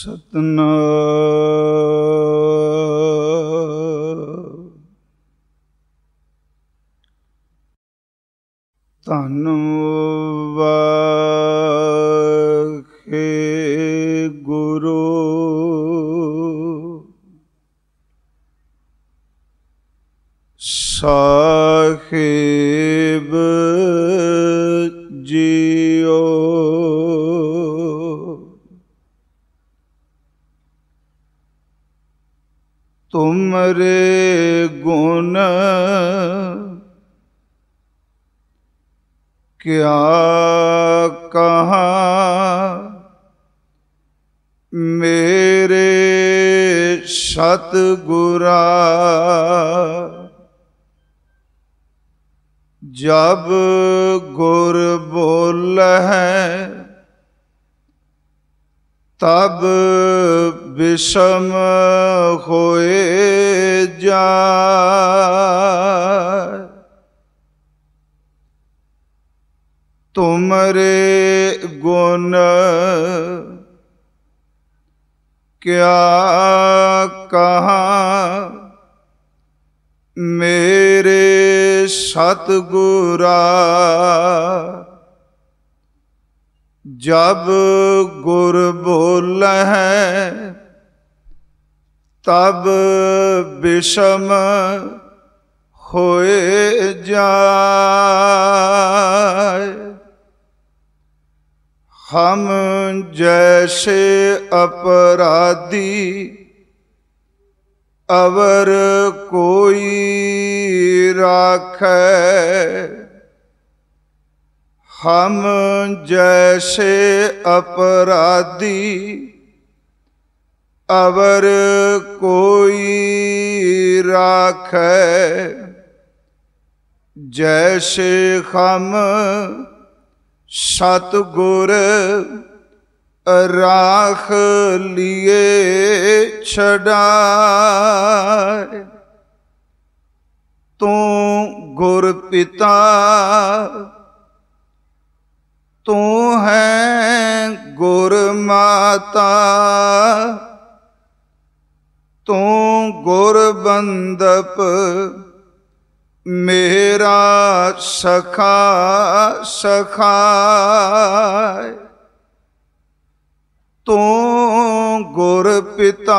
ਸਤਨਾਮ ਧੰਨ ਵਾਹਿਗੁਰੂ ਸਾਹਿਬ ਜੀਓ। ਤੁਮਰੇ ਗੁਣ ਕਿਆ ਕਹਾਂ, ਮੇਰੇ ਸਤਿਗੁਰਾ। ਜਬ ਗੁਰ ਬੋਲਹਿ ਤਬ ਬਿਸਮ ਹੋਏ ਜਾਇ। ਤੁਮਰੇ ਗੁਣ ਕਿਆ ਕਹਾਂ, ਮੇਰੇ ਸਤਿਗੁਰਾ। ਜਬ ਗੁਰ ਬੋਲਹਿ ਤਬ ਬਿਸਮ ਹੋਏ ਜਾਇ। ਹਮ ਜੈਸੇ ਅਪਰਾਧੀ ਅਵਰ ਕੋਈ ਰਾਖੈ। ਹਮ ਜੈਸੇ ਅਪਰਾਧੀ ਅਵਰ ਕੋਈ ਰਾਖੈ। ਜੈਸੇ ਹਮ ਸਤਿਗੁਰ ਰਾਖ ਲਿਏ ਛਡਾਇ। ਤੂੰ ਗੁਰ ਪਿਤਾ ਤੂੰ ਹੈ ਗੁਰ ਮਾਤਾ। ਤੂੰ ਗੁਰ ਬੰਦਪ ਮੇਰਾ ਸਖਾ ਸਖਾਇ। ਤੂੰ ਗੁਰ ਪਿਤਾ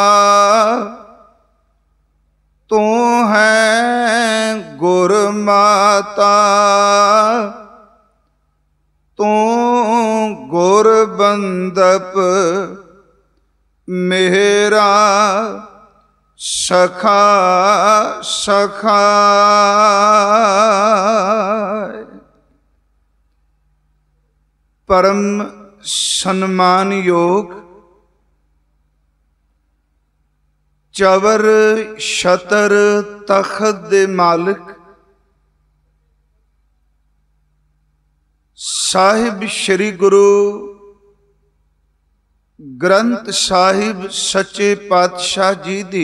ਤੂੰ ਹੈ ਗੁਰ ਮਾਤਾ। ਤੂੰ ਗੁਰ ਬੰਦਪ ਮੇਰਾ ਸਖਾ ਸਖਾਇ। ਪਰਮ ਸਨਮਾਨਯੋਗ ਚਵਰ ਛਤਰ ਤਖਤ ਦੇ ਮਾਲਕ ਸਾਹਿਬ ਸ੍ਰੀ ਗੁਰੂ ਗ੍ਰੰਥ ਸਾਹਿਬ ਸੱਚੇ ਪਾਤਸ਼ਾਹ ਜੀ ਦੀ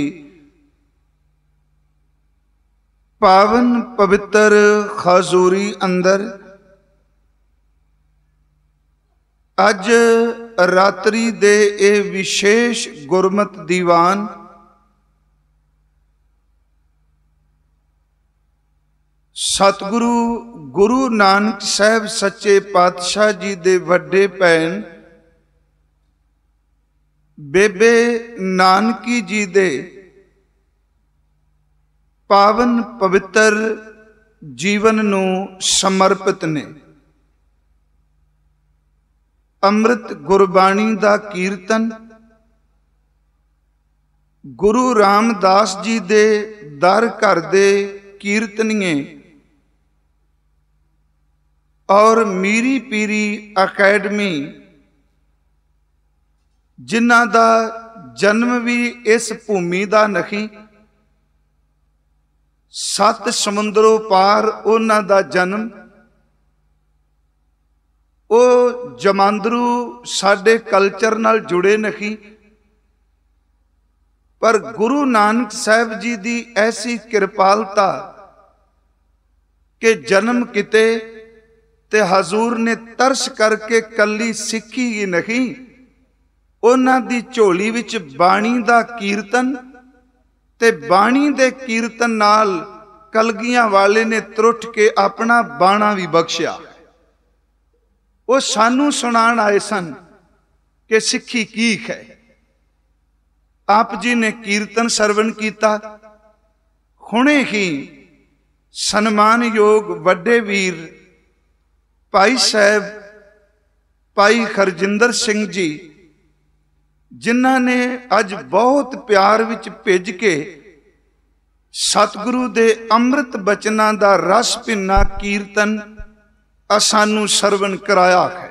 ਪਾਵਨ ਪਵਿੱਤਰ ਹਜ਼ੂਰੀ ਅੰਦਰ ਅੱਜ ਰਾਤਰੀ ਦੇ ਇਹ ਵਿਸ਼ੇਸ਼ ਗੁਰਮਤਿ ਦੀਵਾਨ ਸਤਿਗੁਰੂ ਗੁਰੂ ਨਾਨਕ ਸਾਹਿਬ ਸੱਚੇ ਪਾਤਸ਼ਾਹ ਜੀ ਦੇ ਵੱਡੇ ਭੈਣ ਬੇਬੇ ਨਾਨਕੀ ਜੀ ਦੇ ਪਾਵਨ ਪਵਿੱਤਰ ਜੀਵਨ ਨੂੰ ਸਮਰਪਿਤ ਨੇ। ਅੰਮ੍ਰਿਤ ਗੁਰਬਾਣੀ ਦਾ ਕੀਰਤਨ ਗੁਰੂ ਰਾਮਦਾਸ ਜੀ ਦੇ ਦਰ ਘਰ ਦੇ ਕੀਰਤਨੀਏ ਔਰ ਮੀਰੀ ਪੀਰੀ ਅਕੈਡਮੀ, ਜਿਨ੍ਹਾਂ ਦਾ ਜਨਮ ਵੀ ਇਸ ਭੂਮੀ ਦਾ ਨਹੀਂ, ਸੱਤ ਸਮੁੰਦਰੋਂ ਪਾਰ ਉਹਨਾਂ ਦਾ ਜਨਮ। ਉਹ ਜਮਾਂਦਰੂ ਸਾਡੇ ਕਲਚਰ ਨਾਲ ਜੁੜੇ ਨਹੀਂ, ਪਰ ਗੁਰੂ ਨਾਨਕ ਸਾਹਿਬ ਜੀ ਦੀ ਐਸੀ ਕਿਰਪਾਲਤਾ ਕਿ ਜਨਮ ਕਿਤੇ ਤੇ ਹਜ਼ੂਰ ਨੇ ਤਰਸ ਕਰਕੇ ਕੱਲੀ ਸਿੱਖੀ ਹੀ ਨਹੀਂ, ਉਹਨਾਂ ਦੀ ਝੋਲੀ ਵਿੱਚ ਬਾਣੀ ਦਾ ਕੀਰਤਨ ਤੇ ਬਾਣੀ ਦੇ ਕੀਰਤਨ ਨਾਲ ਕਲਗੀਆਂ ਵਾਲੇ ਨੇ ਤਰੁੱਠ ਕੇ ਆਪਣਾ ਬਾਣਾ ਵੀ ਬਖਸ਼ਿਆ। ਉਹ ਸਾਨੂੰ ਸੁਣਾਉਣ ਆਏ ਸਨ ਕਿ ਸਿੱਖੀ ਕੀ ਹੈ। ਆਪ ਜੀ ਨੇ ਕੀਰਤਨ ਸਰਵਣ ਕੀਤਾ। ਹੁਣੇ ਹੀ ਸਨਮਾਨਯੋਗ ਵੱਡੇ ਵੀਰ ਭਾਈ ਸਾਹਿਬ ਭਾਈ ਹਰਜਿੰਦਰ ਸਿੰਘ ਜੀ, ਜਿਨ੍ਹਾਂ ਨੇ ਅੱਜ ਬਹੁਤ ਪਿਆਰ ਵਿੱਚ ਭਿੱਜ ਕੇ ਸਤਿਗੁਰੂ ਦੇ ਅੰਮ੍ਰਿਤ ਬਚਨਾਂ ਦਾ ਰਸ ਭਿੰਨਾ ਕੀਰਤਨ ਸਾਨੂੰ ਸਰਵਣ ਕਰਾਇਆ ਹੈ।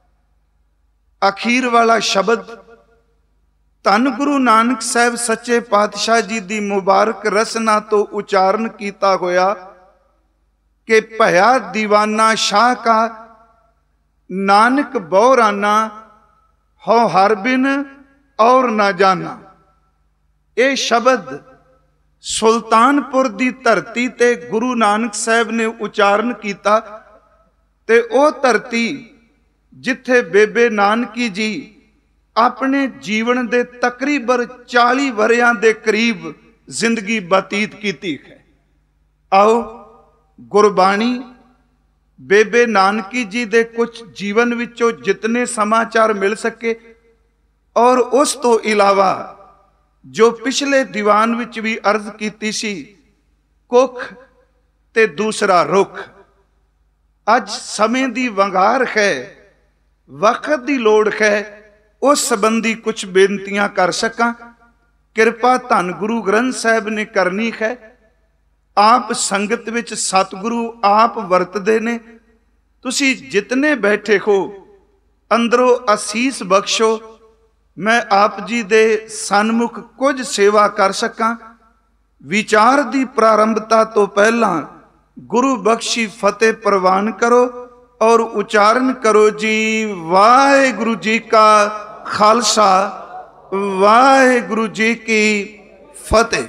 ਅਖੀਰ ਵਾਲਾ ਸ਼ਬਦ ਧੰਨ ਗੁਰੂ ਨਾਨਕ ਸਾਹਿਬ ਸੱਚੇ ਪਾਤਸ਼ਾਹ ਜੀ ਦੀ ਮੁਬਾਰਕ ਰਸਨਾ ਤੋਂ ਉਚਾਰਨ ਕੀਤਾ ਹੋਇਆ ਕਿ ਭਇਆ ਦੀਵਾਨਾ ਸ਼ਾਹ ਕਾ ਨਾਨਕ ਬਹੁਰਾਨਾ ਹੋ ਹਰ ਬਿਨ ਔਰ ਨਾ ਜਾਨਾ। ਇਹ ਸ਼ਬਦ ਸੁਲਤਾਨਪੁਰ ਦੀ ਧਰਤੀ ਤੇ ਗੁਰੂ ਨਾਨਕ ਸਾਹਿਬ ਨੇ ਉਚਾਰਨ ਕੀਤਾ, ਤੇ ਉਹ ਧਰਤੀ ਜਿੱਥੇ ਬੇਬੇ ਨਾਨਕੀ ਜੀ ਆਪਣੇ ਜੀਵਨ ਦੇ ਤਕਰੀਬਨ 40 ਵਰ੍ਹਿਆਂ ਦੇ ਕਰੀਬ ਜ਼ਿੰਦਗੀ ਬਤੀਤ ਕੀਤੀ ਹੈ। ਆਓ ਗੁਰਬਾਣੀ ਬੇਬੇ ਨਾਨਕੀ ਜੀ ਦੇ ਕੁਝ ਜੀਵਨ ਵਿੱਚੋਂ ਜਿਤਨੇ ਸਮਾਚਾਰ ਮਿਲ ਸਕੇ, ਔਰ ਉਸ ਤੋਂ ਇਲਾਵਾ ਜੋ ਪਿਛਲੇ ਦੀਵਾਨ ਵਿੱਚ ਵੀ ਅਰਜ਼ ਕੀਤੀ ਸੀ, ਕੁੱਖ ਤੇ ਦੂਸਰਾ ਰੁੱਖ। ਅੱਜ ਸਮੇਂ ਦੀ ਵੰਗਾਰ ਹੈ, ਵਕਤ ਦੀ ਲੋੜ ਹੈ, ਉਸ ਸੰਬੰਧੀ ਕੁਝ ਬੇਨਤੀਆਂ ਕਰ ਸਕਾਂ। ਕਿਰਪਾ ਧੰਨ ਗੁਰੂ ਗ੍ਰੰਥ ਸਾਹਿਬ ਨੇ ਕਰਨੀ ਹੈ। ਆਪ ਸੰਗਤ ਵਿੱਚ ਸਤਿਗੁਰੂ ਆਪ ਵਰਤਦੇ ਨੇ। ਤੁਸੀਂ ਜਿਤਨੇ ਬੈਠੇ ਹੋ ਅੰਦਰੋਂ ਅਸੀਸ ਬਖਸ਼ੋ, ਮੈਂ ਆਪ ਜੀ ਦੇ ਸਨਮੁਖ ਕੁਝ ਸੇਵਾ ਕਰ ਸਕਾਂ। ਵਿਚਾਰ ਦੀ ਪ੍ਰਾਰੰਭਤਾ ਤੋਂ ਪਹਿਲਾਂ ਗੁਰੂ ਬਖਸ਼ੀ ਫਤਿਹ ਪ੍ਰਵਾਨ ਕਰੋ ਔਰ ਉਚਾਰਨ ਕਰੋ ਜੀ, ਵਾਹਿਗੁਰੂ ਜੀ ਕਾ ਖਾਲਸਾ ਵਾਹਿਗੁਰੂ ਜੀ ਕੀ ਫਤਿਹ।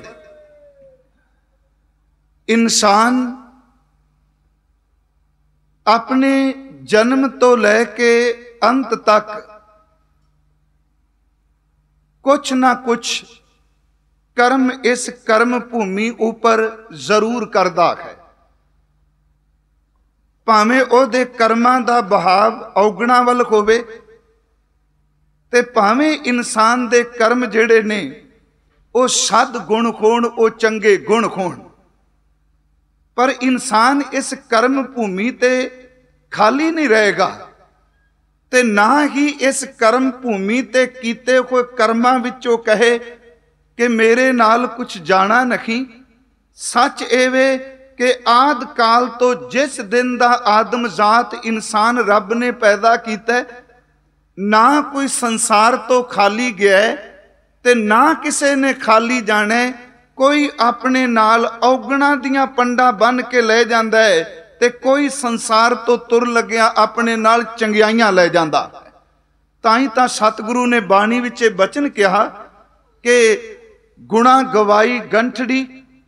ਇਨਸਾਨ ਆਪਣੇ ਜਨਮ ਤੋਂ ਲੈ ਕੇ ਅੰਤ ਤੱਕ ਕੁਛ ਨਾ ਕੁਛ ਕਰਮ ਇਸ ਕਰਮ ਭੂਮੀ ਉੱਪਰ ਜ਼ਰੂਰ ਕਰਦਾ ਹੈ। ਭਾਵੇਂ ਉਹਦੇ ਕਰਮਾਂ ਦਾ ਬਹਾਵ ਔਗਣਾ ਵੱਲ ਹੋਵੇ, ਤੇ ਭਾਵੇਂ ਇਨਸਾਨ ਦੇ ਕਰਮ ਜਿਹੜੇ ਨੇ ਉਹ ਸਦ ਗੁਣ ਹੋਣ, ਉਹ ਚੰਗੇ ਗੁਣ ਹੋਣ, ਪਰ ਇਨਸਾਨ ਇਸ ਕਰਮ ਭੂਮੀ ਤੇ ਖਾਲੀ ਨਹੀਂ ਰਹੇਗਾ, ਤੇ ਨਾ ਹੀ ਇਸ ਕਰਮ ਭੂਮੀ ਤੇ ਕੀਤੇ ਹੋਏ ਕਰਮਾਂ ਵਿੱਚੋਂ ਕਹੇ ਕਿ ਮੇਰੇ ਨਾਲ ਕੁਛ ਜਾਣਾ ਨਹੀਂ। ਸੱਚ ਇਹ ਵੇ ਕਿ ਆਦਿ ਕਾਲ ਤੋਂ ਜਿਸ ਦਿਨ ਦਾ ਆਦਮ ਜ਼ਾਤ ਇਨਸਾਨ ਰੱਬ ਨੇ ਪੈਦਾ ਕੀਤਾ, ਨਾ ਕੋਈ ਸੰਸਾਰ ਤੋਂ ਖਾਲੀ ਗਿਆ ਤੇ ਨਾ ਕਿਸੇ ਨੇ ਖਾਲੀ ਜਾਣਾ। ਕੋਈ ਆਪਣੇ ਨਾਲ ਔਗਣਾ ਦੀਆਂ ਪੰਡਾਂ ਬੰਨ੍ਹ ਕੇ ਲੈ ਜਾਂਦਾ ਹੈ, ਤੇ ਕੋਈ ਸੰਸਾਰ ਤੋਂ ਤੁਰ ਲੱਗਿਆ ਆਪਣੇ ਨਾਲ ਚੰਗਿਆਈਆਂ ਲੈ ਜਾਂਦਾ। ਤਾਂ ਹੀ ਤਾਂ ਸਤਿਗੁਰੂ ਨੇ ਬਾਣੀ ਵਿੱਚ ਇਹ ਬਚਨ ਕਿਹਾ ਕਿ ਗੁਣਾ ਗਵਾਈ ਗੰਠੜੀ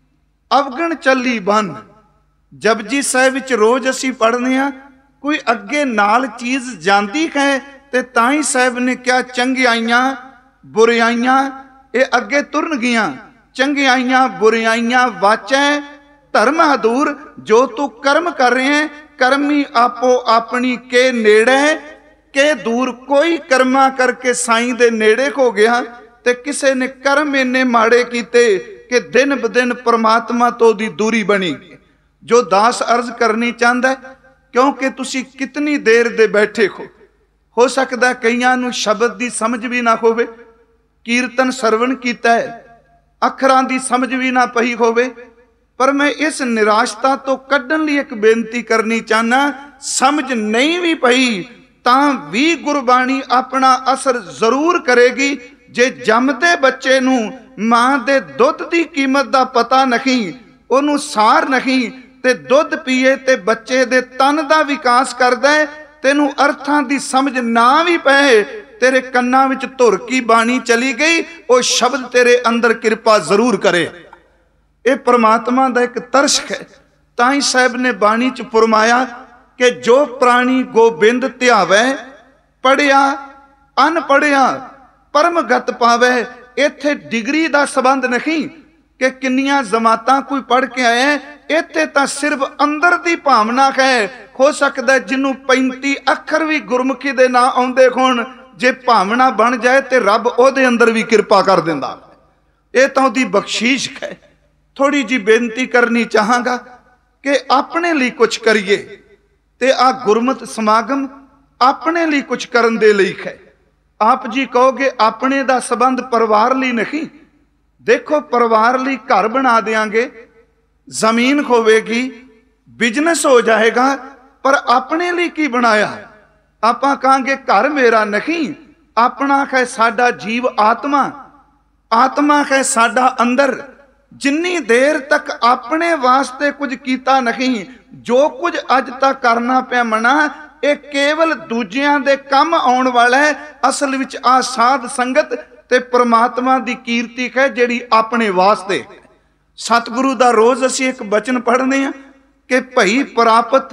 ਅਵਗਣ ਚੱਲੀ ਬੰਨ। ਜਪਜੀ ਸਾਹਿਬ ਵਿੱਚ ਰੋਜ਼ ਅਸੀਂ ਪੜ੍ਹਦੇ ਹਾਂ, ਕੋਈ ਅੱਗੇ ਨਾਲ ਚੀਜ਼ ਜਾਂਦੀ ਹੈ ਤੇ ਤਾਂ ਹੀ ਸਾਹਿਬ ਨੇ ਕਿਹਾ ਚੰਗਿਆਈਆਂ ਬੁਰਿਆਈਆਂ ਇਹ ਅੱਗੇ ਤੁਰਨਗੀਆਂ। ਚੰਗਿਆਈਆਂ ਬੁਰਿਆਈਆਂ ਵਾਚੈ ਧਰਮ ਹਦੂਰ। ਜੋ ਤੂੰ ਕਰਮ ਕਰ ਰਹੇ ਹੈ, ਕਰਮੀ ਆਪੋ ਆਪਣੀ ਕੇ ਨੇੜੇ ਕੇ ਦੂਰ। ਕੋਈ ਕਰਮਾਂ ਕਰਕੇ ਸਾਈਂ ਦੇ ਨੇੜੇ ਹੋ ਗਿਆ, ਤੇ ਕਿਸੇ ਨੇ ਕਰਮ ਇੰਨੇ ਮਾੜੇ ਕੀਤੇ ਕਿ ਦਿਨ ਬਦਿਨ ਪਰਮਾਤਮਾ ਤੋਂ ਦੀ ਦੂਰੀ ਬਣੀ। ਜੋ ਦਾਸ ਅਰਜ਼ ਕਰਨੀ ਚਾਹੁੰਦਾ, ਕਿਉਂਕਿ ਤੁਸੀਂ ਕਿਤਨੀ ਦੇਰ ਦੇ ਬੈਠੇ ਹੋ ਸਕਦਾ ਕਈਆਂ ਨੂੰ ਸ਼ਬਦ ਦੀ ਸਮਝ ਵੀ ਨਾ ਹੋਵੇ, ਕੀਰਤਨ ਸਰਵਣ ਕੀਤਾ ਹੈ, ਅੱਖਰਾਂ ਦੀ ਸਮਝ ਵੀ ਨਾ ਪਈ ਹੋਵੇ, ਪਰ ਮੈਂ ਇਸ ਨਿਰਾਸ਼ਤਾ ਤੋਂ ਕੱਢਣ ਲਈ ਇੱਕ ਬੇਨਤੀ ਕਰਨੀ ਚਾਹਨਾ। ਸਮਝ ਨਹੀਂ ਵੀ ਪਈ ਤਾਂ ਵੀ ਗੁਰਬਾਣੀ ਆਪਣਾ ਅਸਰ ਜ਼ਰੂਰ ਕਰੇਗੀ। ਜੇ ਜੰਮਦੇ ਬੱਚੇ ਨੂੰ ਮਾਂ ਦੇ ਦੁੱਧ ਦੀ ਕੀਮਤ ਦਾ ਪਤਾ ਨਹੀਂ, ਉਹਨੂੰ ਸਾਰ ਨਹੀਂ, ਤੇ ਦੁੱਧ ਪੀਏ ਤੇ ਬੱਚੇ ਦੇ ਤਨ ਦਾ ਵਿਕਾਸ ਕਰਦਾ ਹੈ, ਤੈਨੂੰ ਅਰਥਾਂ ਦੀ ਸਮਝ ਨਾ ਵੀ ਪਏ, ਤੇਰੇ ਕੰਨਾਂ ਵਿੱਚ ਧੁਰ ਕੀ ਬਾਣੀ ਚਲੀ ਗਈ, ਉਹ ਸ਼ਬਦ ਤੇਰੇ ਅੰਦਰ ਕਿਰਪਾ ਜ਼ਰੂਰ ਕਰੇ। ਇਹ ਪ੍ਰਮਾਤਮਾ ਦਾ ਇੱਕ ਤਰਸ ਹੈ। ਤਾਂ ਹੀ ਸਾਹਿਬ ਨੇ ਬਾਣੀ ਚ ਫਰਮਾਇਆ ਕਿ ਜੋ ਪ੍ਰਾਣੀ ਗੋਬਿੰਦ ਧਿਆਵੈ, ਪੜਿਆ ਅਨਪੜਿਆ परमगत पावे। इत्थे डिग्री का संबंध नहीं कि किन्नियां जमातां कोई पढ़ के आए, इत्थे तां सिर्फ अंदर दी भावना है। हो सकता है जिन्हों 35 अखर भी गुरमुखी दे ना आउंदे होण, जे भावना बन जाए तो रब ओहदे अंदर भी कृपा कर दिंदा। ये तां ओहदी बख्शीश है। थोड़ी जी बेनती करनी चाहांगा कि अपने लिए कुछ करिए, ते आ गुरमत समागम अपने लिए कुछ करन दे लई है। आप जी कहोगे अपने दा संबंध परिवार लिए नहीं। देखो परिवार लिए घर बना देंगे, जमीन होवेगी, बिजनेस हो जाएगा, पर अपने लिए की बनाया? आपां कहांगे घर मेरा नहीं, अपना है साडा जीव आत्मा, आत्मा है साडा अंदर। जिन्नी देर तक अपने वास्ते कुछ कीता नहीं, जो कुछ अज तक करना पिया मना, ये केवल दूजियां दे कम आउण वाला है। असल विच आ साध संगत ते परमात्मा दी कीर्ति है जिहड़ी अपने वास्ते। सतगुरु दा रोज असीं एक बचन पढ़ने हैं कि भई प्रापत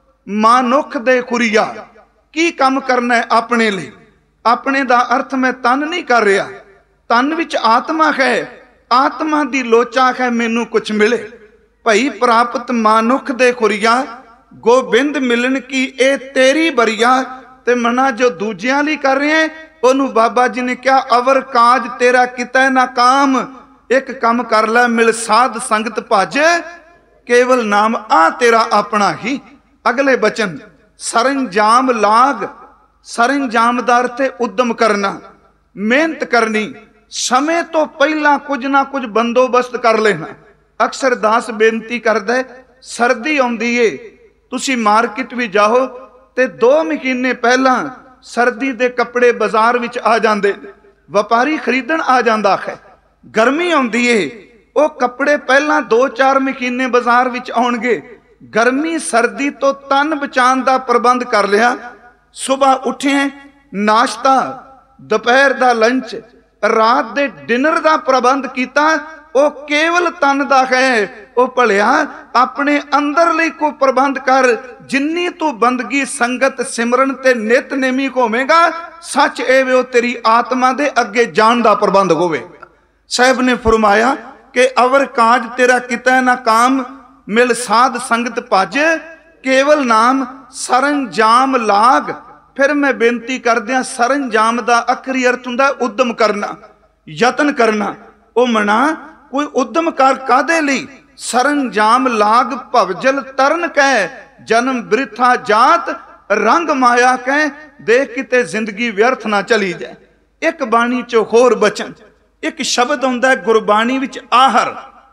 मानुख दे खुरिया। की काम करना है अपने लिए? अपने दा अर्थ मैं तन नहीं कर रहा, तन विच आत्मा है, आत्मा दी लोचा है मैनू कुछ मिले। भई प्रापत मानुख दे खुरिया, गोबिंद मिलन की ए तेरी बरिया। ते मना जो दूजियां लिए कर रहे हैं, ओनू बाबा जी ने क्या अवर काज तेरा कितै ना काम। एक काम कर लै, मिल साध संगत भज, केवल नाम आ तेरा अपना ही। अगले बचन सरंजाम लाग। सरंजाम दा अर्थ है उद्यम करना, मेहनत करनी, समय तो पहला कुछ ना कुछ बंदोबस्त कर लेना। अक्सर दास बेनती करदा, सर्दी आउंदी है, तुसी मार्केट भी जाओ ते 2 महीने पहला सर्दी दे कपड़े बाजार विच आ जांदे, व्यापारी खरीदण आ जांदा है। गर्मी आउंदी है, वो कपड़े पहला 2-4 महीने बाजार विच आउणगे। गर्मी सर्दी तो तन बचाण दा प्रबंध कर लिया। सुबह उठे, नाश्ता, दोपहर दा लंच, रात दे डिनर दा प्रबंध कीता। वो केवल तन दा है। वो भलिया अपने अंदर लिए को प्रबंध कर। जिन्नी तू बंदगी संगत सिमरन ते नितनेमी होवेगा, सच एवे वो तेरी आत्मा दे अगे जान दा प्रबंध होवेगा। साहब ने फरमाया कि अवर काज तेरा कितै ना काम, मिल साध संगत भज, केवल नाम सरंजाम लाग। फिर मैं बेनती कर दिया, सरंजाम दा आखिरी अर्थ हुंदा उद्यम करना, यतन करना। वो मना कोई उद्यम कर कादे लई? सरंजाम लाग भवजल तरन कह, जन्म बिरथा जात रंग माया कह, देख किते जिंदगी व्यर्थ ना चली जाए। एक बाणी चो होर बचन, एक शब्द हुंदा है गुरबाणी विच आहर।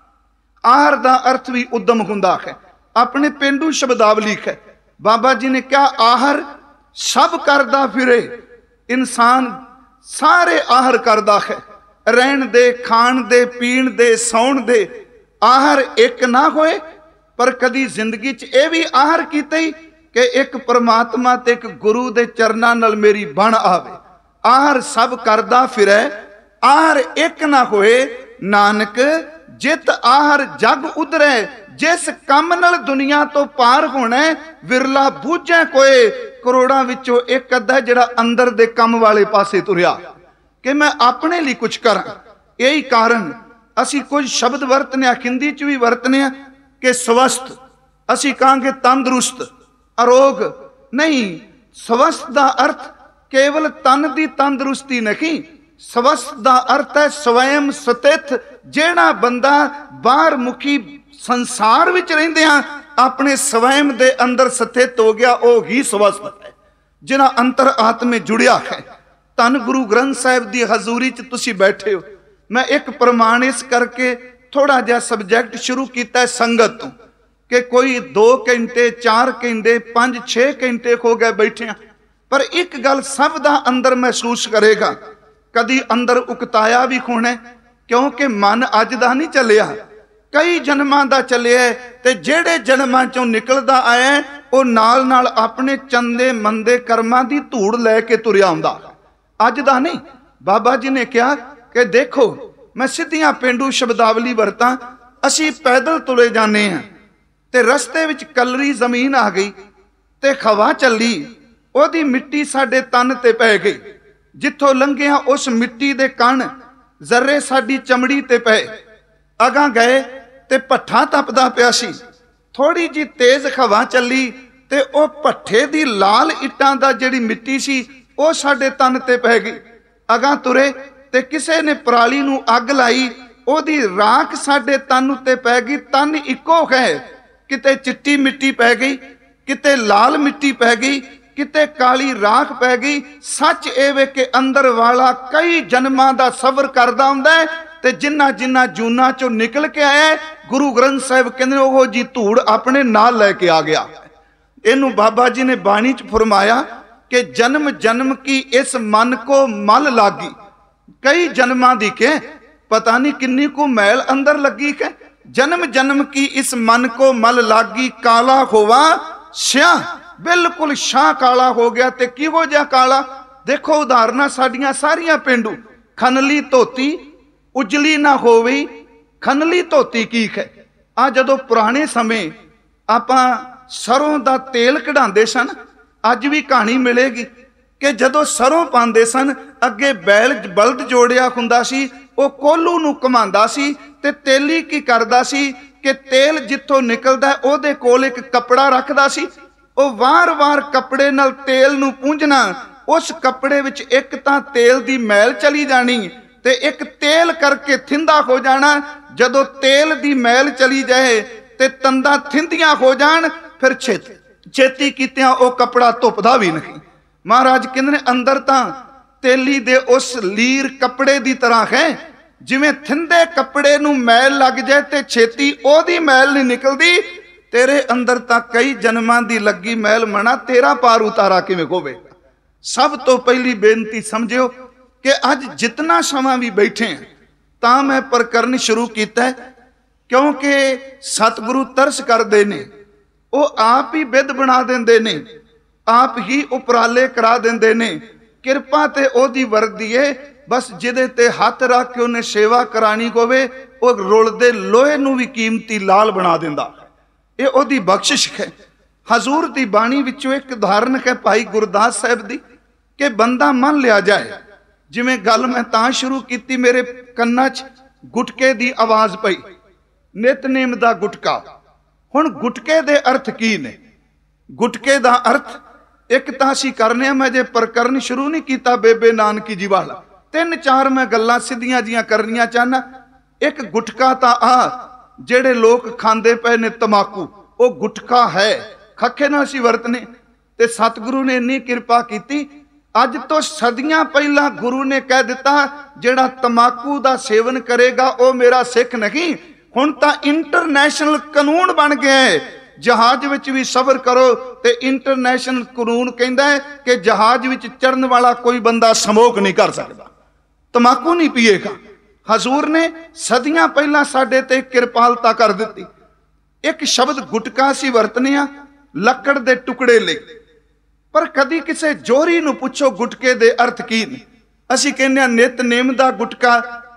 आहर दा अर्थ भी उद्यम हुंदा है। अपने पेंडू शब्दावली है। बाबा जी ने क्या आहर सब करदा फिरे, इंसान सारे आहर करदा है। रहन दे, खाण दे, पीण दे, सौण दे, आहर एक ना होए। पर कदी जिंदगी च यह भी आहर कीते कि एक परमात्मा ते एक गुरु दे चरनां नाल मेरी बण आवे। आहर सब करदा फिरे, आहर एक ना होए। नानक जित आहर जग उधरे, जिस कम नाल दुनिया तो पार होना, विरला बूझे कोई। करोड़ां विचों एक अद्धा जिहड़ा अंदर दे कम वाले पासे तुरिया कि मैं अपने लिए कुछ करा। यही कारण असी कुछ शब्द वरतने, हिंदी च भी वरतने कि स्वस्थ, असी कहांगे तंदुरुस्त, अरोग नहीं। स्वस्थ दा अर्थ केवल तन दी तंदुरुस्ती नहीं, स्वस्थ दा अर्थ है स्वयं स्थित। जेड़ा बंदा बाहर मुखी संसार विच रहिंदियां अपने स्वयं दे अंदर स्थित हो गया, वो ही स्वस्थ है, जिन्हां अंतर आत्मे जुड़िया है। धन गुरु ग्रंथ साहिब दी हजूरी च तुसी बैठे हो। मैं एक प्रमाण इस करके थोड़ा जिहा सबजैक्ट शुरू किया है संगत तो, कि कोई 2 घंटे 4 घंटे 5-6 घंटे हो गए बैठे, पर एक गल सब दा अंदर महसूस करेगा। कदी अंदर उकताया भी होना, क्योंकि मन अज दा नहीं चलिया, कई जन्मां दा चलिया। ते जेड़े जन्मां चों निकलदा आया, वो नाल नाल अपने चंदे मंदे कर्मां दी धूड़ लैके तुरिया आउंदा, अज दा नहीं। बाबा जी ने कहा कि देखो, मैं सीधियां पेंडू शब्दावली वरतां, असी पैदल तुरे जाने हैं ते रस्ते विच कलरी जमीन आ गई ते हवा चली, ओदी मिट्टी साडे तन ते पै गई। जिथों लंघिया उस मिट्टी दे कण जर्रे साडी चमड़ी ते पे। अगां गए ते भट्ठा तपदा पिया सी। थोड़ी जी तेज हवा चली ते ओ भट्ठे दी लाल इट्टां दा जिहड़ी मिट्टी सी ओ साडे तन ते पै गई। अगां तुरे ते किसे ने पराली नूं अग लाई, ओदी राख साडे तन उत्ते पै गई। तन इक्को है, किते चिट्टी मिट्टी पै गई, किते लाल मिट्टी पै गई, किते काली राख पै गई। सच एवे कि अंदर वाला कई जन्मां दा सबर करदा हुंदा है ते जिन्ना जिन्ना जूना चों निकल के आया गुरु ग्रंथ साहिब कहंदे ओह जी धूड़ अपने नाल लैके आ गया। इनू बाबा जी ने बाणी च फरमाया कि जन्म जन्म की इस मन को मल लागी। कई जन्मां दी के पता नहीं किन्नी को मैल अंदर लगी के। जन्म जन्म की इस मन को मल लागी, काला होवा स्याह, बिल्कुल शाह काला हो गया। ते किहो जिहा काला? देखो उदाहरणां साडियां सारियां पेंडू। खनली धोती उजली ना होवी, खनली धोती की है। आ जदों पुराने समय आपां सरों दा तेल कढांदे सन, अज भी कहानी मिलेगी कि जदों सरों पांदे सन, अगे बैल बलद जोड़िया हुंदा सी, ਉਹ ਕੋਲੂ ਨੂੰ ਘੁਮਾਉਂਦਾ ਸੀ ਤੇ ਤੇਲੀ ਕੀ ਕਰਦਾ ਸੀ ਕਿ ਤੇਲ ਜਿੱਥੋਂ ਨਿਕਲਦਾ ਉਹਦੇ ਕੋਲ ਇੱਕ ਕੱਪੜਾ ਰੱਖਦਾ ਸੀ। ਉਹ ਵਾਰ-ਵਾਰ ਕੱਪੜੇ ਨਾਲ ਤੇਲ ਨੂੰ ਪੂੰਝਣਾ। ਉਸ ਕੱਪੜੇ ਵਿੱਚ ਇੱਕ ਤਾਂ ਤੇਲ ਦੀ ਮੈਲ ਚਲੀ ਜਾਣੀ ਤੇ ਇੱਕ ਤੇਲ ਕਰਕੇ ਥਿੰਦਾ ਹੋ ਜਾਣਾ। ਜਦੋਂ ਤੇਲ ਦੀ ਮੈਲ ਚਲੀ ਜਾਏ ਤੇ ਤੰਦਾਂ ਥਿੰਦੀਆਂ ਹੋ ਜਾਣ, ਫਿਰ ਛੇਤੀ ਕੀਤਿਆਂ ਉਹ ਕੱਪੜਾ ਧੁੱਪਦਾ ਵੀ ਨਹੀਂ। ਮਹਾਰਾਜ ਕਹਿੰਦੇ ਨੇ ਅੰਦਰ ਤਾਂ तेली दे उस लीर कपड़े की तरह है, जिवें थिंदे कपड़े नूं मैल लग जाए तो छेती ओदी मैल नहीं निकलती। तेरे अंदर तां कई जन्मां दी लगी मैल मना, तेरा पार उतारा किवें होवेगा। सब तो पहली बेनती समझियो कि अज जितना समा भी बैठे हैं तां मैं प्रकरण शुरू किया है, क्योंकि सतगुरु तरस करते ने, वो आप ही बिध बना देंदे ने, आप ही उपराले करा देंदे ने। किरपा ते ओदी वरदी है, बस जिदे ते हथ रख के उन्हें सेवा करानी होवे वो रुलदे लोहे नूं भी कीमती लाल बना दिंदा। ये ओदी बख्शिश है। हजूर दी बाणी विचों एक उदाहरण है भाई गुरदास साहिब दी कि बंदा मन लिया जाए। जिवें गल मैं तां शुरू कीती, मेरे कन्नां च गुटके दी आवाज़ पई, नितनेम दा गुटका। हुण गुटके दे अर्थ की ने? गुटके दा अर्थ एक तां असीं करने, मैं जे प्रकरण शुरू नहीं किया बेबे नानकी जी वाला, 3-4 मैं गल्लां सीधियां जियां करनियां चाहना। एक गुटका तां आ जेड़े लोग खांदे पे ने तमाकू, वो गुटका है, खखे नाल असीं वरतने। ते सतगुरु ने इन्नी किरपा कीती, अज तो सदियां पहला गुरु ने कह दिता जेड़ा तमाकू दा सेवन करेगा वो मेरा सिख नहीं। हुण तां इंटरनेशनल कानून बन गया है, जहाज विच भी सफर करो तो इंटरनेशनल कानून कहता है कि जहाज विच चढ़न वाला कोई बंदा स्मोक नहीं कर सकता, तमाकू नहीं पिएगा। हजूर ने सदियां पहला साडे ते किरपालता कर दी। एक शब्द गुटका सी वरतने आ लकड़ दे टुकड़े ले, पर कदी किसे जोरी नूं पुछो गुटके दे अर्थ की ने? असीं कहने नितनेम दा गुटका,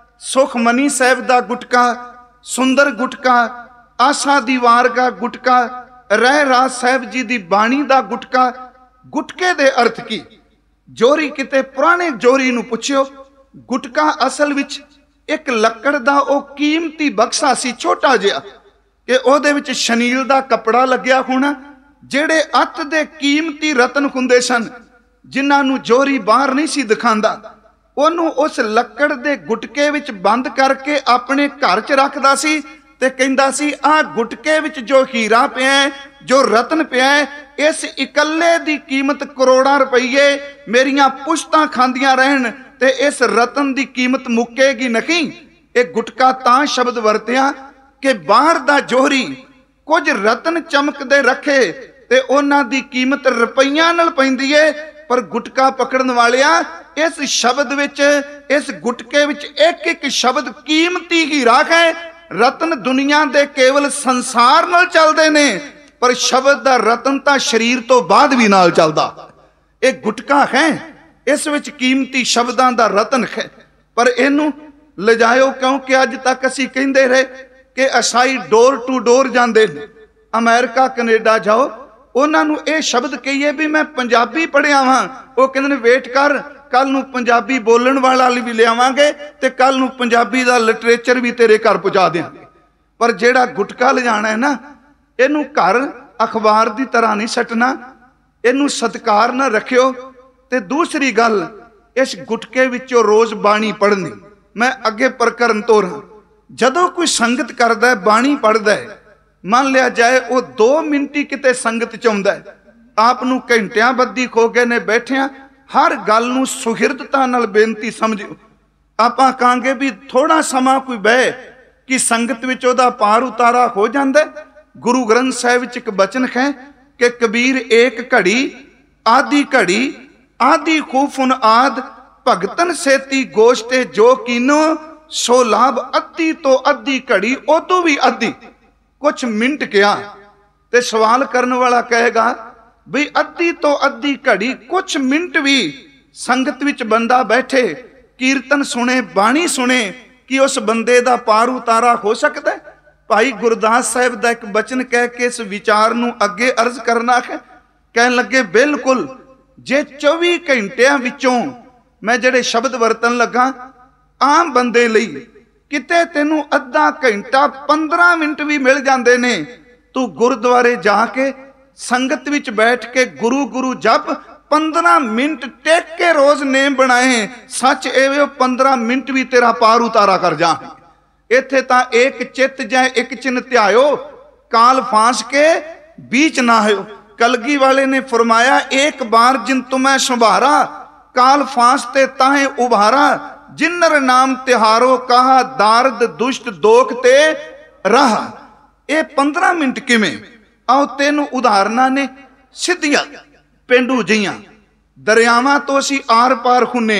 सुखमनी साहिब दा गुटका, सुंदर गुटका, आसा दी वार का गुटका, रह राज साहिब जी दी बाणी दा गुटका। गुटके दे अर्थ की? जोरी किते पुराने जोरी नूं पुछियो। गुटका असल विच एक लकड़ दा ओ कीमती बक्सा सी, छोटा जिहा कि ओहदे विच शनील दा कपड़ा लग्या होना, जेड़े अत दे कीमती रतन हुंदे सन जिन्हां नूं जोरी बाहर नहीं सी दिखांदा। ओनू उस लकड़ दे गुटके विच बंद करके अपने घर च रखदा सी ते कहंदा सी आ गुटके विच जो हीरा पिया है, जो रतन पिया है, इस इकल्ले दी कीमत करोड़ां रुपये मेरियां पुश्तां खांदियां रहन ते इस रतन दी कीमत मुक्केगी नहीं। एक गुटका तां शब्द वरतिया कि बाहर दा जोहरी कुछ रतन चमकदे रखे ते उन्हां दी कीमत रुपइयां नाल पैंदी है, पर गुटका पकड़न वालिया इस शब्द विच, इस गुटके विच एक एक शब्द कीमती हीरा है। रतन दुनिया दे केवल संसार नाल चलदे ने, पर शब्द दा रतन तां शरीर तो बाद भी नाल चलदा। एक गुटका है, इस विच कीमती शब्दां दा रतन है, पर इनू ले जाओ, क्योंकि अज तक असीं कहंदे रहे कि ईसाई डोर टू डोर जांदे ने। अमेरिका कनेडा जाओ, उन्होंने ये शब्द कहिए भी मैं पंजाबी पढ़िया वा, वो कहते हैं वेट कर कल नूं पंजाबी बोलण वाला भी लियावांगे ते कल नूं पंजाबी दा लिटरेचर भी तेरे घर पहुंचा देंगे। पर जिहड़ा गुटका लिजाना है ना, इहनूं घर अखबार की तरह नहीं सटना, इहनूं सत्कार ना रखियो। ते दूसरी गल, इस गुटके विचों रोज़ बाणी पढ़नी। मैं अगे प्रकरण तोरां, जदों कोई संगत करदा है, बाणी पढ़दा है, मान लिया जाए वो 2 मिनट ही किते संगत च आउंदा है, आप नूं घंटियां बद्धी खो गए ने बैठिया, हर गल नूं सुहिरदता नाल बेनती समझियो। आपां कहांगे भी थोड़ा समा कोई बह कि संगत विच ओहदा पार उतारा हो जांदा है। गुरु ग्रंथ साहिब विच एक बचन है कि कबीर एक घड़ी आदि घड़ी आदि खूफुन आद भगतन सेती गोष्टे जो कीनो सो लाभ अद्धी तो अद्धी घड़ी उदों भी अद्धी। कुछ मिनट क्या ते सवाल करने वाला कहेगा भी अद्धी तो अद्धी घड़ी कुछ मिनट भी संगत विच बंदा बैठे, कीर्तन सुने, बाणी सुने, कि उस बंदे दा पार उतारा हो सकता है। भाई गुरदास साहिब दा एक बचन कह के इस विचार नूं अगे अर्ज करना है। कहन लगे बिल्कुल जे 24 घंटियां विचों मैं जिहड़े शब्द वरतन लगा आम बंदे लई किते तैनूं अद्धा घंटा 15 मिनट भी मिल जांदे ने, तू गुरुद्वारे जाके संगत विच बैठ के गुरु गुरु जप 15 मिनट टेक के रोज नेम बनाए, सच एवे 15 मिनट भी तेरा पार उतारा कर जाए। इत्थे तां एक चित जाए एक चिन्ह ध्यायो, काल फांस के बीच ना हो। कलगी वाले ने फरमाया एक बार जिन तुम्हें संभारा, काल फांस ते ताहे उभारा, जिन्नर नाम तिहारो कहा दारद दुष्ट दोख ते रहा। ये 15 मिनट किवें? आओ तेन उदाहरणा ने सिद्धियां पेंडू जिहियां, दरियावां तो असीं आर पार हुन्ने,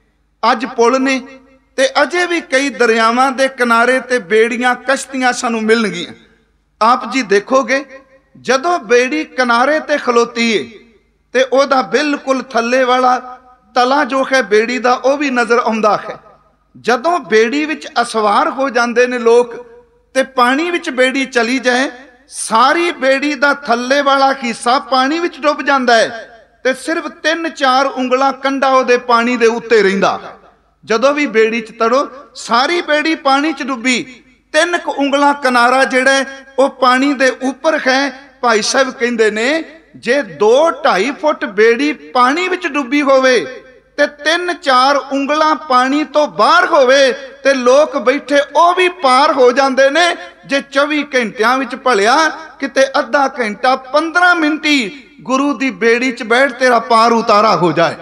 अज पुल ने ते अजे भी कई दरियावां दे किनारे ते बेड़ियां कश्तियां सानू मिलणगियां। आप जी देखोगे जदों बेड़ी किनारे ते खलोती है ते ओदा बिल्कुल थल्ले वाला तला जो है बेड़ी दा वो भी नजर आउंदा है। जदों बेड़ी विच असवार हो जांदे ने लोग ते पानी विच बेड़ी चली जाए, सारी बेड़ी दा थल्ले वाला हिस्सा पानी विच डुब जांदा है ते सिर्फ 3-4 उंगलां कंडा ओदे पानी दे उत्ते रहिंदा। जदों भी बेड़ी च तड़ो सारी बेड़ी पानी च डुबी, 3 उंगलां किनारा जिहड़ा वो पानी दे उपर है। भाई साहब कहंदे ने जे 2-2.5 फुट बेड़ी पानी विच डुबी होवे ते 3-4 उंगलां पानी तो बाहर होवे ते लोग बैठे वो भी पार हो जाते ने। जे 24 घंटियां विच भलिया किते अद्धा घंटा 15 मिनट ही गुरु दी बेड़ी च बैठ तेरा पार उतारा हो जाए।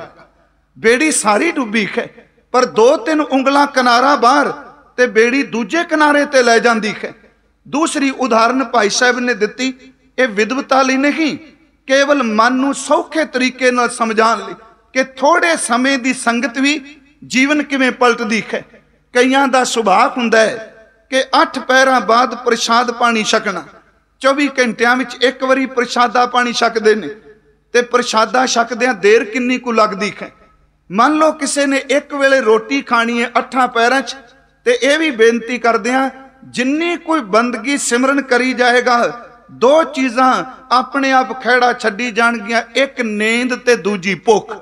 बेड़ी सारी डुबी है पर 2-3 उंगलां किनारा बाहर ते बेड़ी दूजे किनारे ते लै जांदी है। दूसरी उदाहरण भाई साहब ने दिती, ये विद्वता लई नहीं, केवल मन नूं सौखे तरीके नाल समझाण लई कि थोड़े समय दी संगत भी जीवन किवें पलटदी है। कईयां दा सुभाव हुंदा है कि 8 पैरां बाद प्रसाद पानी छकना, 24 घंटियां विच एक वारी प्रसादा पानी छकदे ने ते प्रसादा छकदियां देर किन्नी कु लगदी है। मान लो किसी ने एक वेले रोटी खानी है 8 पैरां च, ते यह भी बेनती करदियां जिन्नी कोई बंदगी सिमरन करी जाएगा 2 चीज़ां अपने आप खैड़ा छड्डी जाणगियां, एक नींद ते दूजी भुख।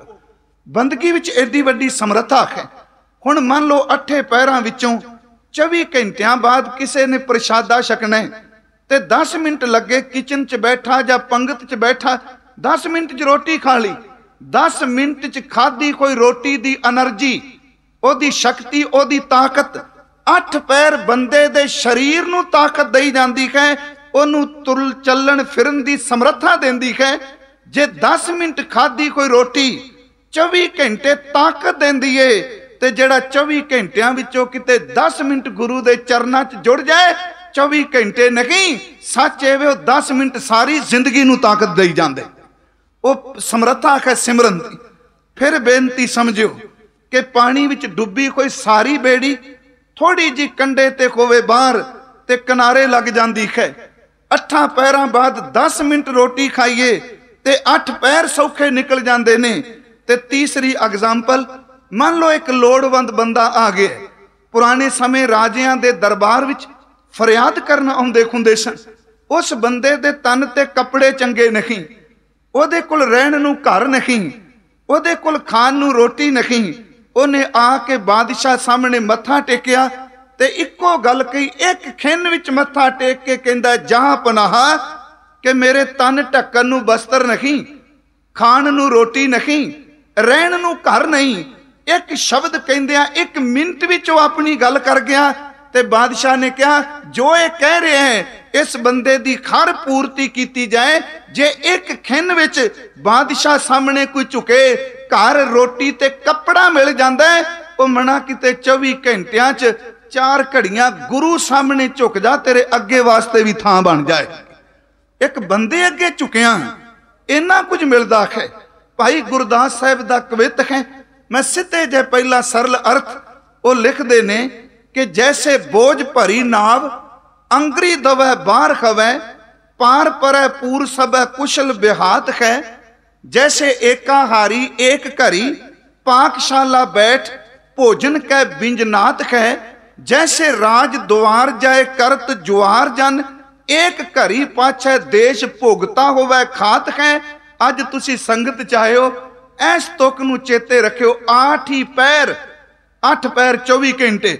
बंदगी विच एडी वड्डी समर्था है। हुण मान लो 8 पैरां विचों 24 घंटियां बाद किसी ने प्रसादा छकना है ते 10 मिनट लगे किचन च बैठा या पंगत च बैठा, 10 मिनट च रोटी खा ली, 10 मिनट च खाधी कोई रोटी दी एनर्जी, ओदी शक्ति, ओदी ताकत 8 पैर बंदे दे शरीर नूं ताकत दई जांदी है, ओनू तुल चलन फिरन दी समर्था देंदी है। जे 10 मिनट खाधी कोई रोटी 24 घंटे ताकत देंदी है ते जेड़ा 24 घंटियां विचों किते 10 मिनट गुरु दे चरनां च जुड़ जाए, 24 घंटे नहीं सच एवे वो 10 मिनट सारी जिंदगी नूं ताकत दई जांदे। वो समर्था है सिमरन दी। फिर बेनती समझियो कि पानी विच डुबी कोई सारी बेड़ी थोड़ी जी कंडे ते होवे बाहर ते किनारे लग जांदी है। 8 पैरां बाद 10 मिनट रोटी खाइए ते 8 पैर सौखे निकल जाते ने। ते तीसरी एग्जाम्पल, मान लो एक लोड़वंद बंदा आ गया, पुराने समय राजियां दे दरबार विच फरियाद करन आउंदे खुंदे सन, उस बंदे दे तन ते कपड़े चंगे नहीं, ओदे कोल रहण नूं घर नहीं, ਉਹਦੇ ਕੋਲ ਖਾਣ ਨੂੰ ਰੋਟੀ ਨਹੀਂ। ਉਹਨੇ ਆ ਕੇ ਬਾਦਸ਼ਾਹ ਸਾਹਮਣੇ ਮੱਥਾ ਟੇਕਿਆ ਤੇ ਇੱਕੋ ਗੱਲ ਕਹੀ, ਇੱਕ ਖਿੰਨ ਵਿੱਚ ਮੱਥਾ ਟੇਕ ਕੇ ਕਹਿੰਦਾ, ਜਾਂ ਪਨਾਹ ਕਿ ਮੇਰੇ ਤਨ ਢੱਕਣ ਨੂੰ ਬਸਤਰ ਨਹੀਂ, ਖਾਣ ਨੂੰ ਰੋਟੀ ਨਹੀਂ, ਰਹਿਣ ਨੂੰ ਘਰ ਨਹੀਂ। ਇੱਕ ਸ਼ਬਦ ਕਹਿੰਦਿਆਂ 1 ਮਿੰਟ ਵਿੱਚ ਉਹ ਆਪਣੀ ਗੱਲ ਕਰ ਗਿਆ। ਤੇ ਬਾਦਸ਼ਾਹ ਨੇ ਕਿਹਾ, ਜੋ ਇਹ ਕਹਿ ਰਿਹਾ ਹੈ ਇਸ ਬੰਦੇ ਦੀ ਹਰ ਪੂਰਤੀ ਕੀਤੀ ਜਾਏ। ਜੇ ਇੱਕ ਖਿੰਨ ਵਿੱਚ ਬਾਦਸ਼ਾਹ ਸਾਹਮਣੇ ਕੋਈ ਝੁਕੇ, ਘਰ ਰੋਟੀ ਤੇ ਕੱਪੜਾ ਮਿਲ ਜਾਂਦਾ ਹੈ, ਉਹ ਮਨਾ ਕਿਤੇ 24 ਘੰਟਿਆਂ 'ਚ 4 ਘੜੀਆਂ ਗੁਰੂ ਸਾਹਮਣੇ ਝੁਕ ਜਾ, ਤੇਰੇ ਅੱਗੇ ਵਾਸਤੇ ਵੀ ਥਾਂ ਬਣ ਜਾਏ। ਇੱਕ ਬੰਦੇ ਅੱਗੇ ਝੁਕਿਆ ਇੰਨਾ ਕੁਝ ਮਿਲਦਾ ਹੈ। ਭਾਈ ਗੁਰਦਾਸ ਸਾਹਿਬ ਦਾ ਕਵਿਤ ਹੈ, ਮੈਂ ਸਿੱਧੇ ਜੇ ਪਹਿਲਾ ਸਰਲ ਅਰਥ ਉਹ ਲਿਖਦੇ ਨੇ ਕਿ ਜੈਸੇ ਬੋਝ ਭਰੀ ਨਾਵ ਅੰਗਰੀ ਦਵੈ ਬਾਹਰ ਖਵੈ, ਪਾਰ ਪਰੈ ਪੂਰ ਸਭੈ ਕੁਸ਼ਲ ਬਿਹਾਤ ਹੈ। जैसे एकाहारी एक घरी पाकशाला बैठ भोजन कै बिंजनात है। जैसे राज द्वार जाए करत जुआर जन, एक घरी पाछे देश भोगता होवे खात है। अज तुसी संगत चाहो इस तुक नूं चेते रखियो, 8 ही पैर 8 पैर 24 घंटे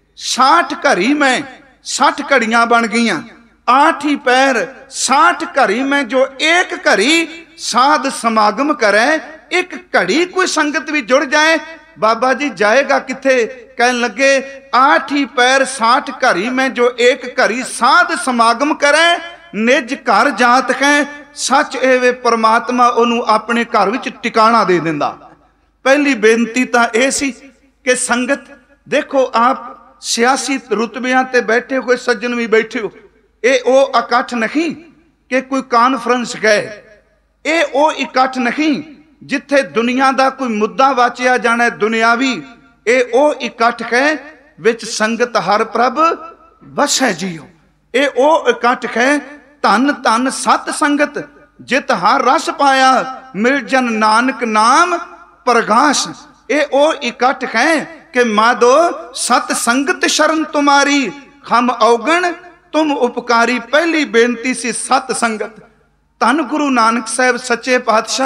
60 घड़ी में 60 घड़ियां बन गईयां। 8 ही पैर 60 घड़ी में जो एक घड़ी साध समागम करे, एक घड़ी कोई संगत भी जुड़ जाए, बाबा जी जाएगा किथे? कहने लगे 8 ही पैर 60 घड़ी में जो एक घड़ी साध समागम करे, निज घर जात है। सच एवे परमात्मा ओनू अपने घर विच टिकाणा दे दिंदा। पहली बेनती तां इह सी कि संगत देखो, आप सियासी रुतबियां ते बैठे हुए सज्जन भी बैठे हो, ये वो इकट्ठ नहीं कि कोई कॉन्फ्रेंस गए, ये वो इकट्ठ नहीं जिथे दुनिया का कोई मुद्दा वाचिया जाना दुनियावी, ये वो इकट्ठ है विच संगत हर प्रभ वसै जियो। ये वो इकट्ठ है धन धन सत संगत जित हर रस पाया, मिल जन नानक नाम प्रगाश। ये वो इकट्ठ है कि माधो सत संगत शरण तुम्हारी, हम अवगण तुम उपकारी। पहली बेनती सी सत संगत। धन गुरु नानक साहब सच्चे पातशाह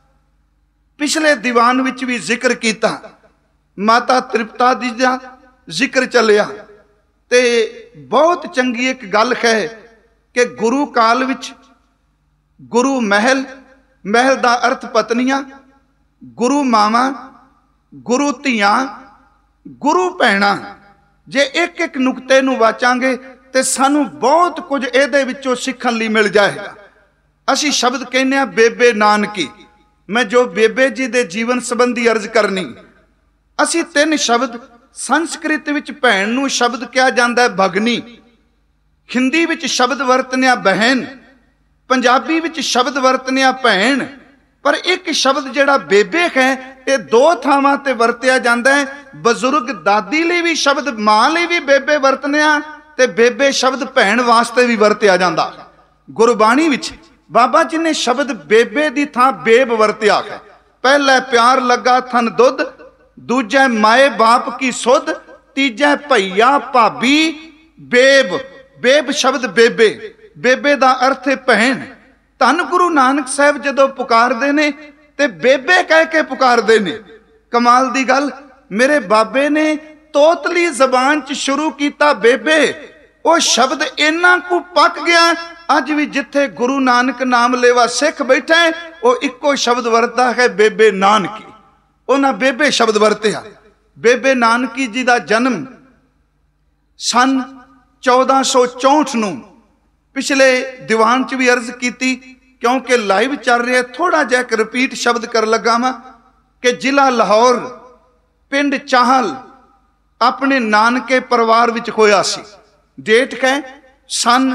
पिछले दीवान विच भी जिक्र किया, माता तृप्ता जी का जिक्र चलिया, ते बहुत चंगी एक गल है कि गुरु काल विच गुरु महल, महल का अर्थ पत्नियां, गुरु मावा, गुरु धियां, गुरु भैणां। जे एक एक नुकते नूं वाचांगे ते सानू बहुत कुछ इहदे विचों सीखण लई मिल जाएगा। असी शब्द कहने आ बेबे नानकी। मैं जो बेबे जी दे जीवन संबंधी अर्ज करनी, असी 3 शब्द संस्कृत विच भैण नूं शब्द कहा जाता है भगनी, हिंदी विच शब्द वरतनिया बहन, पंजाबी विच शब्द वरतनिया भैण, पर एक शब्द जिहड़ा बेबे है ये 2 थावां ते वरतिया जाता है। बजुर्ग दादी लई भी शब्द, मां लई भी बेबे वरतनिया, ते बेबे शब्द भैण वास्ते भी वरतिया जाता। गुरबाणी विच बाबा जी ने शब्द बेबे दी थां बेब वरतिया है। पहले प्यार लगा थन दुध, दूजे माए बाप की सुध, तीजे भैया भाभी बेब। बेब शब्द बेबे, बेबे दा अर्थ है भैन। धन गुरु नानक साहब जदों पुकारदे ने ते बेबे कह के पुकारदे ने। कमाल दी गल, मेरे बाबे ने तोतली जबान च शुरू किया बेबे, वो शब्द इन्ना को पक गया। अज भी जिथे गुरु नानक नाम लेवा सिख बैठा है, वो इको शब्द वरता है बेबे नानकी। उन्हें बेबे शब्द वरतिया। बेबे नानकी जी का जन्म सन 1464 नूं पिछले दीवान च भी अर्ज की, क्योंकि लाइव चल रहा है, थोड़ा जिहा एक रिपीट शब्द कर लगा वा कि जिला लाहौर पिंड चाहल अपने नानके परिवार विच होया सी। डेट है सन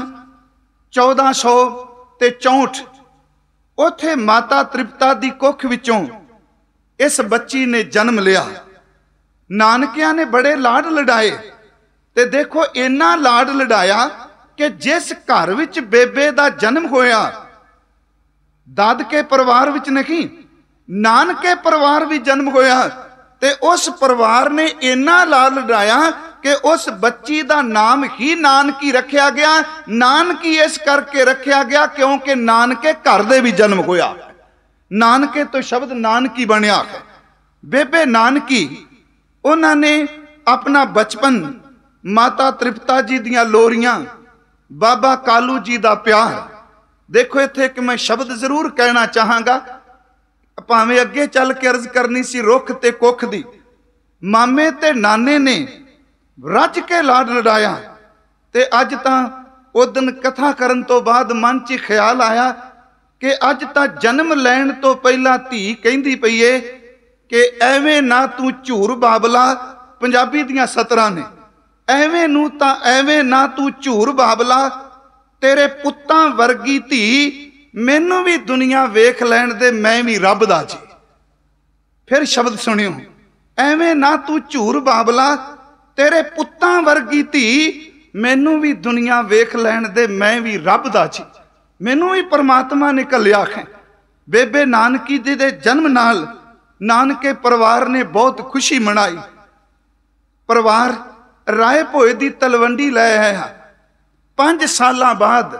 1464। उथे माता तृप्ता दी कुख विचों इस बच्ची ने जन्म लिया। नानकिया ने बड़े लाड लड़ाए, ते देखो इन्ना लाड लड़ाया कि जिस घर विच बेबे दा जन्म होया, दादके परिवार विच नहीं, नानके परिवार भी जन्म होया, ते उस परिवार ने इन्ना लाड लड़ाया कि उस बच्ची का नाम ही नानकी रखा गया। नानकी इस करके रखा गया क्योंकि नानके घर दे भी जन्म होया। ਨਾਨਕੇ ਤੋਂ ਸ਼ਬਦ ਨਾਨਕੀ ਬਣਿਆ ਹੈ। ਬੇਬੇ ਨਾਨਕੀ ਉਹਨਾਂ ਨੇ ਆਪਣਾ ਬਚਪਨ ਮਾਤਾ ਤ੍ਰਿਪਤਾ ਜੀ ਦੀਆਂ ਲੋਰੀਆਂ, ਬਾਬਾ ਕਾਲੂ ਜੀ ਦਾ ਪਿਆਰ। ਦੇਖੋ ਇੱਥੇ ਇੱਕ ਮੈਂ ਸ਼ਬਦ ਜ਼ਰੂਰ ਕਹਿਣਾ ਚਾਹਾਂਗਾ, ਭਾਵੇਂ ਅੱਗੇ ਚੱਲ ਕੇ ਅਰਜ਼ ਕਰਨੀ ਸੀ ਰੁੱਖ ਤੇ ਕੁੱਖ ਦੀ। ਮਾਮੇ ਤੇ ਨਾਨੇ ਨੇ ਰੱਜ ਕੇ ਲਾਡ ਲਡਾਇਆ, ਤੇ ਅੱਜ ਤਾਂ ਉਹ ਦਿਨ ਕਥਾ ਕਰਨ ਤੋਂ ਬਾਅਦ ਮਨ 'ਚ ਖਿਆਲ ਆਇਆ ਕਿ ਅੱਜ ਤਾਂ ਜਨਮ ਲੈਣ ਤੋਂ ਪਹਿਲਾਂ ਧੀ ਕਹਿੰਦੀ ਪਈ ਏ ਕਿ ਐਵੇਂ ਨਾ ਤੂੰ ਝੂਰ ਬਾਬਲਾ, ਪੰਜਾਬੀ ਦੀਆਂ ਸਤਰਾਂ ਨੇ, ਐਵੇਂ ਨੂੰ ਤਾਂ ਐਵੇਂ ਨਾ ਤੂੰ ਝੂਰ ਬਾਬਲਾ, ਤੇਰੇ ਪੁੱਤਾਂ ਵਰਗੀ ਧੀ ਮੈਨੂੰ ਵੀ ਦੁਨੀਆ ਵੇਖ ਲੈਣ ਦੇ, ਮੈਂ ਵੀ ਰੱਬ ਦਾ ਜੀ। ਫਿਰ ਸ਼ਬਦ ਸੁਣਿਓ, ਐਵੇਂ ਨਾ ਤੂੰ ਝੂਰ ਬਾਬਲਾ, ਤੇਰੇ ਪੁੱਤਾਂ ਵਰਗੀ ਧੀ ਮੈਨੂੰ ਵੀ ਦੁਨੀਆ ਵੇਖ ਲੈਣ ਦੇ, ਮੈਂ ਵੀ ਰੱਬ ਦਾ ਜੀ। ਮੈਨੂੰ ਵੀ ਪਰਮਾਤਮਾ ਨੇ ਘੱਲਿਆ ਹੈ। ਬੇਬੇ ਨਾਨਕੀ ਜੀ ਦੇ ਜਨਮ ਨਾਲ ਨਾਨਕੇ ਪਰਿਵਾਰ ਨੇ ਬਹੁਤ ਖੁਸ਼ੀ ਮਨਾਈ। ਪਰਿਵਾਰ ਰਾਏ ਭੋਏ ਦੀ ਤਲਵੰਡੀ ਲੈ ਆਇਆ। 5 ਸਾਲਾਂ ਬਾਅਦ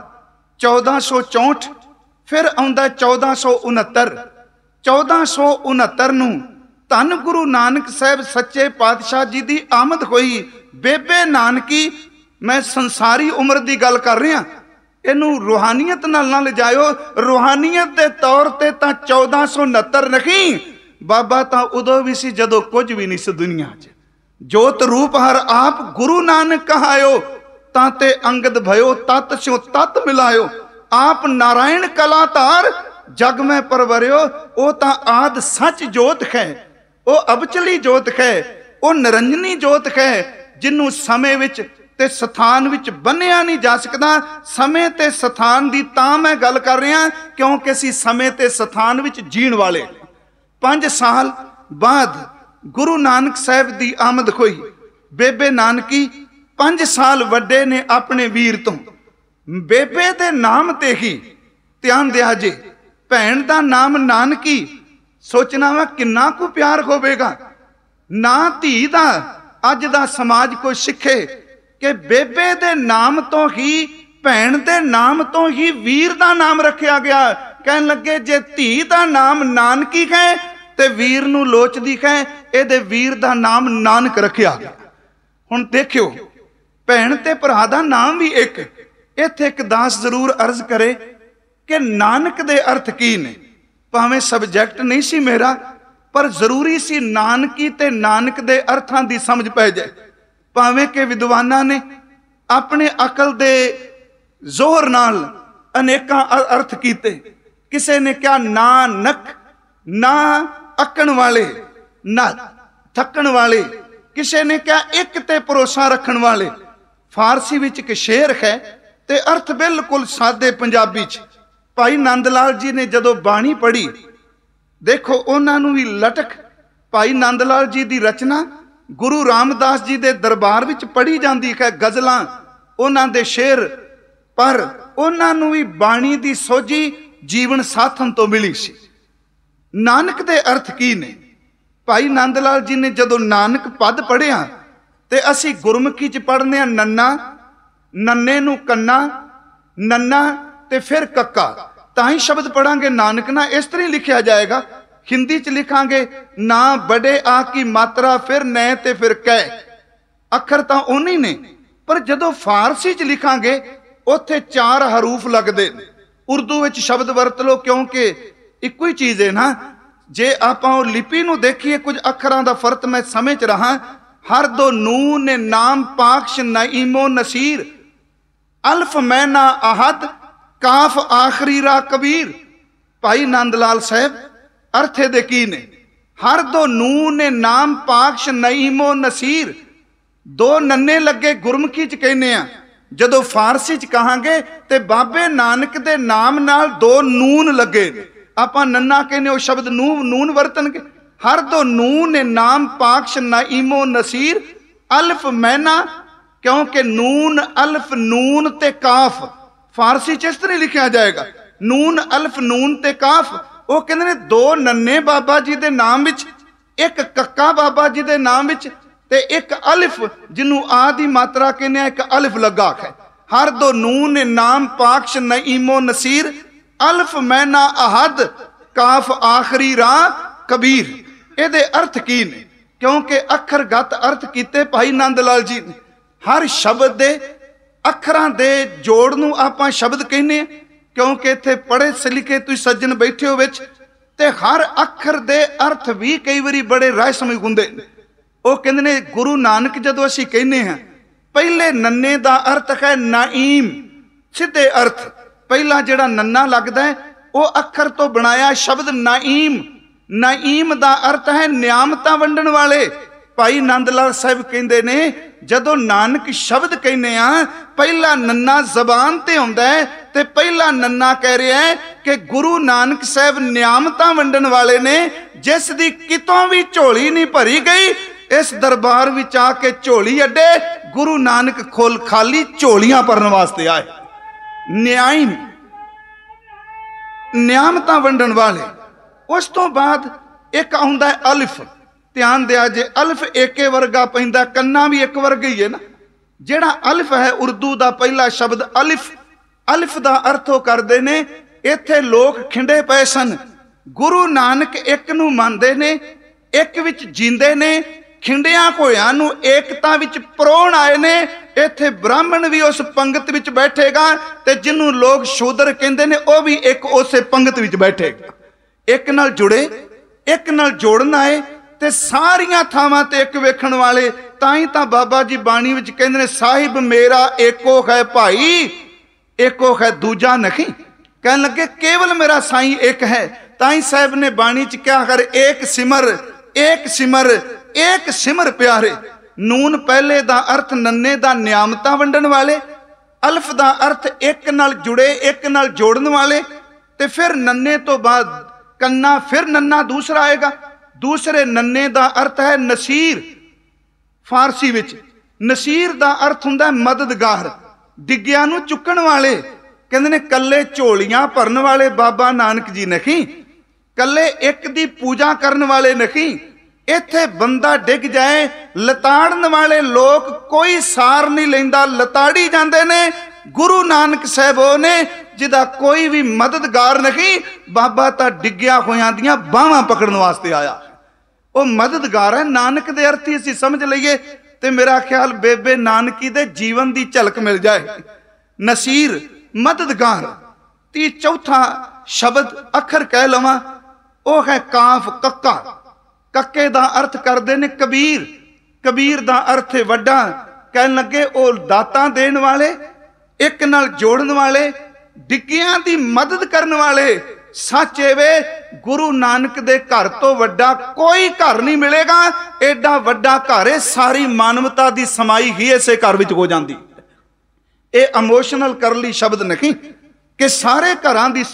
1464 ਫਿਰ ਆਉਂਦਾ 1469। 1469 ਨੂੰ ਧੰਨ ਗੁਰੂ ਨਾਨਕ ਸਾਹਿਬ ਸੱਚੇ ਪਾਤਸ਼ਾਹ ਜੀ ਦੀ ਆਮਦ ਹੋਈ। ਬੇਬੇ ਨਾਨਕੀ, ਮੈਂ ਸੰਸਾਰੀ ਉਮਰ ਦੀ ਗੱਲ ਕਰ ਰਿਹਾ, ਇਹਨੂੰ ਰੂਹਾਨੀਅਤ ਨਾਲ ਨਾ ਲਿਜਾਇਓ। ਰੂਹਾਨੀਅਤ ਦੇ ਤੌਰ ਤੇ ਤਾਂ 1469 ਨਹੀਂ, ਬਾਬਾ ਤਾਂ ਉਦੋਂ ਵੀ ਸੀ ਜਦੋਂ ਕੁਝ ਵੀ ਨਹੀਂ ਸੀ ਦੁਨੀਆ 'ਚ। ਜੋਤ ਰੂਪ ਹਰ ਆਪ ਗੁਰੂ ਨਾਨਕ ਕਹਾਇਓ, ਤਾਂ ਤੇ ਅੰਗਦ ਭਇਓ ਤਤ ਸਿਓ ਤਤ ਮਿਲਾਇਓ। ਆਪ ਨਾਰਾਇਣ ਕਲਾ ਧਾਰ ਜਗ ਮੈਂ ਪਰਵਰਿਓ। ਉਹ ਤਾਂ ਆਦ ਸੱਚ ਜੋਤ ਹੈ, ਉਹ ਅਬਚਲੀ ਜੋਤ ਹੈ, ਉਹ ਨਿਰੰਜਨੀ ਜੋਤ ਹੈ, ਜਿਹਨੂੰ ਸਮੇਂ ਵਿੱਚ ਤੇ ਸਥਾਨ ਵਿੱਚ ਬੰਨਿਆ ਨਹੀਂ ਜਾ ਸਕਦਾ। ਸਮੇਂ ਤੇ ਸਥਾਨ ਦੀ ਤਾਂ ਮੈਂ ਗੱਲ ਕਰ ਰਿਹਾ ਕਿਉਂਕਿ ਅਸੀਂ ਸਮੇਂ ਤੇ ਸਥਾਨ ਵਿੱਚ ਜੀਣ ਵਾਲੇ। 5 ਸਾਲ ਬਾਅਦ ਗੁਰੂ ਨਾਨਕ ਸਾਹਿਬ ਦੀ ਆਮਦ ਹੋਈ। ਬੇਬੇ ਨਾਨਕੀ 5 ਸਾਲ ਵੱਡੇ ਨੇ ਆਪਣੇ ਵੀਰ ਤੋਂ। ਬੇਬੇ ਦੇ ਨਾਮ ਤੇ ਹੀ ਧਿਆਨ ਦਿਆ ਜੇ, ਭੈਣ ਦਾ ਨਾਮ ਨਾਨਕੀ, ਸੋਚਣਾ ਵਾ ਕਿੰਨਾ ਕੁ ਪਿਆਰ ਹੋਵੇਗਾ। ਨਾ ਧੀ ਦਾ ਅੱਜ ਦਾ ਸਮਾਜ ਕੋਈ ਸਿੱਖੇ ਕਿ ਬੇਬੇ ਦੇ ਨਾਮ ਤੋਂ ਹੀ, ਭੈਣ ਦੇ ਨਾਮ ਤੋਂ ਹੀ ਵੀਰ ਦਾ ਨਾਮ ਰੱਖਿਆ ਗਿਆ। ਕਹਿਣ ਲੱਗੇ ਜੇ ਧੀ ਦਾ ਨਾਮ ਨਾਨਕੀ ਹੈ ਤੇ ਵੀਰ ਨੂੰ ਲੋਚਦੀ ਹੈ, ਇਹਦੇ ਵੀਰ ਦਾ ਨਾਮ ਨਾਨਕ ਰੱਖਿਆ ਗਿਆ। ਹੁਣ ਦੇਖਿਓ, ਭੈਣ ਤੇ ਭਰਾ ਦਾ ਨਾਮ ਵੀ ਇੱਕ। ਇੱਥੇ ਇੱਕ ਦਾਸ ਜ਼ਰੂਰ ਅਰਜ਼ ਕਰੇ ਕਿ ਨਾਨਕ ਦੇ ਅਰਥ ਕੀ ਨੇ। ਭਾਵੇਂ ਸਬਜੈਕਟ ਨਹੀਂ ਸੀ ਮੇਰਾ, ਪਰ ਜ਼ਰੂਰੀ ਸੀ ਨਾਨਕੀ ਤੇ ਨਾਨਕ ਦੇ ਅਰਥਾਂ ਦੀ ਸਮਝ ਪੈ ਜਾਏ। ਭਾਵੇਂ ਕਿ ਵਿਦਵਾਨਾਂ ਨੇ ਆਪਣੇ ਅਕਲ ਦੇ ਜ਼ੋਰ ਨਾਲ ਅਨੇਕਾਂ ਅਰਥ ਕੀਤੇ। ਕਿਸੇ ਨੇ ਕਿਹਾ ਨਾਨਕ, ਨਾ ਅੱਕਣ ਵਾਲੇ, ਨਾ ਥੱਕਣ ਵਾਲੇ। ਕਿਸੇ ਨੇ ਕਿਹਾ ਇੱਕ ਤੇ ਭਰੋਸਾ ਰੱਖਣ ਵਾਲੇ। ਫਾਰਸੀ ਵਿੱਚ ਇੱਕ ਸ਼ੇਰ ਹੈ ਤੇ ਅਰਥ ਬਿਲਕੁਲ ਸਾਦੇ ਪੰਜਾਬੀ 'ਚ। ਭਾਈ ਨੰਦ ਲਾਲ ਜੀ ਨੇ ਜਦੋਂ ਬਾਣੀ ਪੜ੍ਹੀ, ਦੇਖੋ ਉਹਨਾਂ ਨੂੰ ਵੀ ਲਟਕ। ਭਾਈ ਨੰਦ ਲਾਲ ਜੀ ਦੀ ਰਚਨਾ ਗੁਰੂ ਰਾਮਦਾਸ ਜੀ ਦੇ ਦਰਬਾਰ ਵਿੱਚ ਪੜ੍ਹੀ ਜਾਂਦੀ ਹੈ, ਗਜ਼ਲਾਂ, ਉਹਨਾਂ ਦੇ ਸ਼ੇਰ, ਪਰ ਉਹਨਾਂ ਨੂੰ ਵੀ ਬਾਣੀ ਦੀ ਸੋਝੀ ਜੀਵਨ ਸਾਥਣ ਤੋਂ ਮਿਲੀ ਸੀ। ਨਾਨਕ ਦੇ ਅਰਥ ਕੀ ਨੇ? ਭਾਈ ਨੰਦ ਲਾਲ ਜੀ ਨੇ ਜਦੋਂ ਨਾਨਕ ਪਦ ਪੜ੍ਹਿਆ, ਤੇ ਅਸੀਂ ਗੁਰਮੁਖੀ 'ਚ ਪੜ੍ਹਨੇ ਆ ਨੰਨਾ, ਨੰਨੇ ਨੂੰ ਕੰਨਾ, ਨੰਨਾ ਤੇ ਫਿਰ ਕੱਕਾ, ਤਾਂ ਹੀ ਸ਼ਬਦ ਪੜਾਂਗੇ ਨਾਨਕ ਨਾ। ਇਸ ਤਰ੍ਹਾਂ ਲਿਖਿਆ ਜਾਏਗਾ। ਹਿੰਦੀ 'ਚ ਲਿਖਾਂਗੇ ਨਾ ਬੜੇ ਆ ਕੀ ਮਾਤਰਾ, ਫਿਰ ਨੈ ਤੇ ਫਿਰ ਕਹਿ। ਅੱਖਰ ਤਾਂ ਉਹਨੇ ਨੇ, ਪਰ ਜਦੋਂ ਫਾਰਸੀ 'ਚ ਲਿਖਾਂਗੇ ਉੱਥੇ 4 ਹਰੂਫ ਲੱਗਦੇ ਨੇ। ਉਰਦੂ ਵਿੱਚ ਸ਼ਬਦ ਵਰਤ ਲਓ ਕਿਉਂਕਿ ਇੱਕੋ ਹੀ ਚੀਜ਼ ਹੈ ਨਾ। ਜੇ ਆਪਾਂ ਉਹ ਲਿਪੀ ਨੂੰ ਦੇਖੀਏ, ਕੁਝ ਅੱਖਰਾਂ ਦਾ ਫਰਕ ਮੈਂ ਸਮਝ ਰਹਾ। ਹਰ ਦੋ ਨੂਨ ਨੇ ਨਾਮ ਪਾਕਸ਼ ਨਈਮੋ ਨਸੀਰ, ਅਲਫ ਮੈਨਾ ਅਹਦ, ਕਾਫ ਆਖਰੀ ਰਾ ਕਬੀਰ। ਭਾਈ ਨੰਦ ਲਾਲ ਸਾਹਿਬ ਅਰਥ ਦੇ ਕੀ ਨੇ? ਹਰ ਦੋ ਨੂਨ ਨੇ ਨਾਮ ਪਾਕਸ਼ ਨਈਮੋ ਨਸੀਰ। 2 ਨੰਨੇ ਲੱਗੇ ਗੁਰਮੁਖੀ 'ਚ ਕਹਿੰਦੇ ਆ, ਜਦੋਂ ਫਾਰਸੀ 'ਚ ਕਹਾਂਗੇ ਤੇ ਬਾਬੇ ਨਾਨਕ ਦੇ ਨਾਮ ਨਾਲ 2 ਨੂਨ ਲੱਗੇ। ਆਪਾਂ ਨੰਨਾ ਕਹਿੰਦੇ, ਉਹ ਸ਼ਬਦ ਨੂਨ ਵਰਤਣਗੇ। ਹਰ ਦੋ ਨੂਨ ਨੇ ਨਾਮ ਪਾਕਸ਼ ਨਈਮੋ ਨਸੀਰ, ਅਲਫ ਮੈਨਾ, ਕਿਉਂਕਿ ਨੂਨ ਅਲਫ ਨੂਨ ਤੇ ਕਾਫ ਫਾਰਸੀ 'ਚ ਇਸ ਤਰ੍ਹਾਂ ਲਿਖਿਆ ਜਾਏਗਾ, ਨੂਨ ਅਲਫ ਨੂਨ ਤੇ ਕਾਫ। ਉਹ ਕਹਿੰਦੇ ਨੇ 2 ਨੰਨੇ ਬਾਬਾ ਜੀ ਦੇ ਨਾਮ ਵਿੱਚ, 1 ਕੱਕਾ ਬਾਬਾ ਜੀ ਦੇ ਨਾਮ ਵਿੱਚ, ਤੇ 1 ਅਲਿਫ ਜਿਹਨੂੰ ਆ ਦੀ ਮਾਤਰਾ ਕਹਿੰਦੇ ਆ, 1 ਅਲਿਫ ਲੱਗਾ ਹੈ। ਹਰ ਦੋ ਨੂਨ ਨੇ ਨਾਮ ਪਾਕਸ਼ ਨਈਮੋ ਨਸੀਰ, ਅਲਫ ਮੈਨਾ ਅਹਦ, ਕਾਫ ਆਖਰੀ ਰਾਹ ਕਬੀਰ। ਇਹਦੇ ਅਰਥ ਕੀ ਨੇ? ਕਿਉਂਕਿ ਅੱਖਰਗਤ ਅਰਥ ਕੀਤੇ ਭਾਈ ਨੰਦ ਲਾਲ ਜੀ ਨੇ। ਹਰ ਸ਼ਬਦ ਦੇ ਅੱਖਰਾਂ ਦੇ ਜੋੜ ਨੂੰ ਆਪਾਂ ਸ਼ਬਦ ਕਹਿੰਦੇ ਹਾਂ, ਕਿਉਂਕਿ ਇੱਥੇ ਪੜ੍ਹੇ ਲਿਖੇ ਤੁਸੀਂ ਸੱਜਣ ਬੈਠੇ ਹੋ ਵਿੱਚ, ਤੇ ਹਰ ਅੱਖਰ ਦੇ ਅਰਥ ਵੀ ਕਈ ਵਾਰੀ ਬੜੇ ਰਹੱਸਮਈ ਹੁੰਦੇ ਨੇ। ਉਹ ਕਹਿੰਦੇ ਨੇ ਗੁਰੂ ਨਾਨਕ ਜਦੋਂ ਅਸੀਂ ਕਹਿੰਦੇ ਹਾਂ, ਪਹਿਲੇ ਨੰਨੇ ਦਾ ਅਰਥ ਹੈ ਨਾਈਮ, ਸਿੱਧੇ ਅਰਥ। ਪਹਿਲਾ ਜਿਹੜਾ ਨੰਨਾ ਲੱਗਦਾ ਹੈ ਉਹ ਅੱਖਰ ਤੋਂ ਬਣਾਇਆ ਸ਼ਬਦ ਨਾਈਮ। ਨਾਈਮ ਦਾ ਅਰਥ ਹੈ ਨਿਆਮਤਾਂ ਵੰਡਣ ਵਾਲੇ। ਭਾਈ ਨੰਦ ਲਾਲ ਸਾਹਿਬ ਕਹਿੰਦੇ ਨੇ ਜਦੋਂ ਨਾਨਕ ਸ਼ਬਦ ਕਹਿੰਦੇ ਆ, ਪਹਿਲਾ ਨੰਨਾ ਜ਼ਬਾਨ ਤੇ ਆਉਂਦਾ ਹੈ, ਤੇ ਪਹਿਲਾ ਨੰਨਾ ਕਹਿ ਰਿਹਾ ਹੈ ਕਿ ਗੁਰੂ ਨਾਨਕ ਸਾਹਿਬ ਨਿਆਮਤਾਂ ਵੰਡਣ ਵਾਲੇ ਨੇ, ਜਿਸ ਦੀ ਕਿਤੋਂ ਵੀ ਝੋਲੀ ਨਹੀਂ ਭਰੀ ਗਈ, ਇਸ ਦਰਬਾਰ ਵਿੱਚ ਆ ਕੇ ਝੋਲੀ ਅੱਡੇ ਗੁਰੂ ਨਾਨਕ ਖੋਲ ਖਾਲੀ ਝੋਲੀਆਂ ਭਰਨ ਵਾਸਤੇ ਆਏ। ਨਿਆਇਮ, ਨਿਆਮਤਾਂ ਵੰਡਣ ਵਾਲੇ। ਉਸ ਤੋਂ ਬਾਅਦ ਇੱਕ ਆਉਂਦਾ ਹੈ ਅਲਿਫ। ਧਿਆਨ ਦਿਆ ਜੇ, ਅਲਿਫ ਏਕੇ ਵਰਗਾ ਪੈਂਦਾ, ਕੰਨਾ ਵੀ ਇੱਕ ਵਰਗਾ ਹੀ ਹੈ ਨਾ। ਜਿਹੜਾ ਅਲਿਫ ਹੈ ਉਰਦੂ ਦਾ ਪਹਿਲਾ ਸ਼ਬਦ ਅਲਿਫ। ਅਲਿਫ ਦਾ ਅਰਥ ਉਹ ਕਰਦੇ ਨੇ ਇੱਥੇ ਲੋਕ ਖਿੰਡੇ ਪਏ ਸਨ। ਗੁਰੂ ਨਾਨਕ ਇੱਕ ਨੂੰ ਮੰਨਦੇ ਨੇ, ਇੱਕ ਵਿੱਚ ਜੀਂਦੇ ਨੇ, ਖਿੰਡਿਆਂ ਹੋਇਆਂ ਨੂੰ ਏਕਤਾ ਵਿੱਚ ਪਰੋਣ ਆਏ ਨੇ। ਇੱਥੇ ਬ੍ਰਾਹਮਣ ਵੀ ਉਸ ਪੰਗਤ ਵਿੱਚ ਬੈਠੇਗਾ, ਤੇ ਜਿਹਨੂੰ ਲੋਕ ਸ਼ੂਦਰ ਕਹਿੰਦੇ ਨੇ ਉਹ ਵੀ ਇੱਕ ਉਸੇ ਪੰਗਤ ਵਿੱਚ ਬੈਠੇਗਾ। ਇੱਕ ਨਾਲ ਜੁੜੇ, ਇੱਕ ਨਾਲ ਜੋੜਨ ਆਏ, ਤੇ ਸਾਰੀਆਂ ਥਾਵਾਂ ਤੇ ਇੱਕ ਵੇਖਣ ਵਾਲੇ। ਤਾਂ ਹੀ ਤਾਂ ਬਾਬਾ ਜੀ ਬਾਣੀ ਵਿੱਚ ਕਹਿੰਦੇ ਨੇ ਸਾਹਿਬ ਮੇਰਾ ਏਕੋ ਹੈ ਭਾਈ, ਏਕੋ ਹੈ ਦੂਜਾ ਨਹੀਂ। ਕਹਿਣ ਲੱਗੇ ਕੇਵਲ ਮੇਰਾ ਸਾਈਂ ਇੱਕ ਹੈ। ਤਾਂ ਹੀ ਸਾਹਿਬ ਨੇ ਬਾਣੀ ਚ ਕਿਹਾ ਕਰ ਏਕ ਸਿਮਰ, ਏਕ ਸਿਮਰ, ਏਕ ਸਿਮਰ ਪਿਆਰੇ। ਨੂਨ ਪਹਿਲੇ ਦਾ ਅਰਥ ਨੰਨੇ ਦਾ ਨਿਆਮਤਾਂ ਵੰਡਣ ਵਾਲੇ। ਅਲਫ ਦਾ ਅਰਥ ਇੱਕ ਨਾਲ ਜੁੜੇ, ਇੱਕ ਨਾਲ ਜੋੜਨ ਵਾਲੇ। ਤੇ ਫਿਰ ਨੰਨੇ ਤੋਂ ਬਾਅਦ ਕੰਨਾ, ਫਿਰ ਨੰਨਾ ਦੂਸਰਾ ਆਏਗਾ। ਦੂਸਰੇ ਨੰਨੇ ਦਾ ਅਰਥ ਹੈ ਨਸੀਰ। ਫਾਰਸੀ ਵਿੱਚ ਨਸੀਰ ਦਾ ਅਰਥ ਹੁੰਦਾ ਮਦਦਗਾਰ, ਡਿੱਗਿਆਂ ਨੂੰ ਚੁੱਕਣ ਵਾਲੇ। ਕਹਿੰਦੇ ਨੇ ਕੱਲੇ ਝੋਲੀਆਂ ਭਰਨ ਵਾਲੇ ਬਾਬਾ ਨਾਨਕ ਜੀ ਨਹੀਂ, ਕੱਲੇ ਇੱਕ ਦੀ ਪੂਜਾ ਕਰਨ ਵਾਲੇ ਨਹੀਂ। ਇੱਥੇ ਬੰਦਾ ਡਿੱਗ ਜਾਏ, ਲਤਾੜਨ ਵਾਲੇ ਲੋਕ ਕੋਈ ਸਾਰ ਨਹੀਂ ਲੈਂਦਾ, ਲਤਾੜੀ ਜਾਂਦੇ ਨੇ। ਗੁਰੂ ਨਾਨਕ ਸਾਹਿਬ ਉਹ ਨੇ ਜਿਹਦਾ ਕੋਈ ਵੀ ਮਦਦਗਾਰ ਨਹੀਂ। ਬਾਬਾ ਤਾਂ ਡਿੱਗਿਆ ਹੋਇਆਂ ਦੀਆਂ ਬਾਹਾਂ ਪਕੜਨ ਵਾਸਤੇ ਆਇਆ, ਉਹ ਮਦਦਗਾਰ ਹੈ। ਨਾਨਕ ਦੇ ਅਰਥੀ ਅਸੀਂ ਸਮਝ ਲਈਏ ਤੇ ਮੇਰਾ ਖਿਆਲ ਬੇਬੇ ਨਾਨਕੀ ਦੇ ਜੀਵਨ ਦੀ ਝਲਕ ਮਿਲ ਜਾਏ। ਨਸੀਰ, ਮਦਦਗਾਰ। ਤੀ ਚੌਥਾ ਸ਼ਬਦ ਅੱਖਰ ਕਹਿ ਲਵਾਂ, ਉਹ ਹੈ ਕਾਫ, ਕੱਕਾ। ਕੱਕੇ ਦਾ ਅਰਥ ਕਰਦੇ ਨੇ ਕਬੀਰ। ਕਬੀਰ ਦਾ ਅਰਥ ਹੈ ਵੱਡਾ। ਕਹਿਣ ਲੱਗੇ ਉਹ ਦਾਤਾਂ ਦੇਣ ਵਾਲੇ, ਇੱਕ ਨਾਲ ਜੋੜਨ ਵਾਲੇ, ਡਿੱਗਿਆਂ ਦੀ ਮਦਦ ਕਰਨ ਵਾਲੇ। ਸੱਚ ਵੇ ਗੁਰੂ ਨਾਨਕ ਦੇ ਘਰ ਤੋਂ ਵੱਡਾ ਕੋਈ ਘਰ ਨਹੀਂ ਮਿਲੇਗਾ। ਐਡਾ ਵੱਡਾ ਘਰ ਹੈ, ਸਾਰੀ ਮਾਨਵਤਾ ਦੀ ਸਮਾਈ ਹੀ ਇਸੇ ਘਰ ਵਿੱਚ ਹੋ ਜਾਂਦੀ। ਇਹ ਇਮੋਸ਼ਨਲ ਕਰਨ ਲਈ ਸ਼ਬਦ ਨਹੀਂ ਕਿ ਸਾਰੇ ਘਰਾਂ ਦੀ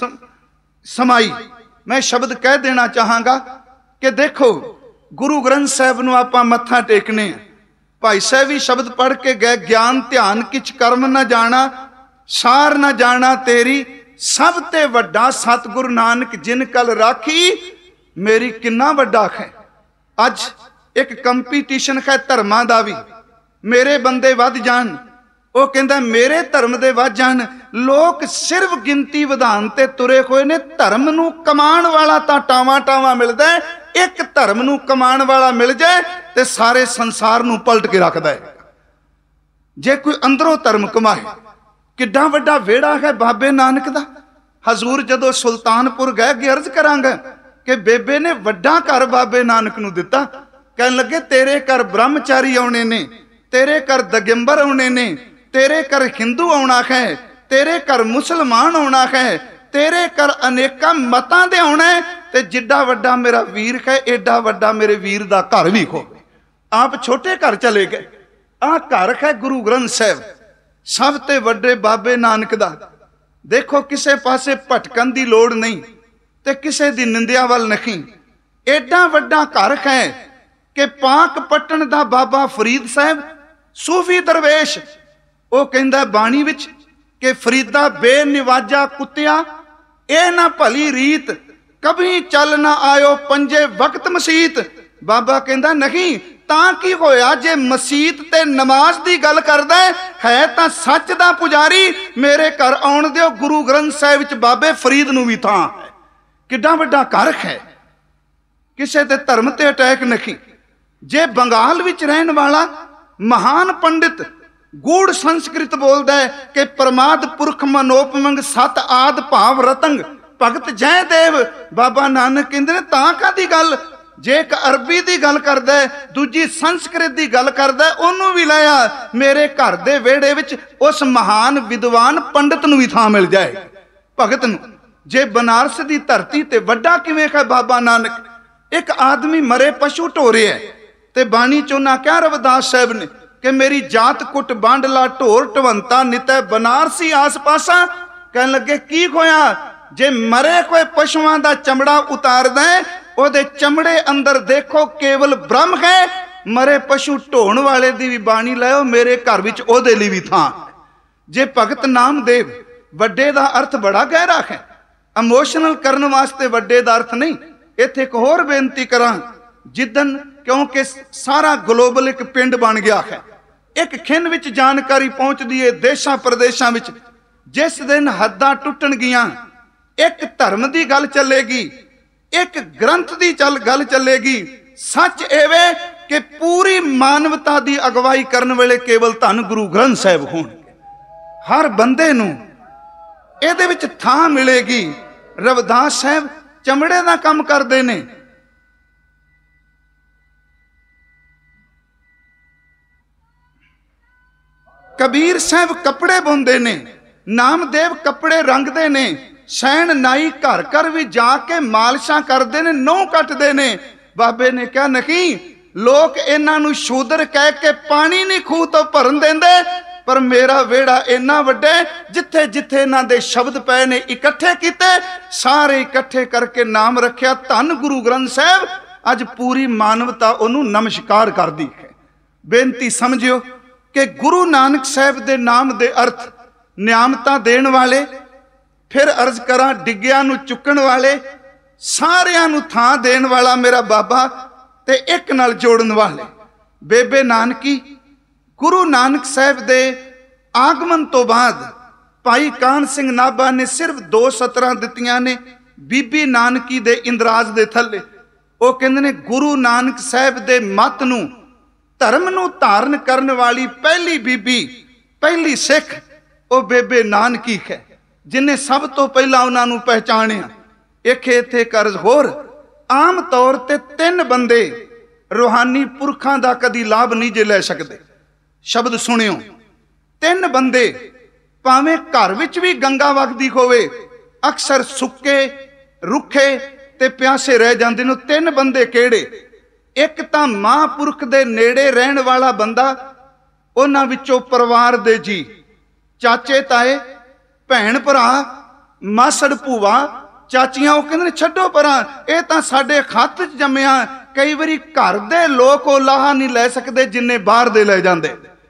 ਸਮਾਈ। ਮੈਂ ਸ਼ਬਦ ਕਹਿ ਦੇਣਾ ਚਾਹਾਂਗਾ ਕਿ ਦੇਖੋ ਗੁਰੂ ਗ੍ਰੰਥ ਸਾਹਿਬ ਨੂੰ ਆਪਾਂ ਮੱਥਾ ਟੇਕਨੇ। ਭਾਈ ਸਾਹਿਬ ਵੀ ਸ਼ਬਦ ਪੜ੍ਹ ਕੇ ਗਏ, ਗਿਆਨ ਧਿਆਨ ਕਿਛ ਕਰਮ ਨਾ ਜਾਣਾ, ਸਾਰ ਨਾ ਜਾਣਾ ਤੇਰੀ, ਸਭ ਤੇ ਵੱਡਾ ਸਤਿਗੁਰੂ ਨਾਨਕ ਜਿਨ ਕਲ ਰਾਖੀ, ਮੇਰੀ ਕਿੰਨਾ ਵੱਡਾ ਹੈ। ਅੱਜ ਇੱਕ ਕੰਪੀਟੀਸ਼ਨ ਹੈ ਧਰਮਾਂ ਦਾ ਵੀ, ਮੇਰੇ ਬੰਦੇ ਵੱਧ ਜਾਣ, ਉਹ ਕਹਿੰਦਾ ਮੇਰੇ ਧਰਮ ਦੇ ਵੱਧ ਜਾਣ। ਲੋਕ ਸਿਰਫ ਗਿਣਤੀ ਵਧਾਉਣ ਤੇ ਤੁਰੇ ਹੋਏ ਨੇ। ਧਰਮ ਨੂੰ ਕਮਾਉਣ ਵਾਲਾ ਤਾਂ ਟਾਵਾਂ ਟਾਵਾਂ ਮਿਲਦਾ ਹੈ, ਇੱਕ ਧਰਮ ਨੂੰ ਕਮਾਉਣ ਵਾਲਾ ਮਿਲ ਜਾਏ ਤੇ ਸਾਰੇ ਸੰਸਾਰ ਨੂੰ ਪਲਟ ਕੇ ਰੱਖਦਾ ਹੈ। ਜੇ ਕੋਈ ਅੰਦਰੋਂ ਧਰਮ ਕਮਾਏ, ਕਿੱਡਾ ਵੱਡਾ ਵਿਹੜਾ ਹੈ ਬਾਬੇ ਨਾਨਕ ਦਾ। ਹਜ਼ੂਰ ਜਦੋਂ ਸੁਲਤਾਨਪੁਰ ਗਏ, ਅੱਗੇ ਅਰਜ਼ ਕਰਾਂਗਾ ਕਿ ਬੇਬੇ ਨੇ ਵੱਡਾ ਘਰ ਬਾਬੇ ਨਾਨਕ ਨੂੰ ਦਿੱਤਾ। ਕਹਿਣ ਲੱਗੇ ਤੇਰੇ ਘਰ ਬ੍ਰਹਮਚਾਰੀ ਆਉਣੇ ਨੇ, ਤੇਰੇ ਘਰ ਦਗੰਬਰ ਆਉਣੇ ਨੇ, ਤੇਰੇ ਘਰ ਹਿੰਦੂ ਆਉਣਾ ਹੈ, ਤੇਰੇ ਘਰ ਮੁਸਲਮਾਨ ਆਉਣਾ ਹੈ, ਤੇਰੇ ਘਰ ਅਨੇਕਾਂ ਮਤਾਂ ਦੇ ਆਉਣਾ ਹੈ। ਤੇ ਜਿੱਡਾ ਵੱਡਾ ਮੇਰਾ ਵੀਰ ਹੈ, ਏਡਾ ਵੱਡਾ ਮੇਰੇ ਵੀਰ ਦਾ ਘਰ ਵੀ ਹੋਵੇ। ਆਪ ਛੋਟੇ ਘਰ ਚਲੇ ਗਏ। ਆਹ ਘਰ ਹੈ ਗੁਰੂ ਗ੍ਰੰਥ ਸਾਹਿਬ, ਸਭ ਤੇ ਵੱਡੇ ਬਾਬੇ ਨਾਨਕ ਦਾ। ਦੇਖੋ ਕਿਸੇ ਪਾਸੇ ਭਟਕਣ ਦੀ ਲੋੜ ਨਹੀਂ ਤੇ ਕਿਸੇ ਦੀ ਨਿੰਦਿਆ ਵੱਲ ਨਹੀਂ। ਏਡਾ ਵੱਡਾ ਘਰ ਹੈ ਕਿ ਪਾਕ ਪਟਣ ਦਾ ਬਾਬਾ ਫਰੀਦ ਸਾਹਿਬ ਸੂਫੀ ਦਰਵੇਸ਼, ਉਹ ਕਹਿੰਦਾ ਬਾਣੀ ਵਿੱਚ ਕਿ ਫਰੀਦਾ ਬੇਨਿਵਾਜਾ ਕੁੱਤਿਆ, ਇਹ ਨਾ ਭਲੀ ਰੀਤ, ਕਭੀ ਚੱਲ ਨਾ ਆਇਓ ਪੰਜੇ ਵਕਤ ਮਸੀਤ। ਬਾਬਾ ਕਹਿੰਦਾ ਨਹੀਂ, ਤਾਂ ਕੀ ਹੋਇਆ ਜੇ ਮਸੀਤ ਤੇ ਨਮਾਜ਼ ਦੀ ਗੱਲ ਕਰਦਾ ਹੈ ਤਾਂ ਸੱਚ ਦਾ ਪੁਜਾਰੀ। ਮੇਰੇ ਘਰ ਆਉਣ ਦਿਓ। ਗੁਰੂ ਗ੍ਰੰਥ ਸਾਹਿਬ ਵਿੱਚ ਬਾਬੇ ਫਰੀਦ ਨੂੰ ਵੀ ਥਾਂ ਹੈ। किड्डा वड्डा घर है, किसी के धर्म ते अटैक नहीं। जे बंगाल विच रहन वाला महान पंडित गूढ़ संस्कृत बोलता है कि प्रमाद पुरख मनोपमंग सत आद भाव रतंग भगत जय देव, बाबा नानक कहते ने तां कादी गल। जे एक अरबी की गल करदा है, दूजी संस्कृत की गल करदा है, उन्होंने भी लाया मेरे घर दे वेड़े विच उस महान विद्वान पंडित नूं भी थां मिल जाए भगत नूं। जे बनारस की धरती ते वड्डा किवें है बाबा नानक। एक आदमी मरे पशु ढोरे है ते बाणी चोना क्या रविदास साहब ने कि मेरी जात कुट बांडला ढोर ढवंता नितै बनारसी आस पासा। कहन लगे की होया, जे मरे कोई पशुआं दा चमड़ा उतार दें, ओदे चमड़े अंदर देखो केवल ब्रह्म है। मरे पशु ढोण वाले दी भी बाणी लाओ, मेरे घर विच ओदे लई भी थां। जे भगत नामदेव, वड्डे दा अर्थ बड़ा गहरा है, इमोशनल करने वास्ते वड्डे दा अर्थ नहीं। इत्थे एक होर बेनती करां, जिदन क्योंकि सारा ग्लोबल एक पिंड बन गया है, एक खिन विच जानकारी पहुंचदी है देशां प्रदेशां विच। जिस दिन हद्दां टुटण गियां, एक धर्म की गल चलेगी, एक ग्रंथ की गल चलेगी। सच एवे कि पूरी मानवता की अगवाई करने वाले केवल धन गुरु ग्रंथ साहिब होणगे। हर बंदे नूं इहदे विच थां मिलेगी। रविदास साहब चमड़े का काम करते ने, कबीर साहब कपड़े बुनते ने, नामदेव कपड़े रंगते ने, सैन नाई घर घर भी जाके मालिशा करते ने, नौह कटते ने। बाबे ने कहा नहीं, लोग इन्हों शूदर कह के पानी नहीं खूह तो भरन देंदे, पर मेरा वेड़ा इन्ना वड्डा जिथे जिथे इन्हां दे शब्द पे ने इकट्ठे किते, सारे इकट्ठे करके नाम रखिया धन गुरु ग्रंथ साहब। अज पूरी मानवता उन्होंने नमस्कार करती है। बेनती समझियो कि गुरु नानक साहब दे नाम दे अर्थ नियामतां देण वाले, फिर अर्ज करा डिग्गियां नूं चुकण वाले, सारियां नूं थां देण वाला मेरा बाबा ते एक नाल जोड़न वाले। बेबे नानकी गुरु नानक साहब दे आगमन तो बाद भाई कान सिंह नाभा ने सिर्फ 2 सतरां दित्तियां ने बीबी नानकी दे इंदराज दे थल्ले। वो कहंदे ने गुरु नानक साहब दे मत नूं धर्म नूं धारण करने वाली पहली बीबी, पहली सिख वो बेबे नानकी है, जिन्हें सब तो पहला उन्होंने पहचानिया। एक इत्थे कर्ज होर, आम तौर ते 3 बंदे रूहानी पुरखां दा कदी लाभ नहीं जे लै सकते। शब्द सुनियो, 3 बंदे भावें घर विच भी गंगा वगदी होवे, अक्सर सुक्के रुखे ते प्यासे रह जांदे ने। 3 बंदे केड़े? एक तां महापुरख दे नेड़े रहन वाला बंदा, उन्हां विचों परिवार दे जी, चाचे ताए, भैन भरा, मासड़ भूआ, चाचियां, वो कहंदे ने छड्डो परां, ये तां साडे खत च जम्मिया। कई बारी घर दे लोग वो लाहा नहीं लै सकते जिन्ने बाहर दे लै जांदे,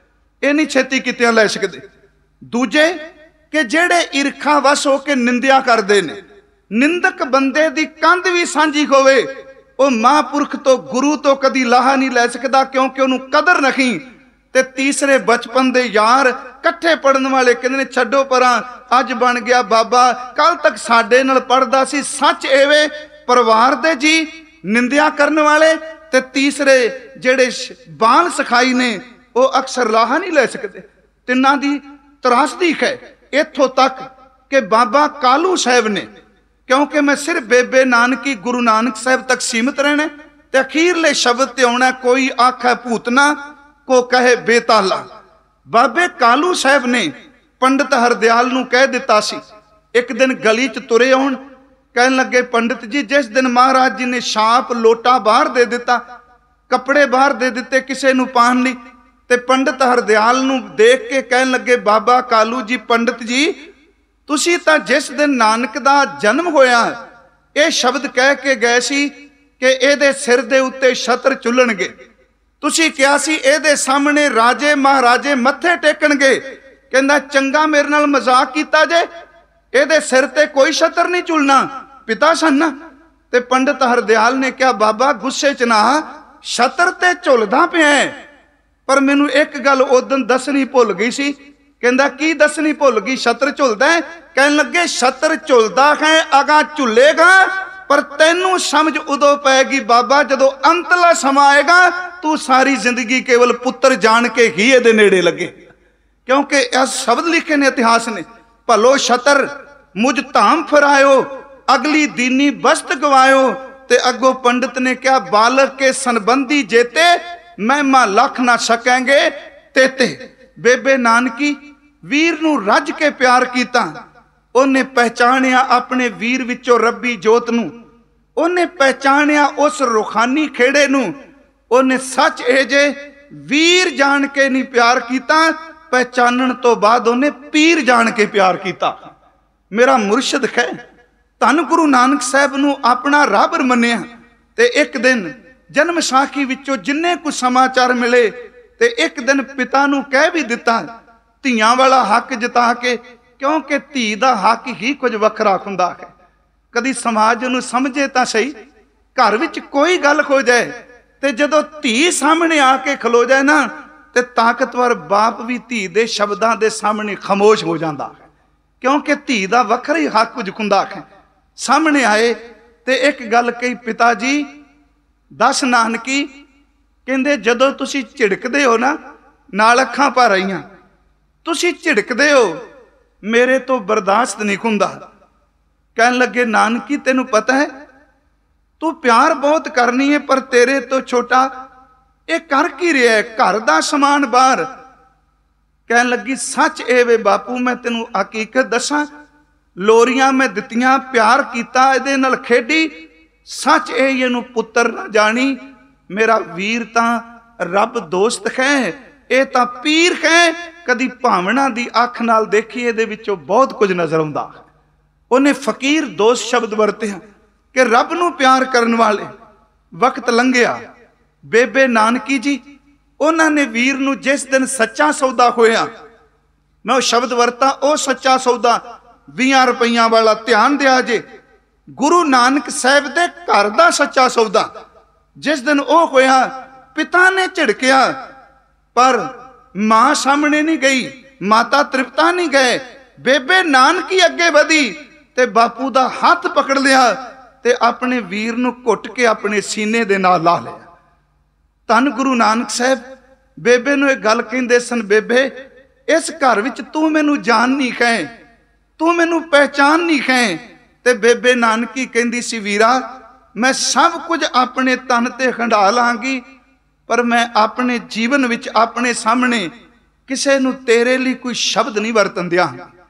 ये नहीं छेती कितियां लै सकते। दूजे कि जेड़े ईरखा वस होके निंदिया करते ने, निंदक बंदे दी कंध भी सांझी होवे, वो महापुरख तो गुरु तो कदी लाहा नहीं लै सकता, क्योंकि उन्होंने कदर नहीं। ते तीसरे बचपन दे यार कट्ठे पढ़न वाले कहंदे ने छड्डो परां, अज बन गया बाबा, कल तक साडे नाल पढ़दा सी। सच एवे, परिवार दे जी निंदिया करने वाले ते तीसरे जेड़े बाल सखाई ने वो अक्सर लाहा नहीं लै सकते। तिन्हां दी त्रासदी है इत्थों तक कि बाबा कालू साहब ने, क्योंकि मैं सिर्फ बेबे नानकी गुरु नानक साहब तक सीमित रहना ते अखीरले शब्द ते आउणा, कोई आखे भूतना को कहे बेताला। बाबे कालू साहब ने पंडित हरदयाल नूं कह दिता सी, एक दिन गली च तुरे आउण, कहन लगे पंडित जी जिस दिन महाराज जी ने छाप लोटा बाहर दे दिता, कपड़े बाहर दे दिते, किसे नूं पान नहीं, ते पंडित हरदयाल नूं देख के कहन लगे बाबा कालू जी, पंडित जी तुसी तां जिस दिन नानक दा जन्म होया ये शब्द कह के गए सी कि इहदे सिर दे उत्ते छत्र चुलणगे, तुसी कहा सी इहदे सामने राजे महाराजे मत्थे टेकणगे। कहंदा चंगा मेरे नाल मजाक कीता जे, इहदे सिर ते कोई छत्र नहीं झुलना, पिता सन ना। ते पंडित हरदयाल ने कहा बाबा गुस्से च ना, छत्र ते झुलदा पिया है, पर मैनू एक गल उदन दसनी भुल गई सी। कहंदा की दसनी भुल गई? छत्र झुलदा है? कहन लगे छत्र झुलदा है, अगा झुलेगा पर तैनू समझ उदों पैगी बाबा जदों अंतला समा आएगा, तू सारी जिंदगी केवल पुत्र जान के ही इहदे नेड़े लगे। क्योंकि यह शब्द लिखे ने इतिहास ने, भलो छतर मुझ धाम फिरायो, अगली दीनी बस्त गवायो। ते अगो पंडित ने कहा, बालक के संबंधी जेते महिमा लख ना सकेंगे तेते। बेबे नानकी वीर नू रज के प्यार कीता, उन्हें पहचानिया अपने वीर विचों रब्बी जोत नू, उन्हें पहचानिया उस रूखानी खेड़े नू। उन्हें सच ए जे वीर जान के नहीं प्यार कीता, पहचानन तो बाद उन्हें पीर जान के प्यार कीता। मेरा मुर्शद है धन गुरु नानक साहब नू अपना राबर मन्निया। ते एक दिन जन्म साखी विचों जिन्ने कुछ समाचार मिले, ते एक दिन पिता नू कह भी दिता धीआं वाला हक जता के, क्योंकि धी दा हक ही कुछ वखरा हुंदा है। कदी समाज नू समझे तां सही, घर विच कोई गल हो जाए ते जदों धी सामने आके खलो जाए ना, ते ताकतवर बाप भी धी दे शब्दां दे सामने खामोश हो जाता है, क्योंकि धी दा वखरा ही हक कुछ हुंदा है। सामने आए ते एक गल कही, पिता जी दस नानकी, कहंदे जदों तुसीं झिड़कदे हो ना, नाल अखां भर आईयां, तुसीं झिड़कदे हो, मेरे तो बर्दाश्त नहीं हुंदा। कहन लगे नानकी तेनू पता है तू प्यार बहुत करनी है, पर तेरे तो छोटा ये कर की रहा है, घर दा समान बाहर। कहन लगी सच ए वे बापू, मैं तेनू हकीकत दसां, लोरियां मैं दित्तियां, प्यार कीता, इहदे नाल खेडी, सच ए इहनू पुत्र ना जानी, मेरा वीर तां रब दोस्त है, ये तां पीर है। कदी भावना दी अख नाल देखी, इहदे विचों बहुत कुछ नजर आउंदा। उन्हें फकीर दोस्त शब्द वरते कि रब नू प्यार करन वाले। वक्त लंघिया, बेबे नानकी जी उन्होंने वीर नू जिस दिन सच्चा सौदा होया, मैं वो शब्द वरता, वो सच्चा सौदा 20 रुपइया वाला, ध्यान दिया जे, गुरु नानक साहब दे घर दा सच्चा सौदा जिस दिन वो होया, पिता ने झिड़किया पर मां सामने नहीं गई, माता तृप्ता नहीं गए। बेबे नानकी अगे वधी ते बापू दा हाथ पकड़ लिया ते अपने वीर नू घुट के अपने सीने दे नाल ला लिया। धन गुरु नानक साहब बेबे नू एक गल कहंदे सन, बेबे इस घर विच तू मैनू जान नहीं है, तू मैनू पहचान नहीं है। ते बेबे नानकी कहंदी सी, वीरा मैं सब कुछ अपने तन ते खंडा लांगी, पर मैं अपने जीवन विच अपने सामने किसे नू तेरे लिए कोई शब्द नहीं वरतन दिया।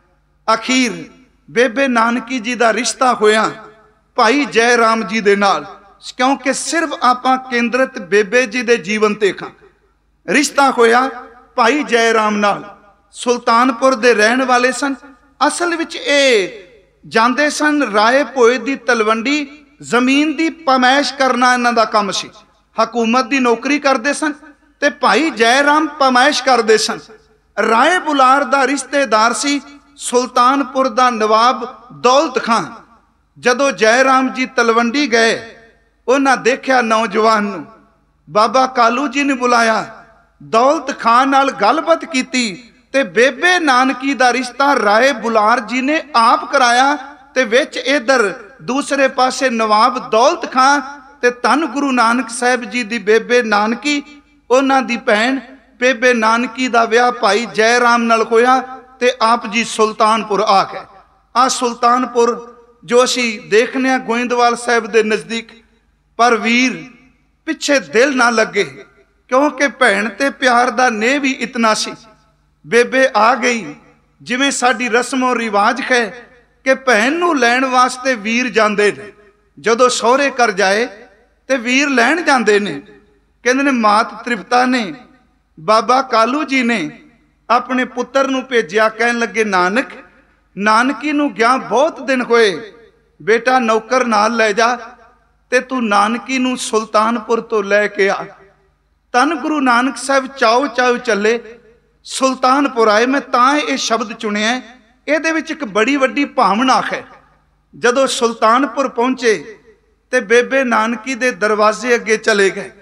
अखीर बेबे नानकी जी दा रिश्ता होया भाई जय राम जी दे नाल, क्योंकि सिर्फ आपां केंद्रित बेबे जी दे जीवन ते खां। रिश्ता होया भाई जय राम नाल, सुल्तानपुर दे रहन वाले सन। असल विच ए जांदे सन राय भोए दी तलवंडी, जमीन दी पमैश करना इन्हां दा काम सी। हकूमत दी नौकरी करदे सन ते भाई जय राम पमैश करदे सन। राय बुलार दा रिश्तेदार सी सुल्तानपुर दा नवाब दौलत खां। जदों जय राम जी तलवंडी गए, उन्हां देखिया नौजवान नूं, बाबा कालू जी ने बुलाया, दौलत खां नाल गलबात कीती ते बेबे नानकी दा रिश्ता राय बुलार जी ने आप कराया। ते विच इधर दूसरे पासे नवाब दौलत खां ते धन गुरु नानक साहब जी दी बेबे नानकी, उन्हां दी भैन बेबे नानकी दा विआह भाई जय राम नाल होया ते आप जी सुल्तानपुर आ गए। आ सुल्तानपुर जो असी देखने गोइंदवाल साहब दे नजदीक, पर वीर पिछे दिल ना लगे, क्योंकि भैन ते प्यार दा ने भी इतना सी। बेबे आ गई, जिवें साडी रस्मों रिवाज है कि भैन नूं लैण वास्ते वीर जांदे ने, जदों सहुरे कर जाए ते वीर लैण जांदे ने। कहंदे ने मात तृप्ता ने, बाबा कालू जी ने अपने पुत्र नूं भेजिया, कहन लगे नानक नानकी नूं गया बहुत दिन होए, बेटा नौकर नाल लै जा ते तू नानकी नूं सुल्तानपुर तो लैके आ। धन गुरु नानक साहब चाओ चाओ चले सुल्तानपुर आए। मैं तां ये शब्द चुनिया, इहदे विच एक बड़ी वड्डी भावना है। जदों सुल्तानपुर पहुंचे ते बेबे नानकी दे दरवाजे अगे चले गए,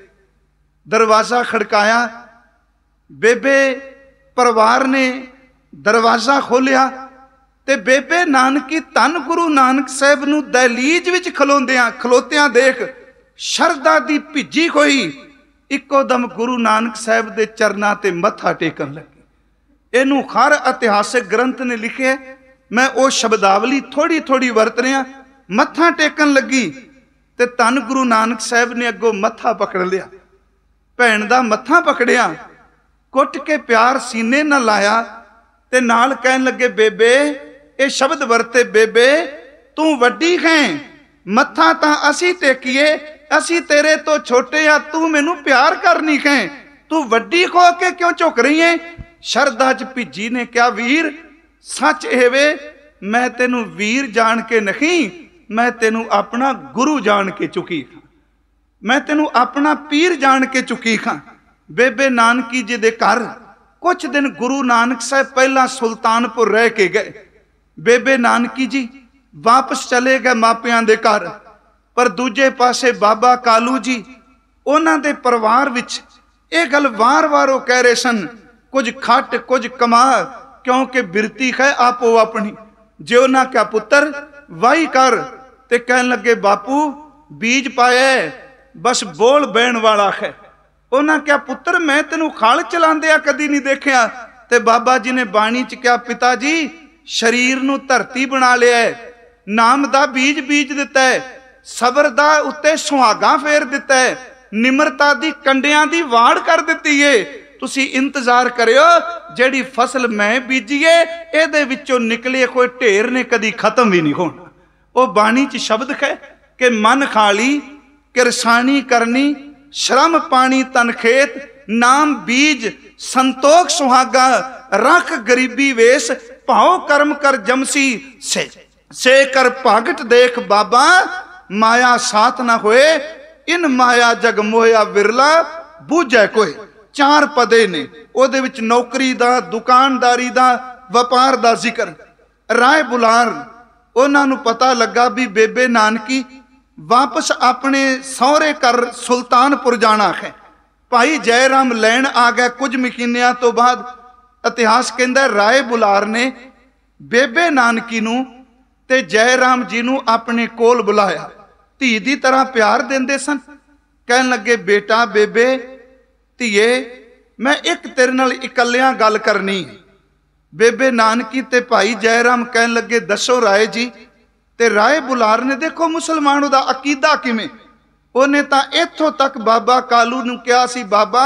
दरवाजा खड़काया, बेबे परिवार ने दरवाजा खोलिया ਤੇ ਬੇਬੇ ਨਾਨਕੀ ਧੰਨ ਗੁਰੂ ਨਾਨਕ ਸਾਹਿਬ ਨੂੰ ਦਹਲੀਜ਼ ਵਿੱਚ ਖਲੋਤਿਆਂ ਦੇਖ ਸ਼ਰਧਾ ਦੀ ਭਿੱਜੀ ਹੋਈ ਇੱਕੋ ਦਮ ਗੁਰੂ ਨਾਨਕ ਸਾਹਿਬ ਦੇ ਚਰਨਾਂ ਤੇ ਮੱਥਾ ਟੇਕਣ ਲੱਗੀ। ਇਹਨੂੰ ਹਰ ਇਤਿਹਾਸਕ ਗ੍ਰੰਥ ਨੇ ਲਿਖਿਆ। ਮੈਂ ਉਹ ਸ਼ਬਦਾਵਲੀ ਥੋੜੀ ਵਰਤ ਰਿਹਾ। ਮੱਥਾ ਟੇਕਣ ਲੱਗੀ ਤੇ ਧੰਨ ਗੁਰੂ ਨਾਨਕ ਸਾਹਿਬ ਨੇ ਅੱਗੋਂ ਮੱਥਾ ਪਕੜ ਲਿਆ, ਭੈਣ ਦਾ ਮੱਥਾ ਪਕੜਿਆ, ਕੁੱਟ ਕੇ ਪਿਆਰ ਸੀਨੇ ਨਾਲ ਲਾਇਆ ਤੇ ਨਾਲ ਕਹਿਣ ਲੱਗੇ, ਬੇਬੇ, ਇਹ ਸ਼ਬਦ ਵਰਤੇ, ਬੇਬੇ ਤੂੰ ਵੱਡੀ ਹੈ, ਮੱਥਾ ਤਾਂ ਅਸੀਂ ਟੇਕੀਏ, ਅਸੀਂ ਤੇਰੇ ਤੋਂ ਛੋਟੇ ਆ, ਤੂੰ ਮੈਨੂੰ ਪਿਆਰ ਕਰਨੀ ਹੈ, ਤੂੰ ਵੱਡੀ ਹੋ ਕੇ ਕਿਉਂ ਝੁਕ ਰਹੀ ਹੈ? ਸ਼ਰਧਾ ਚ ਭਿੱਜੀ ਨੇ ਕਿਹਾ, ਵੀਰ ਸੱਚ ਇਹ ਵੇ, ਮੈਂ ਤੈਨੂੰ ਵੀਰ ਜਾਣ ਕੇ ਨਹੀਂ, ਮੈਂ ਤੈਨੂੰ ਆਪਣਾ ਗੁਰੂ ਜਾਣ ਕੇ ਚੁੱਕੀ ਹਾਂ, ਮੈਂ ਤੈਨੂੰ ਆਪਣਾ ਪੀਰ ਜਾਣ ਕੇ ਚੁੱਕੀ ਹਾਂ। ਬੇਬੇ ਨਾਨਕੀ ਜੀ ਦੇ ਘਰ ਕੁਛ ਦਿਨ ਗੁਰੂ ਨਾਨਕ ਸਾਹਿਬ ਪਹਿਲਾਂ ਸੁਲਤਾਨਪੁਰ ਰਹਿ ਕੇ ਗਏ। ਬੇਬੇ ਨਾਨਕੀ ਜੀ ਵਾਪਸ ਚਲੇ ਗਏ ਮਾਪਿਆਂ ਦੇ ਘਰ, ਪਰ ਦੂਜੇ ਪਾਸੇ ਬਾਬਾ ਕਾਲੂ ਜੀ ਉਹਨਾਂ ਦੇ ਪਰਿਵਾਰ ਵਿੱਚ ਇਹ ਗੱਲ ਵਾਰ-ਵਾਰ ਉਹ ਕਹਿ ਰਹੇ ਸਨ, ਕੁਝ ਖੱਟ ਕੁਝ ਕਮਾ, ਕਿਉਂਕਿ ਬਿਰਤੀ ਹੈ ਆਪੋ ਆਪਣੀ। ਜੇ ਉਹਨਾਂ ਕਿਹਾ ਪੁੱਤਰ ਵਾਹੀ ਕਰ, ਤੇ ਕਹਿਣ ਲੱਗੇ ਬਾਪੂ ਬੀਜ ਪਾਇਆ, ਬਸ ਬੋਲ ਬਹਿਣ ਵਾਲਾ ਹੈ। ਉਹਨਾਂ ਕਿਹਾ ਪੁੱਤਰ ਮੈਂ ਤੈਨੂੰ ਖਾਲ ਚਲਾਉਂਦਿਆਂ ਕਦੀ ਨਹੀਂ ਦੇਖਿਆ। ਤੇ ਬਾਬਾ ਜੀ ਨੇ ਬਾਣੀ ਚ ਕਿਹਾ, ਪਿਤਾ ਜੀ ਸਰੀਰ ਨੂੰ ਧਰਤੀ ਬਣਾ ਲਿਆ, ਨਾਮ ਦਾ ਬੀਜ ਬੀਜ ਦਿੱਤਾ ਹੈ, ਸਬਰ ਦਾ ਉੱਤੇ ਸੁਹਾਗਾ ਫੇਰ ਦਿੱਤਾ ਹੈ, ਨਿਮਰਤਾ ਦੀ ਕੰਡਿਆਂ ਦੀ ਵਾੜ ਕਰ ਦਿੱਤੀ ਏ। ਤੁਸੀਂ ਇੰਤਜ਼ਾਰ ਕਰਿਓ, ਜਿਹੜੀ ਫਸਲ ਮੈਂ ਬੀਜੀਏ ਇਹਦੇ ਵਿੱਚੋਂ ਨਿਕਲੇ ਕੋਈ ਢੇਰ ਨੇ ਕਦੀ ਖਤਮ ਵੀ ਨਹੀਂ ਹੋਣਾ। ਉਹ ਬਾਣੀ ਚ ਸ਼ਬਦ ਹੈ ਕਿ ਮਨ ਖਾਲੀ ਕਿਰਸਾਨੀ ਕਰਨੀ, ਸ਼ਰਮ ਪਾਣੀ ਤਨ ਖੇਤ, ਨਾਮ ਬੀਜ ਸੰਤੋਖ ਸੁਹਾਗਾ, ਰੱਖ ਗਰੀਬੀ ਵੇਸ, ਭਾਉ ਕਰਮ ਕਰ ਜਮਸੀ ਸੇ ਕਰ ਭਾਗਟ ਦੇਖ ਬਾਬਾ, ਮਾਇਆ ਸਾਥ ਨਾ ਹੋਏ, ਇਨ ਮਾਇਆ ਜਗ ਮੋਹਿਆ ਵਿਰਲਾ, ਬੂਝੈ ਕੋਏ। 4 ਪਦੇ ਨੇ ਉਹਦੇ ਵਿੱਚ, ਨੌਕਰੀ ਦਾ, ਦੁਕਾਨਦਾਰੀ ਦਾ, ਵਪਾਰ ਦਾ ਜ਼ਿਕਰ। ਰਾਏ ਬੁਲਾਰ ਉਹਨਾਂ ਨੂੰ ਪਤਾ ਲੱਗਾ ਵੀ ਬੇਬੇ ਨਾਨਕੀ ਵਾਪਸ ਆਪਣੇ ਸਹੁਰੇ ਘਰ ਸੁਲਤਾਨਪੁਰ ਜਾਣਾ ਹੈ। ਭਾਈ ਜੈ ਰਾਮ ਲੈਣ ਆ ਗਿਆ ਕੁਝ ਮਹੀਨਿਆਂ ਤੋਂ ਬਾਅਦ। ਇਤਿਹਾਸ ਕਹਿੰਦਾ ਰਾਏ ਬੁਲਾਰ ਨੇ ਬੇਬੇ ਨਾਨਕੀ ਨੂੰ ਤੇ ਜੈ ਰਾਮ ਜੀ ਨੂੰ ਆਪਣੇ ਕੋਲ ਬੁਲਾਇਆ, ਧੀ ਦੀ ਤਰ੍ਹਾਂ ਪਿਆਰ ਦਿੰਦੇ ਸਨ। ਕਹਿਣ ਲੱਗੇ, ਬੇਟਾ ਬੇਬੇ ਧੀਏ, ਮੈਂ ਇੱਕ ਤੇਰੇ ਨਾਲ ਇਕੱਲਿਆਂ ਗੱਲ ਕਰਨੀ। ਬੇਬੇ ਨਾਨਕੀ ਤੇ ਭਾਈ ਜੈ ਰਾਮ ਕਹਿਣ ਲੱਗੇ, ਦੱਸੋ ਰਾਏ ਜੀ। ਤੇ ਰਾਏ ਬੁਲਾਰ ਨੇ ਦੇਖੋ ਮੁਸਲਮਾਨ ਉਹਦਾ ਅਕੀਦਾ ਕਿਵੇਂ, ਉਹਨੇ ਤਾਂ ਇੱਥੋਂ ਤੱਕ ਬਾਬਾ ਕਾਲੂ ਨੂੰ ਕਿਹਾ ਸੀ, ਬਾਬਾ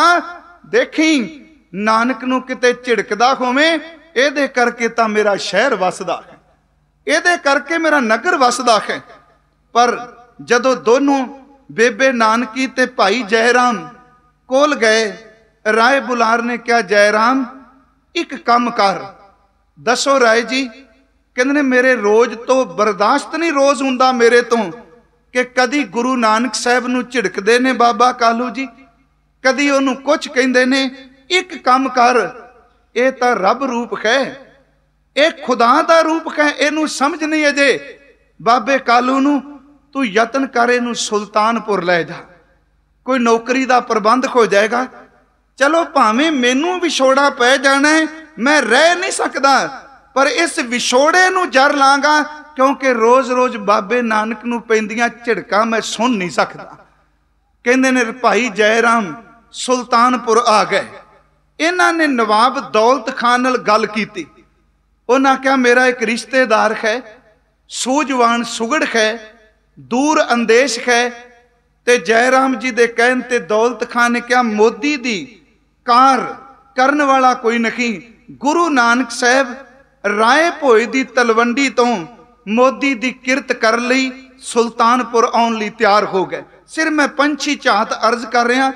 ਦੇਖੀ ਨਾਨਕ ਨੂੰ ਕਿਤੇ ਝਿੜਕਦਾ ਹੋਵੇਂ, ਇਹਦੇ ਕਰਕੇ ਤਾਂ ਮੇਰਾ ਸ਼ਹਿਰ ਵਸਦਾ ਹੈ, ਇਹਦੇ ਕਰਕੇ ਮੇਰਾ ਨਗਰ ਵਸਦਾ ਹੈ। ਪਰ ਜਦੋਂ ਦੋਨੋਂ ਬੇਬੇ ਨਾਨਕੀ ਤੇ ਭਾਈ ਜੈ ਰਾਮ ਕੋਲ ਗਏ, ਰਾਏ ਬੁਲਾਰ ਨੇ ਕਿਹਾ, ਜੈ ਰਾਮ ਇੱਕ ਕੰਮ ਕਰ। ਦੱਸੋ ਰਾਏ ਜੀ। ਕਹਿੰਦੇ ਨੇ ਮੇਰੇ ਰੋਜ਼ ਤੋਂ ਬਰਦਾਸ਼ਤ ਨਹੀਂ ਰੋਜ਼ ਹੁੰਦਾ ਮੇਰੇ ਤੋਂ, ਕਿ ਕਦੀ ਗੁਰੂ ਨਾਨਕ ਸਾਹਿਬ ਨੂੰ ਝਿੜਕਦੇ ਨੇ ਬਾਬਾ ਕਾਲੂ ਜੀ, ਕਦੀ ਉਹਨੂੰ ਕੁਝ ਕਹਿੰਦੇ ਨੇ। ਇੱਕ ਕੰਮ ਕਰ, ਇਹ ਤਾਂ ਰੱਬ ਰੂਪ ਹੈ, ਇਹ ਖੁਦਾ ਦਾ ਰੂਪ ਹੈ, ਇਹਨੂੰ ਸਮਝ ਨਹੀਂ ਅਜੇ। ਬਾਬੇ ਕਾਲੂ ਨੂੰ ਤੂੰ ਯਤਨ ਕਰ, ਇਹਨੂੰ ਸੁਲਤਾਨਪੁਰ ਲੈ ਜਾ, ਕੋਈ ਨੌਕਰੀ ਦਾ ਪ੍ਰਬੰਧ ਹੋ ਜਾਏਗਾ। ਚਲੋ ਭਾਵੇਂ ਮੈਨੂੰ ਵਿਛੋੜਾ ਪੈ ਜਾਣਾ, ਮੈਂ ਰਹਿ ਨਹੀਂ ਸਕਦਾ, ਪਰ ਇਸ ਵਿਛੋੜੇ ਨੂੰ ਜਰ ਲਾਂਗਾ, ਕਿਉਂਕਿ ਰੋਜ਼-ਰੋਜ਼ ਬਾਬੇ ਨਾਨਕ ਨੂੰ ਪੈਂਦੀਆਂ ਝਿੜਕਾਂ ਮੈਂ ਸੁਣ ਨਹੀਂ ਸਕਦਾ। ਕਹਿੰਦੇ ਨੇ ਭਾਈ ਜੈ ਰਾਮ ਸੁਲਤਾਨਪੁਰ ਆ ਗਏ। ਇਹਨਾਂ ਨੇ ਨਵਾਬ ਦੌਲਤ ਖਾਨ ਨਾਲ ਗੱਲ ਕੀਤੀ। ਉਹਨਾਂ ਕਿਹਾ, ਮੇਰਾ ਇੱਕ ਰਿਸ਼ਤੇਦਾਰ ਹੈ, ਸੂਝਵਾਨ ਸੁਗੜ ਹੈ, ਦੂਰ ਅੰਦੇਸ਼ ਹੈ। ਤੇ ਜੈ ਰਾਮ ਜੀ ਦੇ ਕਹਿਣ ਤੇ ਦੌਲਤ ਖਾਨ ਨੇ ਕਿਹਾ, ਮੋਦੀ ਦੀ ਕਾਰ ਕਰਨ ਵਾਲਾ ਕੋਈ ਨਹੀਂ। ਗੁਰੂ ਨਾਨਕ ਸਾਹਿਬ ਰਾਏ ਭੋਏ ਦੀ ਤਲਵੰਡੀ ਤੋਂ ਮੋਦੀ ਦੀ ਕਿਰਤ ਕਰਨ ਲਈ ਸੁਲਤਾਨਪੁਰ ਆਉਣ ਲਈ ਤਿਆਰ ਹੋ ਗਏ। ਸਿਰ ਮੈਂ ਪੰਛੀ ਝਾਤ ਅਰਜ਼ ਕਰ ਰਿਹਾ,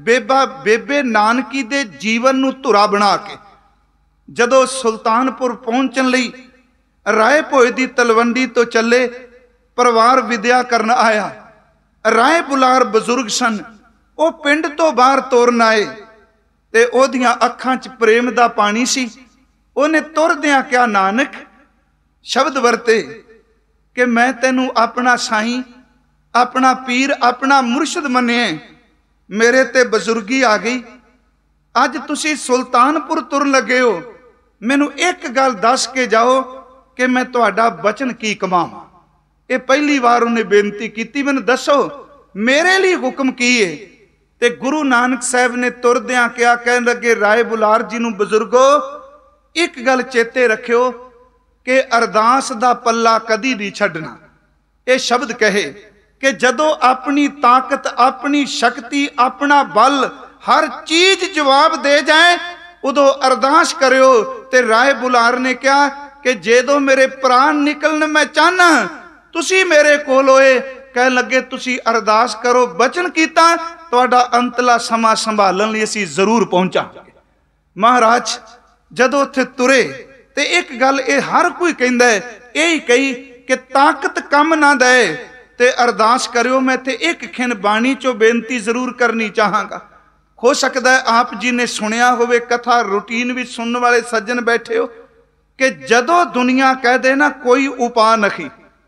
ਬੇਬੇ ਨਾਨਕੀ ਦੇ ਜੀਵਨ ਨੂੰ ਧੁਰਾ ਬਣਾ ਕੇ ਜਦੋਂ ਸੁਲਤਾਨਪੁਰ ਪਹੁੰਚਣ ਲਈ ਰਾਏ ਭੋਏ ਦੀ ਤਲਵੰਡੀ ਤੋਂ ਚੱਲੇ, ਪਰਿਵਾਰ ਵਿਦਿਆ ਕਰਨ ਆਇਆ। ਰਾਏ ਬੁਲਾਰ ਬਜ਼ੁਰਗ ਸਨ, ਉਹ ਪਿੰਡ ਤੋਂ ਬਾਹਰ ਤੋਰਨ ਆਏ ਤੇ ਉਹਦੀਆਂ ਅੱਖਾਂ 'ਚ ਪ੍ਰੇਮ ਦਾ ਪਾਣੀ ਸੀ। ਉਹਨੇ ਤੁਰਦਿਆਂ ਕਿਹਾ, ਨਾਨਕ ਸ਼ਬਦ ਵਰਤੇ ਕਿ ਮੈਂ ਤੈਨੂੰ ਆਪਣਾ ਸਾਈਂ, ਆਪਣਾ ਪੀਰ, ਆਪਣਾ ਮੁਰਸ਼ਿਦ ਮੰਨਿਆ। ਮੇਰੇ ਤੇ ਬਜ਼ੁਰਗੀ ਆ ਗਈ, ਅੱਜ ਤੁਸੀਂ ਸੁਲਤਾਨਪੁਰ ਤੁਰਨ ਲੱਗੇ ਹੋ, ਮੈਨੂੰ ਇੱਕ ਗੱਲ ਦੱਸ ਕੇ ਜਾਓ, कि मैं तुहाडा वचन की कमावां। ये पहली बार उन्हें बेनती की, मैनूं दसो मेरे लिए हुक्म की है। ते गुरु नानक साहब ने तुरदियां कहा, कहन लगे राय बुलार जी नूं, बजुर्गो एक गल चेते रखियो कि अरदास दा पल्ला कदी नहीं छड्डना। ये शब्द कहे कि जदों अपनी ताकत, अपनी शक्ति, अपना बल, हर चीज जवाब दे जाए उदों अरदास करियो। ते राय बुलार ने कहा कि जदों मेरे प्राण निकलन मैं चाहना तुसी मेरे कोल होए। कह लगे तुसी अरदास करो, बचन कीता तुहाडा अंतला समा संभालण लई असीं जरूर पहुंचांगे। महाराज जदों उत्थे तुरे ते एक गल ये हर कोई कहंदा है, यही कही कि ताकत कम ना दे ते अरदास करियो। मैं ते एक खिन बाणी चो बेनती जरूर करनी चाहांगा। हो सकता है आप जी ने सुनिया होवे, कथा रूटीन भी सुनने वाले सज्जन बैठे हो, कि जदों दुनिया कह दे ना कोई उपाय नहीं,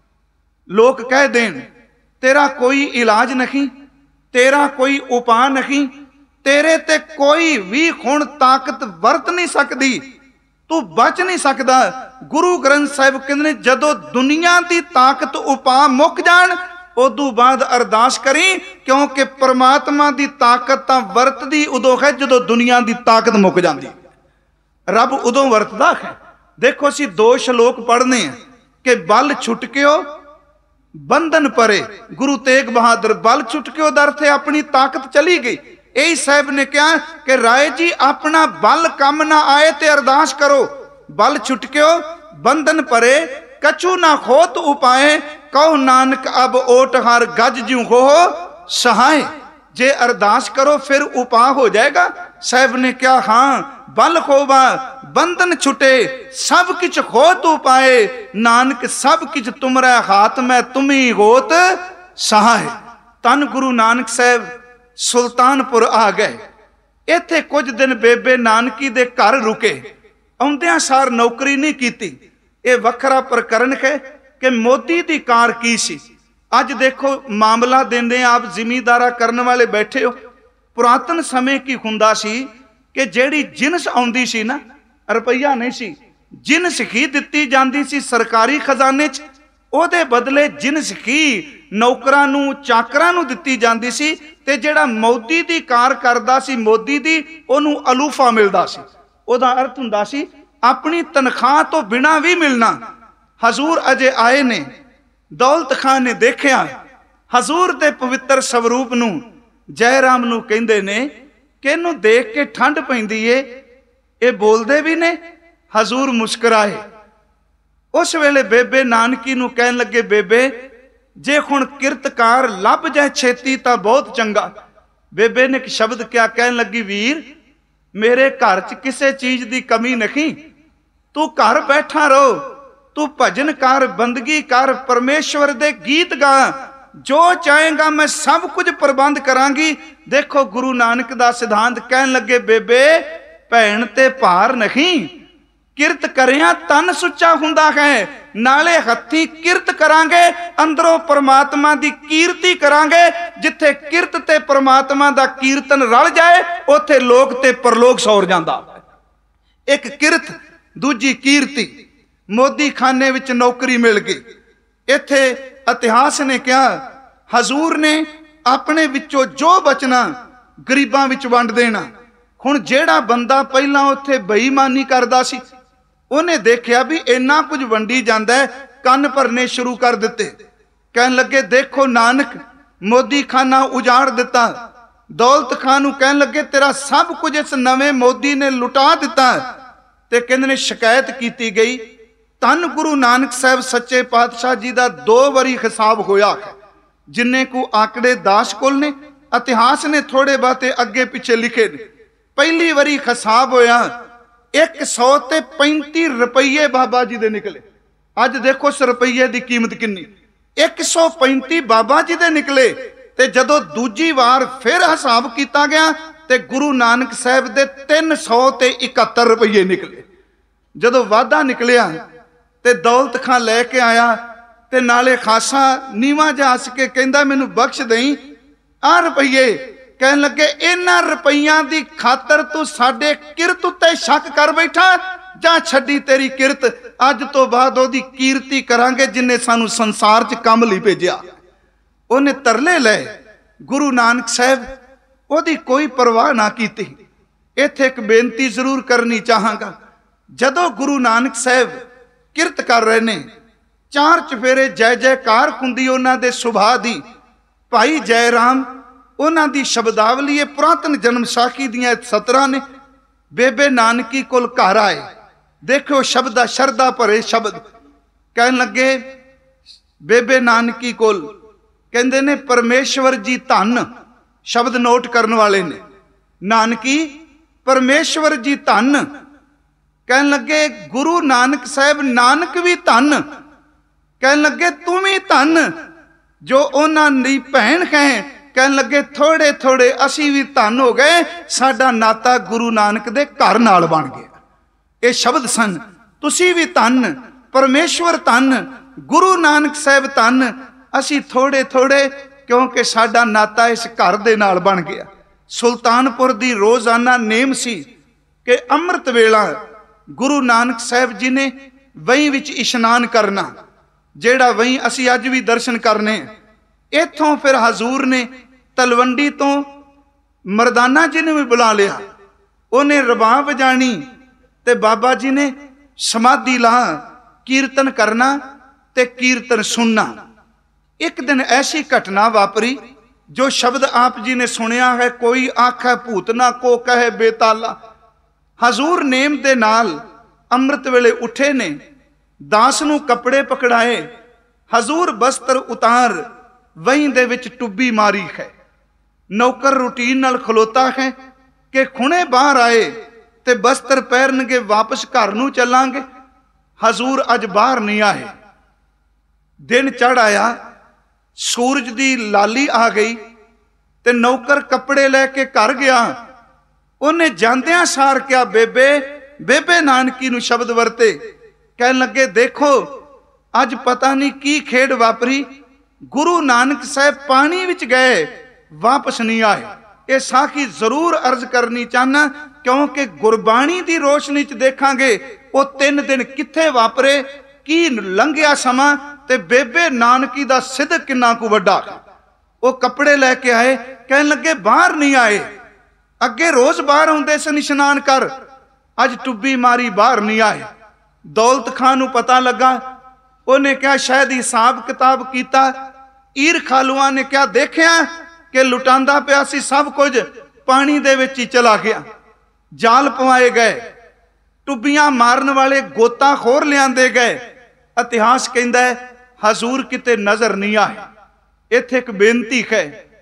लोग कह देन तेरा कोई इलाज नहीं, तेरा कोई उपाय नहीं, तेरे ते कोई भी हुण ताकत वरत नहीं सकती, तू बच नहीं सकता। गुरु ग्रंथ साहिब कहते जदों दुनिया की ताकत उपाय मुक जान उदों बाद अरदास करी, क्योंकि परमात्मा की ताकत तां वरतदी उदों है जदों दुनिया की ताकत मुक जाती। रब उदों वरतदा है। देखो असीं 2 श्लोक पढ़ने हैं कि बल छुटकियो बंधन परे। गुरु तेग बहादुर बल छुटकियो दर थे अपनी ताकत चली गई। यही साहब ने कहा कि राय जी अपना बल कम ना आए ते अरदास करो। बल छुटकियो बंधन परे कछु ना खोत उपाए, कहो नानक अब ओट हर गज ज्यों हो सहाय। जे अरदास करो फिर उपाय हो जाएगा। साहब ने क्या, हाँ बल खोबा बंधन छुटे सब किछ होत उपाए, नानक सब किछ तुमरे हाथ में तुम्ही होत सहाय। तन गुरु नानक साहब सुल्तानपुर आ गए। इत्थे कुछ दिन बेबे नानकी दे घर रुके। आउंदियां सार नौकरी नहीं कीती। ये वखरा प्रकरण है कि मोदी दी कार की सी। अज देखो मामला देंदे आप जिमीदारा करने वाले बैठे हो। पुरातन समय की हुंदा सी कि जेड़ी जिनस आउंदी सी ना, रुपया नहीं सी, जिनस ही दित्ती जांदी सी सरकारी खजाने च। ओदे बदले जिनस ही नौकरां नूं चाकरां नूं दित्ती जांदी सी ते जेड़ा मोदी दी कार करदा सी मोदी दी ओनूं अलूफा मिलदा सी। ओदा अर्थ हुंदा सी अपनी तनख्वाह तो बिना भी मिलना। हजूर अजे आए ने, दौलत खान ने देखिया हजूर दे पवित्र स्वरूप नूं, जयराम नूं कहंदे ने कि इहनूं देख के ठंड पैंदी ए, ये बोलदे भी ने। हजूर मुस्कुराए। उस वेले बेबे नानकी नूं कहन लगे, बेबे जे हुण किरतकार लभ जाए छेती तां बहुत चंगा। बेबे ने एक शब्द क्या कहन लगी, वीर मेरे घर च किसी चीज की कमी नहीं, तू घर बैठा रहो, तू भजन कर, बंदगी कर, परमेश्वर दे गीत गा, जो चाहेगा मैं सब कुछ प्रबंध करांगी। देखो गुरु नानक दा सिद्धांत कहन लगे, बेबे भैन ते भार नहीं, किरत करिया तन सुच्चा हुंदा है, नाले हत्थी किरत करांगे अंदरों परमात्मा दी कीर्ति करांगे। जिथे किरत ते परमात्मा दा कीर्तन रल जाए उथे लोक ते परलोक सौर जांदा। एक किरत दूजी कीर्ति। मोदी खाने विच नौकरी मिल गई। इथे इतिहास ने कहा हजूर ने अपने विचों जो बचना गरीबां विच वंड देना। हुण जेड़ा बंदा पहला उत्थे बेईमानी करदा सी, उन्हें देखिया भी इन्ना कुछ वंडी जांदा है, कन भरने शुरू कर दिते। कहन लगे, देखो नानक मोदी खाना उजाड़ दिता। दौलत खान नूं कहन लगे, तेरा सब कुछ इस नवे मोदी ने लुटा दिता। ते कहंदे ने शिकायत की गई। धन गुरु नानक साहब सच्चे पातशाह जी का 2 वारी हिसाब होया है, जिन्ने को आंकड़े दास कोल ने, इतिहास ने थोड़े बाते अगे पिछे लिखे ने। पहली वारी हिसाब होया 135 रुपये बाबा जी दे निकले। अज देखो उस रुपये की कीमत कितनी, 135 बाबा जी दे निकले। ते जदों दूजी बार फिर हिसाब किया गया ते गुरु नानक साहब दे 371 रुपये निकले। जदों वाधा निकलिया ते दौलत खां लैके आया ते नाले खासा नीवा जा हस के कहंदा, मैनू बख्श दई आ रुपये। कहन लगे, इन्हां रुपइयां दी खातर तू साडे किरत उत्ते शक कर बैठा। जा छड्डी तेरी किरत, अज तो बाद ओदी कीर्ति करांगे जिन्हें सानू संसार च काम लई भेजिया। उन्हें तरले ले गुरु नानक साहब ओदी कोई परवाह ना कीती। इत्थे एक बेनती जरूर करनी चाहांगा, जदों गुरु नानक साहब किरत कर रहे ने, चार चफेरे जय जयकार हुंदी उन्हां दे सुभाह दी। भाई जय राम उन्हां दी शब्दावली पुरातन जन्म साखी दियां सतरां ने। बेबे नानकी कोल घर आए, देखो शब्द शरदा भरे शब्द कहन लगे। बेबे नानकी कोल कहंदे ने परमेश्वर जी धन, शब्द नोट करने वाले ने। नानकी परमेश्वर जी धन, कहन लगे गुरु नानक साहब नानक भी धन, कहन लगे तू भी धन जो उन्हां दी भैन है। कहन लगे थोड़े थोड़े असी भी धन हो गए, साडा नाता गुरु नानक दे घर नाल बन गया। ये शब्द सन, तुसी भी धन, परमेश्वर धन, गुरु नानक साहब धन, असी थोड़े थोड़े क्योंकि साडा नाता इस घर दे नाल बन गया। सुल्तानपुर दी रोजाना नेम सी कि अमृत वेला गुरु नानक साहब जी ने वहीं विच इशनान करना, जेड़ा वहीं असी अज भी दर्शन करने। इथों फिर हजूर ने तलवंडी तो मरदाना जी ने भी बुला लिया, उन्हें रबां वजानी ते बाबा जी ने समाधि ला कीर्तन करना ते कीर्तन सुनना। एक दिन ऐसी घटना वापरी जो शब्द आप जी ने सुनिया है, कोई आखे भूतना को कहे बेताला। हजूर नेम दे नाल अमृत वेले उठे ने, दास नूं कपड़े पकड़ाए, हजूर बस्तर उतार वहीं दे विच टुब्बी मारी है। नौकर रूटीन नाल खलोता है कि खुणे बाहर आए ते बस्तर पैरनगे, वापस घर नूं चलांगे। हजूर अज बाहर नहीं आए। दिन चढ़ आया, सूरज दी लाली आ गई ते नौकर कपड़े लैके घर गया। उन्हें जांदियां सार क्या बेबे बेबे नानकी नूं शब्द वरते, कहन लगे देखो अज पता नहीं की खेड वापरी, गुरु नानक साहब पानी विच गए वापस नहीं आए। ये साखी जरूर अर्ज करनी चाहना, क्योंकि गुरबाणी की रोशनी च देखांगे वो 3 दिन किथे वापरे, की लंघिया समा ते बेबे नानकी दा सिदक किन्ना कु वड्डा। वो कपड़े लैके आए, कहन लगे बाहर नहीं आए, अगे रोज बाहर आउंदे सन इशनान कर, अज टुब्बी मारी बाहर नहीं आए। दौलत खान नूं पता लगा, उन्हें क्या शायद हिसाब किताब किया। ईर खालुआ ने क्या देखिया कि लुटांदा पिया सी सब कुछ पानी दे विच ही चला गया। जाल पवाए गए, टुब्बियां मारन वाले गोताखोर लियांदे गए। इतिहास कहंदा है हजूर किते नजर नहीं आए। इत्थे एक बेनती है,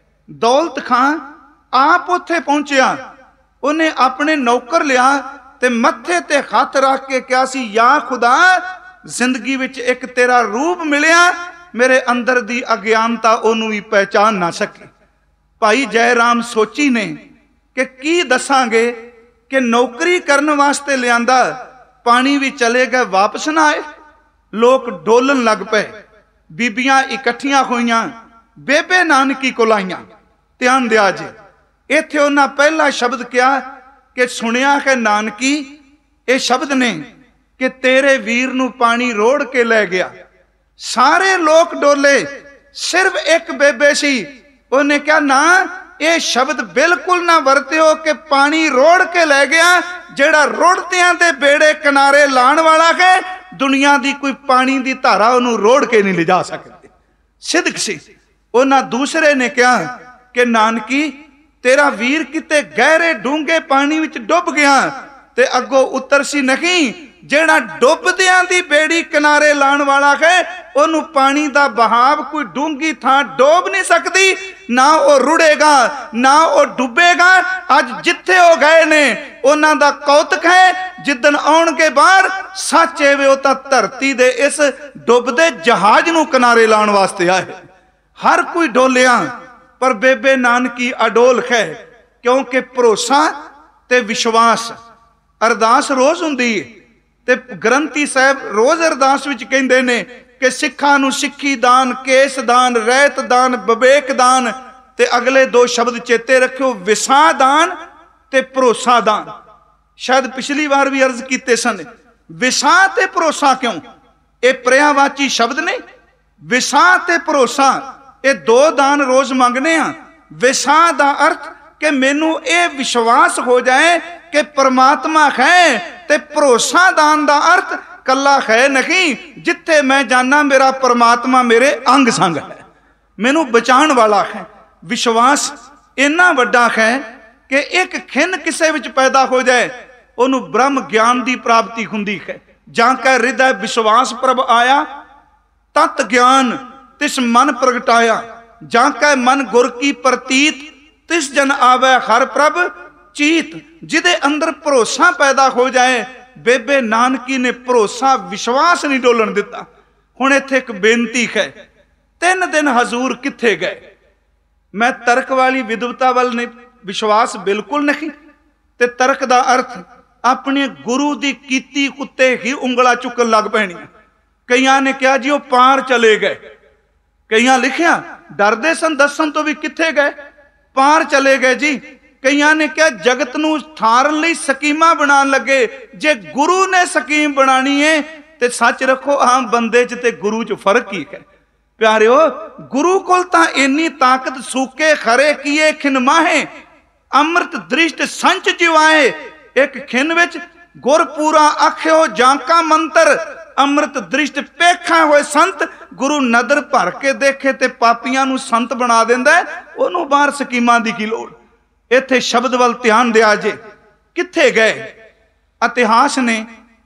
दौलत खां आप उत्थे पहुंचिया, उन्हें अपने नौकर लिया ते मत्थे ते हथ रख के क्या सी, या खुदा जिंदगी विच एक तेरा रूप मिलिया, मेरे अंदर दी अज्ञानता ओनू भी पहचान ना सकी। भाई जय राम सोची ने कि की दसांगे कि नौकरी करने वास्ते लियांदा, पानी भी चले गए वापस ना आए। लोग डोलन लग पे, बीबियां इकट्ठियां होइयां, बेबे नानकी कोल आईयां। ध्यान दिया जे, इत्थे उन्हां पहला शब्द क्या कि सुनिया है नानकी, ये शब्द ने कि तेरे वीर नूं पानी रोड़ के लै गया। सारे लोग डोले, सिर्फ एक बेबे सी, उन्हें क्या ना ये शब्द बिल्कुल ना वरत्यो कि पानी रोड़ के लै गया। जेड़ा रोड़तियां दे बेड़े किनारे लाण वाला है, दुनिया दी कोई पानी दी धारा उन्होंने रोड़ के नहीं ले जा सकती। सिदक सी। उन्हां दूसरे ने कहा कि नानकी तेरा वीर किते गहरे डूंगे पानी विच डुब गया ते अगों उतर सी नहीं। जेड़ा डुबदियां दी बेड़ी किनारे लाण वाला है, उन्हों पानी दा बहाव कोई डूंगी थां डोब नहीं सकती, ना वो रुड़ेगा ना वो डुबेगा। अज जिथे हो गए ने उन्हां दा कौतक है, जिदन आउणगे बाहर सच एवे वो तां धरती दे इस डुबदे जहाज नूं किनारे लाण वास्ते आए। हर कोई डोलिया पर बेबे नानकी अडोल है, क्योंकि भरोसा ते विश्वास। अरदास रोज हुंदी है ते ग्रंथी साहब रोज अरदास विच कहंदे ने कि सिखां नूं सिक्खी दान, केस दान, रहत दान, विवेक दान, ते अगले 2 शब्द चेते रखियो, विसा दान ते भरोसा दान। शायद पिछली बार भी अर्ज कीते सन विसाह ते भरोसा क्यों? ये पर्यावाची शब्द ने। विसाह ते भरोसा ये दो दान रोज मंगने आ। विसाह दा अर्थ कि मैनू ये विश्वास हो जाए कि परमात्मा है, ते भरोसा दान दा अर्थ कला है नहीं, जिथे मैं जाना मेरा परमात्मा मेरे अंग संग है, मैनू बचाण वाला है। विश्वास इन्ना वड्डा है कि एक खिन किसे विच पैदा हो जाए उन्हों ब्रह्म ज्ञान की प्राप्ति हुंदी है। जां कह हृदय विश्वास प्रभ आया, तत् ज्ञान तिस मन प्रगटाया। जां कह मन गुर की प्रतीत, तिस जन आवे हर प्रभ चीत। जिदे अंदर भरोसा पैदा हो जाए, बेबे नानकी ने भरोसा विश्वास नहीं डोलन दिता। हुण इत्थे एक बेनती है, 3 दिन हजूर कित्थे गए? मैं तर्क वाली विद्वता वाल नहीं, विश्वास बिल्कुल नहीं। ते तर्क दा अर्थ अपने गुरु की कीती उत्ते ही उंगला चुकन लग पैनी। कईयां ने कहा जी वो पार चले गए, कईयां लिखिया डरदे सन दसन तो भी कित्थे गए, पार चले गए जी। कईयां ने कहा जगत नूं ठारन लई स्कीमां बनान लगे। जे गुरु ने स्कीम बनानी है ते सच रखो आम बंदे च ते गुरु च फर्क ही है। प्यारिओ, गुरु कोल तां इन्नी ताकत सूके खरे किए खिन माहे, अमृत दृष्ट संच जिवाए। एक खिन विच गुर पूरा आख्यो जांका मंत्र, अमृत दृष्ट पेखा हुए संत। गुरु नदर भर के देखे ते पापियां नूं संत बना दिंदा है, ओनूं बाहर स्कीमां दी की लोड़। इत्थे शब्द वल ध्यान दिया जे, कित्थे गए? इतिहास ने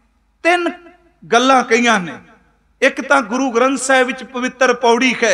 3 गल्लां कहियां ने। एक तां गुरु ग्रंथ साहिब विच पवित्र पौड़ी है,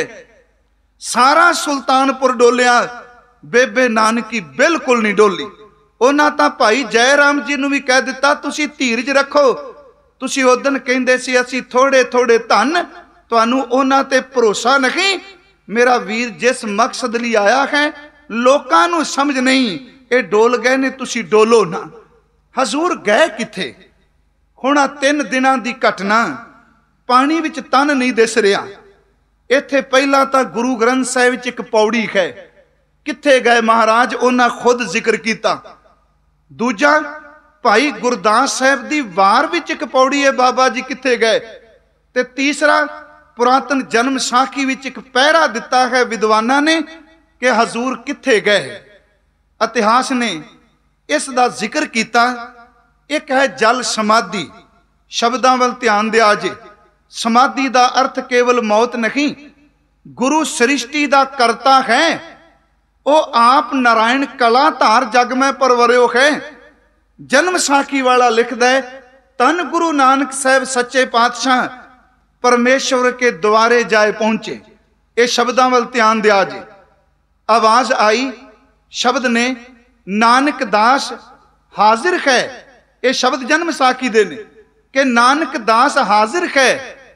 सारा सुल्तानपुर डोलिया, बेबे नानकी बिल्कुल नहीं डोली। उन्हां तां भाई जय राम जी नूं भी कह दिता तुसीं धीरज रखो, तुसीं उदन कहिंदे सी असीं थोड़े थोड़े धन, तुहानूं उन्हां ते भरोसा नहीं। मेरा वीर जिस मकसद लई आया है लोकां नूं समझ नहीं, ये डोल गए ने, तुसीं डोलो ना। हजूर गए किथे? हुण 3 दिनां दी घटना, पानी विच तन नहीं दिस रहा। इत्थे पहला तां गुरु ग्रंथ साहिब विच एक पौड़ी है, किथे गए महाराज उन्हां खुद जिक्र किया। दूजा भाई गुरदास साहिब दी वार विच एक पौड़ी है, बाबा जी किथे गए। ते तीसरा पुरातन जन्म साखी विच एक पहरा दिता है विद्वाना ने कि हजूर किथे गए। इतिहास ने इस दा जिक्र किया। एक है जल समाधि, शब्दां वल ध्यान दिया जे। समाधि का अर्थ केवल मौत नहीं, गुरु सृष्टि का करता है, वो आप नारायण कला धार जग में परवरियो है। जन्म साखी वाला लिखदा है, तन गुरु नानक साहब सच्चे पातशाह परमेश्वर के द्वारे जाए पहुंचे। ये शब्दां वल ध्यान दिया जी। आवाज आई, शब्द ने नानक दास हाजिर है। ये शब्द जन्म साखी दे ने कि नानक दास हाजिर है।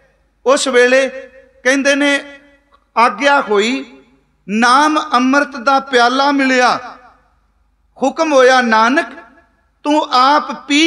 उस वेले कहंदे ने आग्या होई, नाम अमृत दा प्याला मिलिया, हुक्म होया नानक तू आप पी,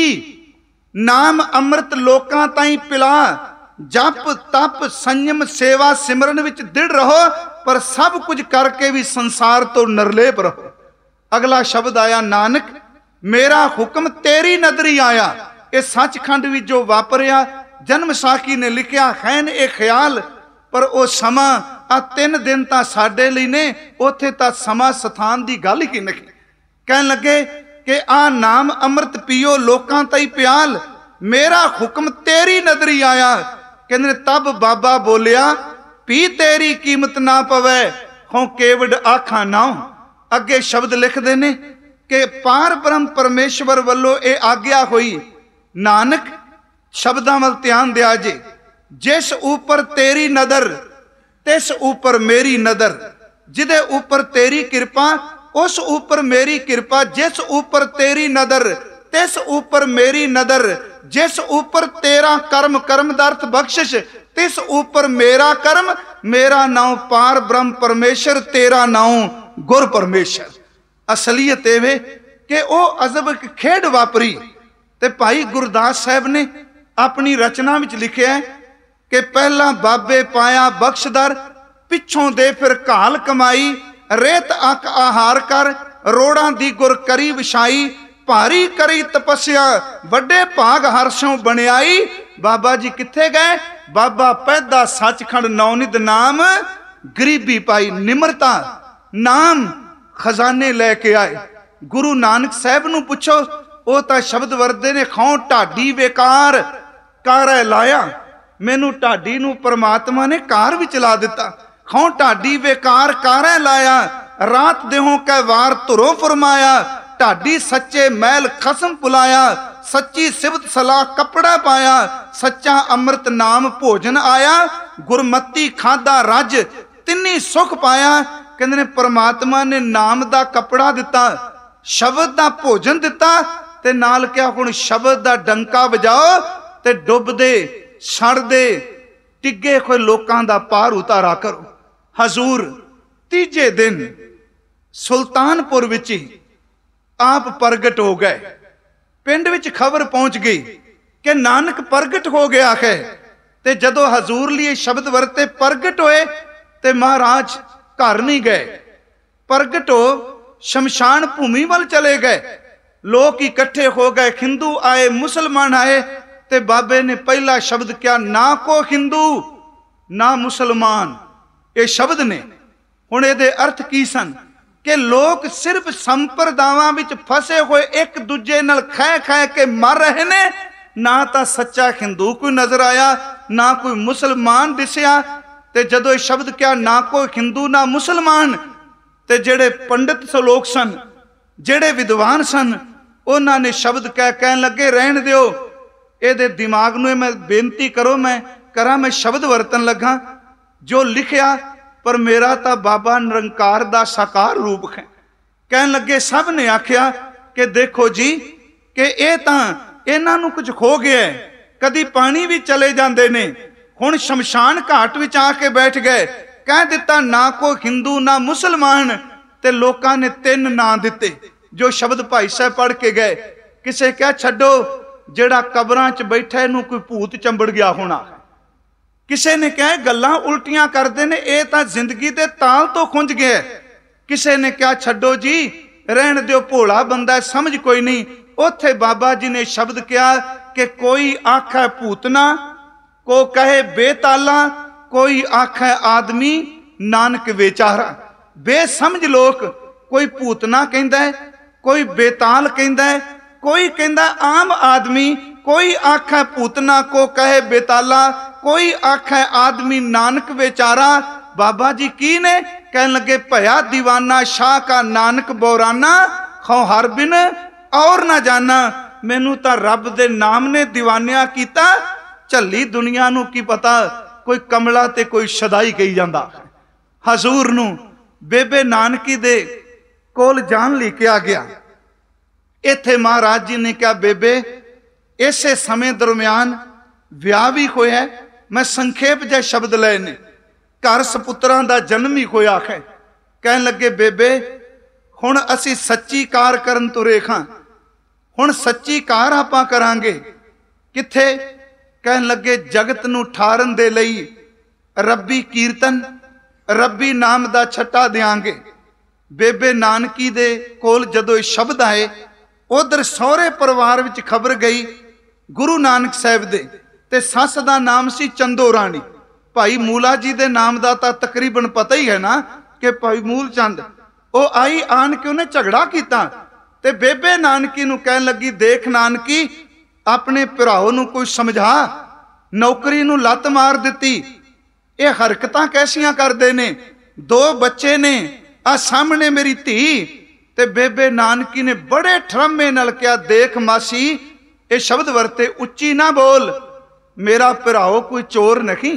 नाम अमृत लोकां ताईं पिला। जप तप संयम सेवा सिमरन विच दृढ़ रहो, पर सब कुछ करके भी संसार तो निर्लेप रहो। अगला शब्द आया, नानक मेरा हुक्म तेरी नदरी आया। ये सचखंड विच जो वापरिया, जन्म साखी ने लिखिया है ने ये ख्याल, पर वो समा आ 3 दिन तां साडे लई ने, उत्थे तां समा स्थान दी गल ही नहीं। कहन लगे कि आ नाम अमृत पियो लोकां ताईं प्याल, मेरा हुक्म तेरी नदरी आया। कहंदे तब बाबा बोलिया, पी तेरी कीमत ना पवे, हों केवड आखा नाओ। अगे शब्द लिखदे ने कि पार ब्रह्म परमेश्वर वल्लों ये आग्या हुई, नानक शब्दां वल ध्यान दिया जे। जिस ऊपर तेरी नदर तिस ऊपर मेरी नदर, जिदे ऊपर तेरी कृपा उस ऊपर मेरी कृपा। जिस ऊपर तेरी नदर तिस ऊपर मेरी नदर, जिस ऊपर तेरा कर्म कर्म दा अर्थ बख्शिश, तिस ऊपर मेरा कर्म। मेरा नाम पार ब्रह्म परमेश्वर, तेरा नाम गुर परमेश्वर। असलियत एवे कि वो अजब खेड वापरी। ते भाई गुरदास साहब ने अपनी रचना विच लिखिया है कि पहला बाबे पाया बख्शदर, पिछों दे फिर घाल कमाई। रेत अक आहार कर, रोड़ा दी गुर करी विछाई। ਭਾਰੀ ਕਰੀ ਤਪੱਸਿਆ, ਵੱਡੇ ਭਾਗ ਹਰਸ਼ੋਂ ਬਣਿਆਈ। ਬਾਬਾ ਜੀ ਕਿੱਥੇ ਗਏ? ਬਾਬਾ ਪੈਦਾ ਸੱਚਖੰਡ ਨੌਨਿਤ ਨਾਮ, ਗਰੀਬੀ ਪਾਈ ਨਿਮਰਤਾ, ਨਾਮ ਖਜ਼ਾਨੇ ਲੈ ਕੇ ਆਏ। ਗੁਰੂ ਨਾਨਕ ਸਾਹਿਬ ਨੂੰ ਪੁੱਛੋ, ਉਹ ਤਾਂ ਸ਼ਬਦ ਵਰਦੇ ਨੇ, ਖਾਂ ਢਾਡੀ ਵੇਕਾਰ ਕਾਰੈ ਲਾਇਆ। ਮੈਨੂੰ ਢਾਡੀ ਨੂੰ ਪ੍ਰਮਾਤਮਾ ਨੇ ਕਾਰ ਵਿੱਚ ਲਾ ਦਿੱਤਾ। ਖਾਂ ਢਾਡੀ ਵੇਕਾਰ ਕਾਰੈ ਲਾਇਆ, ਰਾਤ ਦੇਹੋਂ ਕੈ ਵਾਰ ਧੁਰੋਂ ਫਰਮਾਇਆ। ਢਾਡੀ ਸੱਚੇ ਮਹਿਲ ਖਸਮ ਪੁਲਾਇਆ, ਸੱਚੀ ਸਿਵਤ ਸਲਾਹ ਕੱਪੜਾ ਪਾਇਆ। ਸੱਚਾ ਅੰਮ੍ਰਿਤ ਨਾਮ ਭੋਜਨ ਆਇਆ, ਗੁਰਮਤੀ ਖਾਦਾ ਰੱਜ ਤਿੰਨੀ ਸੁਖ ਪਾਇਆ। ਕਹਿੰਦੇ ਨੇ ਪਰਮਾਤਮਾ ਨੇ ਨਾਮ ਦਾ ਕੱਪੜਾ ਦਿੱਤਾ, ਸ਼ਬਦ ਦਾ ਭੋਜਨ ਦਿੱਤਾ, ਤੇ ਨਾਲ ਕਿਹਾ ਹੁਣ ਸ਼ਬਦ ਦਾ ਡੰਕਾ ਵਜਾਓ ਤੇ ਡੁੱਬਦੇ ਸੜਦੇ ਟਿੱਗੇ ਹੋਏ ਲੋਕਾਂ ਦਾ ਪਾਰ ਉਤਾਰਾ ਕਰੋ। ਹਜ਼ੂਰ ਤੀਜੇ ਦਿਨ ਸੁਲਤਾਨਪੁਰ ਵਿੱਚ ਹੀ ਆਪ ਪ੍ਰਗਟ ਹੋ ਗਏ। ਪਿੰਡ ਵਿੱਚ ਖਬਰ ਪਹੁੰਚ ਗਈ ਕਿ ਨਾਨਕ ਪ੍ਰਗਟ ਹੋ ਗਿਆ ਹੈ। ਤੇ ਜਦੋਂ ਹਜ਼ੂਰ ਲਈ ਸ਼ਬਦ ਵਰਤੇ ਪ੍ਰਗਟ ਹੋਏ ਤੇ ਮਹਾਰਾਜ ਘਰ ਨਹੀਂ ਗਏ, ਪ੍ਰਗਟ ਹੋ ਸ਼ਮਸ਼ਾਨ ਭੂਮੀ ਵੱਲ ਚਲੇ ਗਏ। ਲੋਕ ਇਕੱਠੇ ਹੋ ਗਏ, ਹਿੰਦੂ ਆਏ, ਮੁਸਲਮਾਨ ਆਏ। ਤੇ ਬਾਬੇ ਨੇ ਪਹਿਲਾ ਸ਼ਬਦ ਕਿਹਾ, ਨਾ ਕੋ ਹਿੰਦੂ ਨਾ ਮੁਸਲਮਾਨ। ਇਹ ਸ਼ਬਦ ਨੇ। ਹੁਣ ਇਹਦੇ ਅਰਥ ਕੀ ਸਨ ਕਿ ਲੋਕ ਸਿਰਫ ਸੰਪਰਦਾਵਾਂ ਵਿੱਚ ਫਸੇ ਹੋਏ ਇੱਕ ਦੂਜੇ ਨਾਲ ਖਹਿ ਖਹਿ ਕੇ ਮਰ ਰਹੇ ਨੇ। ਨਾ ਤਾਂ ਸੱਚਾ ਹਿੰਦੂ ਕੋਈ ਨਜ਼ਰ ਆਇਆ, ਨਾ ਕੋਈ ਮੁਸਲਮਾਨ ਦਿਸਿਆ। ਤੇ ਜਦੋਂ ਇਹ ਸ਼ਬਦ ਕਿਹਾ, ਨਾ ਕੋਈ ਹਿੰਦੂ ਨਾ ਮੁਸਲਮਾਨ, ਤੇ ਜਿਹੜੇ ਪੰਡਿਤ ਲੋਕ ਸਨ, ਜਿਹੜੇ ਵਿਦਵਾਨ ਸਨ, ਉਹਨਾਂ ਨੇ ਸ਼ਬਦ ਕਹਿਣ ਲੱਗੇ, ਰਹਿਣ ਦਿਓ ਇਹਦੇ ਦਿਮਾਗ ਨੂੰ। ਮੈਂ ਬੇਨਤੀ ਕਰੋ, ਮੈਂ ਕਰਾਂ, ਮੈਂ ਸ਼ਬਦ ਵਰਤਨ ਲੱਗਾ ਜੋ ਲਿਖਿਆ, ਪਰ ਮੇਰਾ ਤਾਂ ਬਾਬਾ ਨਿਰੰਕਾਰ ਦਾ ਸਾਕਾਰ ਰੂਪ ਹੈ। ਕਹਿਣ ਲੱਗੇ, ਸਭ ਨੇ ਆਖਿਆ ਕਿ ਦੇਖੋ ਜੀ ਕਿ ਇਹ ਤਾਂ ਇਹਨਾਂ ਨੂੰ ਕੁਝ ਖੋ ਗਿਆ, ਕਦੀ ਪਾਣੀ ਵੀ ਚਲੇ ਜਾਂਦੇ ਨੇ, ਹੁਣ ਸ਼ਮਸ਼ਾਨ ਘਾਟ ਵਿੱਚ ਆ ਕੇ ਬੈਠ ਗਏ। ਕਹਿ ਦਿੱਤਾ ਨਾ ਕੋਈ ਹਿੰਦੂ ਨਾ ਮੁਸਲਮਾਨ, ਤੇ ਲੋਕਾਂ ਨੇ 3 ਨਾਂ ਦਿੱਤੇ ਜੋ ਸ਼ਬਦ ਭਾਈ ਸਾਹਿਬ ਪੜ੍ਹ ਕੇ ਗਏ। ਕਿਸੇ ਕਿਹਾ ਛੱਡੋ, ਜਿਹੜਾ ਕਬਰਾਂ 'ਚ ਬੈਠਾ ਇਹਨੂੰ ਕੋਈ ਭੂਤ ਚੰਬੜ ਗਿਆ ਹੋਣਾ। ਕਿਸੇ ਨੇ ਕਿਹਾ ਗੱਲਾਂ ਉਲਟੀਆਂ ਕਰਦੇ ਨੇ, ਇਹ ਤਾਂ ਜ਼ਿੰਦਗੀ ਦੇ ਤਾਲ ਤੋਂ ਖੁੰਝ ਗਿਆ। ਕਿਸੇ ਨੇ ਕਿਹਾ ਛੱਡੋ ਜੀ, ਰਹਿਣ ਦਿਓ, ਭੋਲਾ ਬੰਦਾ, ਸਮਝ ਕੋਈ ਨਹੀਂ। ਉੱਥੇ ਬਾਬਾ ਜੀ ਨੇ ਸ਼ਬਦ ਕਿਹਾ ਕਿ ਕੋਈ ਆਖੈ ਭੂਤਨਾ, ਕੋ ਕਹੇ ਬੇਤਾਲਾ, ਕੋਈ ਆਖੈ ਆਦਮੀ ਨਾਨਕ ਵਿਚਾਰਾ। ਬੇਸਮਝ ਲੋਕ, ਕੋਈ ਭੂਤਨਾ ਕਹਿੰਦਾ ਹੈ, ਕੋਈ ਬੇਤਾਲ ਕਹਿੰਦਾ ਹੈ, ਕੋਈ ਕਹਿੰਦਾ ਆਮ ਆਦਮੀ, ਕੋਈ ਆਖੈ ਭੂਤਨਾ, ਕੋ ਕਹੇ ਬੇਤਾਲਾ, ਕੋਈ ਆਖੈ ਆਦਮੀ ਨਾਨਕ ਵਿਚਾਰਾ। ਬਾਬਾ ਜੀ ਕੀ ਨੇ? ਕਹਿਣ ਲੱਗੇ, ਭਇਆ दीवाना शाह का नानक बौराना, खौ हर बिन और ना जाना। मैनू तो रब दे नाम ने दीवानिया कीता, झली दुनिया नू की पता कोई कमला ते कोई शदाई कही जांदा। हजूर नू बेबे नानकी दे कोल जान ले के आ गया। इत्थे महाराज जी ने कहा, बेबे इसे समय दरम्यान विआह भी होया। मैं संखेप जै शब्द लए ने, घर सपुत्रां दा जन्म ही होया है। कहन लगे, बेबे हुण असी सच्ची कार करन तुरे खां, हुण सच्ची कार आपां करांगे। किथे? कहन लगे, जगत नू ठारन दे लई रब्बी कीर्तन, रब्बी नाम दा छट्टा देंगे। बेबे नानकी दे कोल जदों इह शब्द आए, उधर सहुरे परिवार विच खबर गई गुरु नानक साहिब दे, ते सस दा नाम सी चंदो राणी। भाई मूला जी दे नाम दा तां तकरीबन पता ही है ना कि भाई मूल चंद। वो आई आन के उन्हें झगड़ा किया, ते बेबे नानकी नूं कहन लगी, देख नानकी, अपने भराओ नूं कोई समझा, नौकरी नूं लत मार दिती, ये हरकतां कैसियां करदे ने, 2 बच्चे ने, आ सामने मेरी धी। ते बेबे नानकी ने बड़े ठरमे नाल कहा, देख मासी, ये शब्द वरते, उच्ची ना बोल, मेरा भराओ कोई चोर नहीं,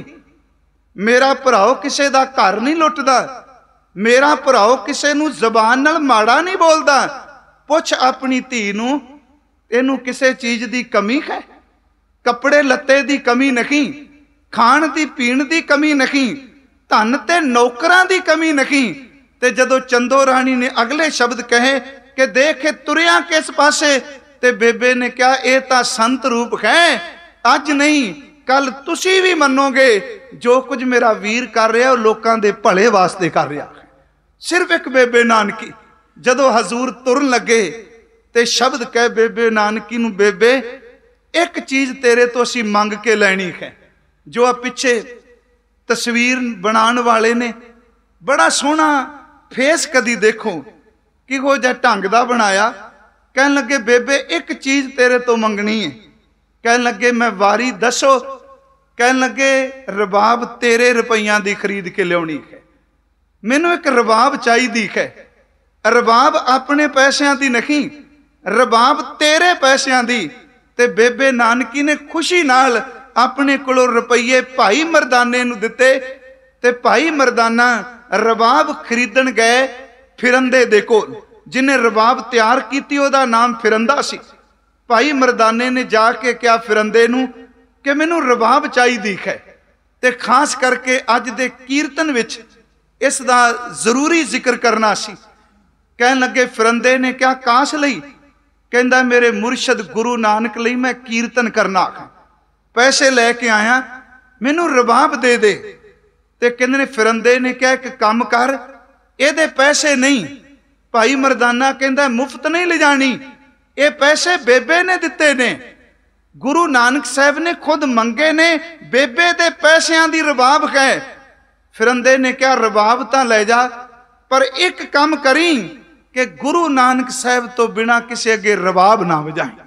मेरा भराओ किसे दा घर नहीं लुटदा, मेरा भराओ किसे नूं जबान नाल माड़ा नहीं बोलदा। पुछ अपनी धी नूं, इहनूं किसे चीज़ दी कमी है? कपड़े लत्ते दी कमी नहीं, खाण दी पीण दी कमी नहीं, धन ते नौकरां दी कमी नहीं। ते जदों चंदो राणी ने अगले शब्द कहे कि देख तुरिया किस पासे, ते बेबे ने कहा, यह तां संत रूप है, अज नहीं कल तुसी भी मनोगे जो कुछ मेरा वीर कर रहा है लोगों के भले वास्ते कर रहा है। सिर्फ एक बेबे नानकी जदों हजूर तुरन लगे ਤੇ ਸ਼ਬਦ ਕਹਿ ਬੇਬੇ ਨਾਨਕੀ ਨੂੰ, ਬੇਬੇ ਇੱਕ ਚੀਜ਼ ਤੇਰੇ ਤੋਂ ਅਸੀਂ ਮੰਗ ਕੇ ਲੈਣੀ ਹੈ। ਜੋ ਆ ਪਿੱਛੇ ਤਸਵੀਰ ਬਣਾਉਣ ਵਾਲੇ ਨੇ ਬੜਾ ਸੋਹਣਾ ਫੇਸ ਕਦੀ ਦੇਖੋ ਕਿਹੋ ਜਿਹਾ ਢੰਗ ਦਾ ਬਣਾਇਆ। ਕਹਿਣ ਲੱਗੇ ਬੇਬੇ ਇੱਕ ਚੀਜ਼ ਤੇਰੇ ਤੋਂ ਮੰਗਣੀ ਹੈ। ਕਹਿਣ ਲੱਗੇ ਮੈਂ ਵਾਰੀ ਦੱਸੋ। ਕਹਿਣ ਲੱਗੇ ਰਬਾਬ ਤੇਰੇ ਰੁਪਈਆਂ ਦੀ ਖਰੀਦ ਕੇ ਲਿਆਉਣੀ ਹੈ। ਮੈਨੂੰ ਇੱਕ ਰਬਾਬ ਚਾਹੀਦੀ ਹੈ। ਰਬਾਬ ਆਪਣੇ ਪੈਸਿਆਂ ਦੀ ਨਹੀਂ, ਰਬਾਬ ਤੇਰੇ ਪੈਸਿਆਂ ਦੀ। ਤੇ ਬੇਬੇ ਨਾਨਕੀ ਨੇ ਖੁਸ਼ੀ ਨਾਲ ਆਪਣੇ ਕੋਲੋਂ ਰੁਪਈਏ ਭਾਈ ਮਰਦਾਨੇ ਨੂੰ ਦਿੱਤੇ। ਤੇ ਭਾਈ ਮਰਦਾਨਾ ਰਬਾਬ ਖਰੀਦਣ ਗਏ ਫਿਰੰਦੇ ਦੇ ਕੋਲ। ਜਿਹਨੇ ਰਬਾਬ ਤਿਆਰ ਕੀਤੀ ਉਹਦਾ ਨਾਮ ਫਿਰੰਦਾ ਸੀ। ਭਾਈ ਮਰਦਾਨੇ ਨੇ ਜਾ ਕੇ ਕਿਹਾ ਫਿਰੰਦੇ ਨੂੰ ਕਿ ਮੈਨੂੰ ਰਬਾਬ ਚਾਹੀਦੀ ਹੈ। ਤੇ ਖਾਸ ਕਰਕੇ ਅੱਜ ਦੇ ਕੀਰਤਨ ਵਿੱਚ ਇਸ ਦਾ ਜ਼ਰੂਰੀ ਜ਼ਿਕਰ ਕਰਨਾ ਸੀ। ਕਹਿਣ ਲੱਗੇ ਫਿਰੰਦੇ ਨੇ ਕਿਹਾ ਕਾਸ ਲਈ? ਕਹਿੰਦਾ ਮੇਰੇ ਮੁਰਸ਼ਦ ਗੁਰੂ ਨਾਨਕ ਲਈ ਮੈਂ ਕੀਰਤਨ ਕਰਨਾ ਹੈ, ਪੈਸੇ ਲੈ ਕੇ ਆਇਆ, ਮੈਨੂੰ ਰਬਾਬ ਦੇ ਦੇ। ਤੇ ਕਹਿੰਦੇ ਨੇ ਫਿਰੰਦੇ ਨੇ ਕਿਹਾ ਇੱਕ ਕੰਮ ਕਰ, ਇਹਦੇ ਪੈਸੇ ਨਹੀਂ। ਭਾਈ ਮਰਦਾਨਾ ਕਹਿੰਦਾ ਮੁਫਤ ਨਹੀਂ ਲਿਜਾਣੀ, ਇਹ ਪੈਸੇ ਬੇਬੇ ਨੇ ਦਿੱਤੇ ਨੇ, ਗੁਰੂ ਨਾਨਕ ਸਾਹਿਬ ਨੇ ਖੁਦ ਮੰਗੇ ਨੇ, ਬੇਬੇ ਦੇ ਪੈਸਿਆਂ ਦੀ ਰਬਾਬ ਹੈ। ਫਿਰੰਦੇ ਨੇ ਕਿਹਾ ਰਬਾਬ ਤਾਂ ਲੈ ਜਾ, ਪਰ ਇੱਕ ਕੰਮ ਕਰੀ ਕਿ ਗੁਰੂ ਨਾਨਕ ਸਾਹਿਬ ਤੋਂ ਬਿਨਾ ਕਿਸੇ ਅੱਗੇ ਰਬਾਬ ਨਾ ਵਜਾਈ।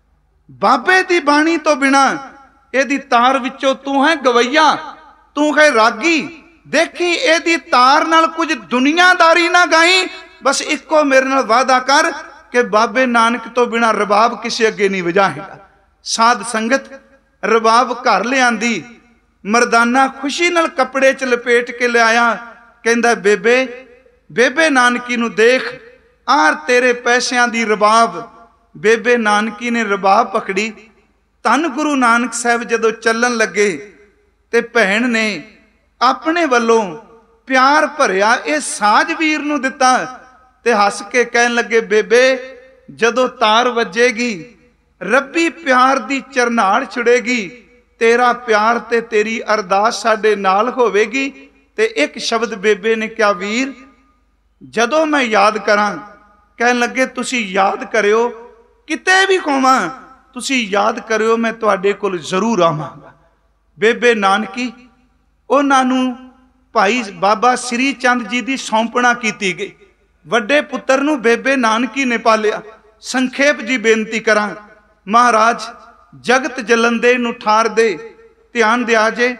ਬਾਬੇ ਦੀ ਬਾਣੀ ਤੋਂ ਬਿਨਾ ਇਹਦੀ ਤਾਰ ਵਿੱਚੋਂ ਤੂੰ ਹੈ ਗਵਈਆ, ਤੂੰ ਹੈ ਰਾਗੀ, ਦੇਖੀ ਇਹਦੀ ਤਾਰ ਨਾਲ ਕੁਝ ਦੁਨੀਆਦਾਰੀ ਨਾ ਗਾਈ। ਬਸ ਇੱਕੋ ਮੇਰੇ ਨਾਲ ਵਾਅਦਾ ਕਰ ਕਿ ਬਾਬੇ ਨਾਨਕ ਤੋਂ ਬਿਨਾ ਰਬਾਬ ਕਿਸੇ ਅੱਗੇ ਨਹੀਂ ਵਜਾਏਗਾ। ਸਾਧ ਸੰਗਤ ਰਬਾਬ ਘਰ ਲਿਆਂਦੀ। ਮਰਦਾਨਾ ਖੁਸ਼ੀ ਨਾਲ ਕੱਪੜੇ 'ਚ ਲਪੇਟ ਕੇ ਲਿਆਇਆ। ਕਹਿੰਦਾ ਬੇਬੇ, ਬੇਬੇ ਨਾਨਕੀ ਨੂੰ ਦੇਖ, ਆਹ ਤੇਰੇ ਪੈਸਿਆਂ ਦੀ ਰਬਾਬ। ਬੇਬੇ ਨਾਨਕੀ ਨੇ ਰਬਾਬ ਪਕੜੀ। ਧੰਨ ਗੁਰੂ ਨਾਨਕ ਸਾਹਿਬ ਜਦੋਂ ਚੱਲਣ ਲੱਗੇ ਤੇ ਭੈਣ ਨੇ ਆਪਣੇ ਵੱਲੋਂ ਪਿਆਰ ਭਰਿਆ ਇਹ ਸਾਜ ਵੀਰ ਨੂੰ ਦਿੱਤਾ। ਤੇ ਹੱਸ ਕੇ ਕਹਿਣ ਲੱਗੇ ਬੇਬੇ ਜਦੋਂ ਤਾਰ ਵੱਜੇਗੀ, ਰੱਬੀ ਪਿਆਰ ਦੀ ਚਰਨਾੜ ਛੁੜੇਗੀ, ਤੇਰਾ ਪਿਆਰ ਤੇ ਤੇਰੀ ਅਰਦਾਸ ਸਾਡੇ ਨਾਲ ਹੋਵੇਗੀ। ਤੇ ਇੱਕ ਸ਼ਬਦ ਬੇਬੇ ਨੇ ਕਿਹਾ ਵੀਰ ਜਦੋਂ ਮੈਂ ਯਾਦ ਕਰਾਂ। ਕਹਿਣ ਲੱਗੇ ਤੁਸੀਂ ਯਾਦ ਕਰਿਓ, ਕਿਤੇ ਵੀ ਹੋਵਾਂ ਤੁਸੀਂ ਯਾਦ ਕਰਿਓ, ਮੈਂ ਤੁਹਾਡੇ ਕੋਲ ਜ਼ਰੂਰ ਆਵਾਂਗਾ। ਬੇਬੇ ਨਾਨਕੀ ਉਹਨਾਂ ਨੂੰ ਭਾਈ ਬਾਬਾ ਸ੍ਰੀ ਚੰਦ ਜੀ ਦੀ ਸੌਂਪਣਾ ਕੀਤੀ ਗਈ। ਵੱਡੇ ਪੁੱਤਰ ਨੂੰ ਬੇਬੇ ਨਾਨਕੀ ਨੇ ਪਾਲਿਆ। ਸੰਖੇਪ ਜੀ ਬੇਨਤੀ ਕਰਾਂ, ਮਹਾਰਾਜ ਜਗਤ ਜਲੰਦੇ ਨੂੰ ਠਾਰ ਦੇ, ਧਿਆਨ ਦਿਆ ਜੇ